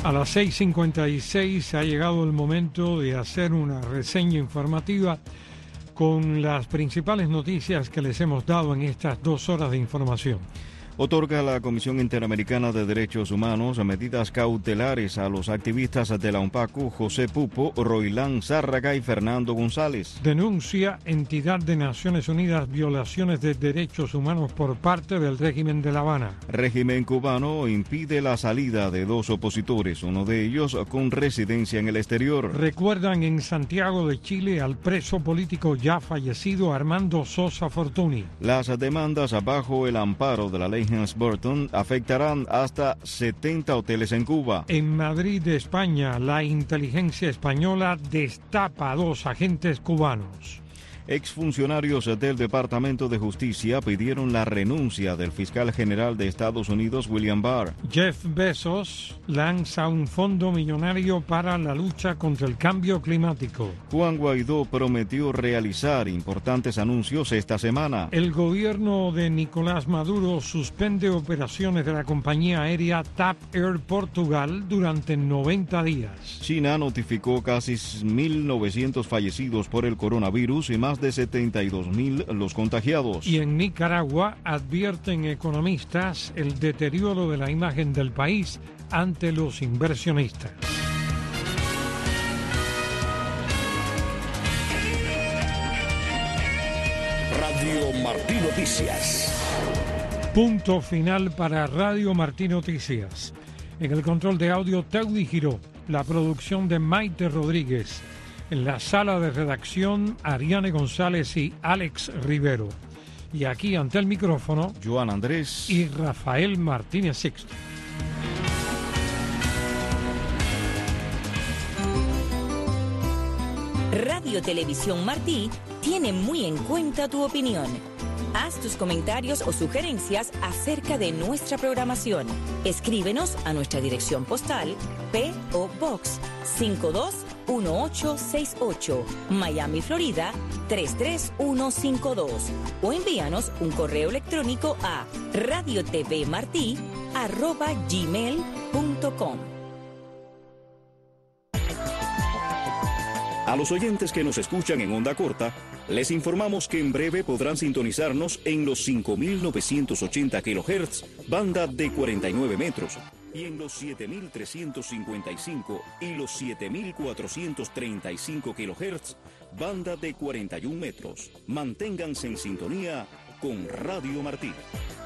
A las 6:56 ha llegado el momento de hacer una reseña informativa con las principales noticias que les hemos dado en estas 2 horas de información. Otorga la Comisión Interamericana de Derechos Humanos medidas cautelares a los activistas de la UNPACU, José Pupo, Roilán Zárraga y Fernando González. Denuncia entidad de Naciones Unidas violaciones de derechos humanos por parte del régimen de La Habana. Régimen cubano impide la salida de 2 opositores, uno de ellos con residencia en el exterior. Recuerdan en Santiago de Chile al preso político ya fallecido Armando Sosa Fortuny. Las demandas bajo el amparo de la ley Helms-Burton afectarán hasta 70 hoteles en Cuba. En Madrid, España, la inteligencia española destapa a 2 agentes cubanos. Exfuncionarios del Departamento de Justicia pidieron la renuncia del fiscal general de Estados Unidos, William Barr. Jeff Bezos lanza un fondo millonario para la lucha contra el cambio climático. Juan Guaidó prometió realizar importantes anuncios esta semana. El gobierno de Nicolás Maduro suspende operaciones de la compañía aérea TAP Air Portugal durante 90 días. China notificó casi 1.900 fallecidos por el coronavirus y más de 72.000 los contagiados. Y en Nicaragua advierten economistas el deterioro de la imagen del país ante los inversionistas. Radio Martí Noticias. Punto final para Radio Martí Noticias. En el control de audio, Teudi Giró. La producción de Maite Rodríguez. En la sala de redacción, Ariane González y Alex Rivero. Y aquí ante el micrófono, Joan Andrés y Rafael Martínez Sixto. Radio Televisión Martí tiene muy en cuenta tu opinión. Haz tus comentarios o sugerencias acerca de nuestra programación. Escríbenos a nuestra dirección postal P.O. Box 521868, Miami, Florida 33152, o envíanos un correo electrónico a radiotvmarti@gmail.com. A los oyentes que nos escuchan en onda corta, les informamos que en breve podrán sintonizarnos en los 5.980 kHz, banda de 49 metros, y en los 7.355 y los 7.435 kHz, banda de 41 metros. Manténganse en sintonía con Radio Martí.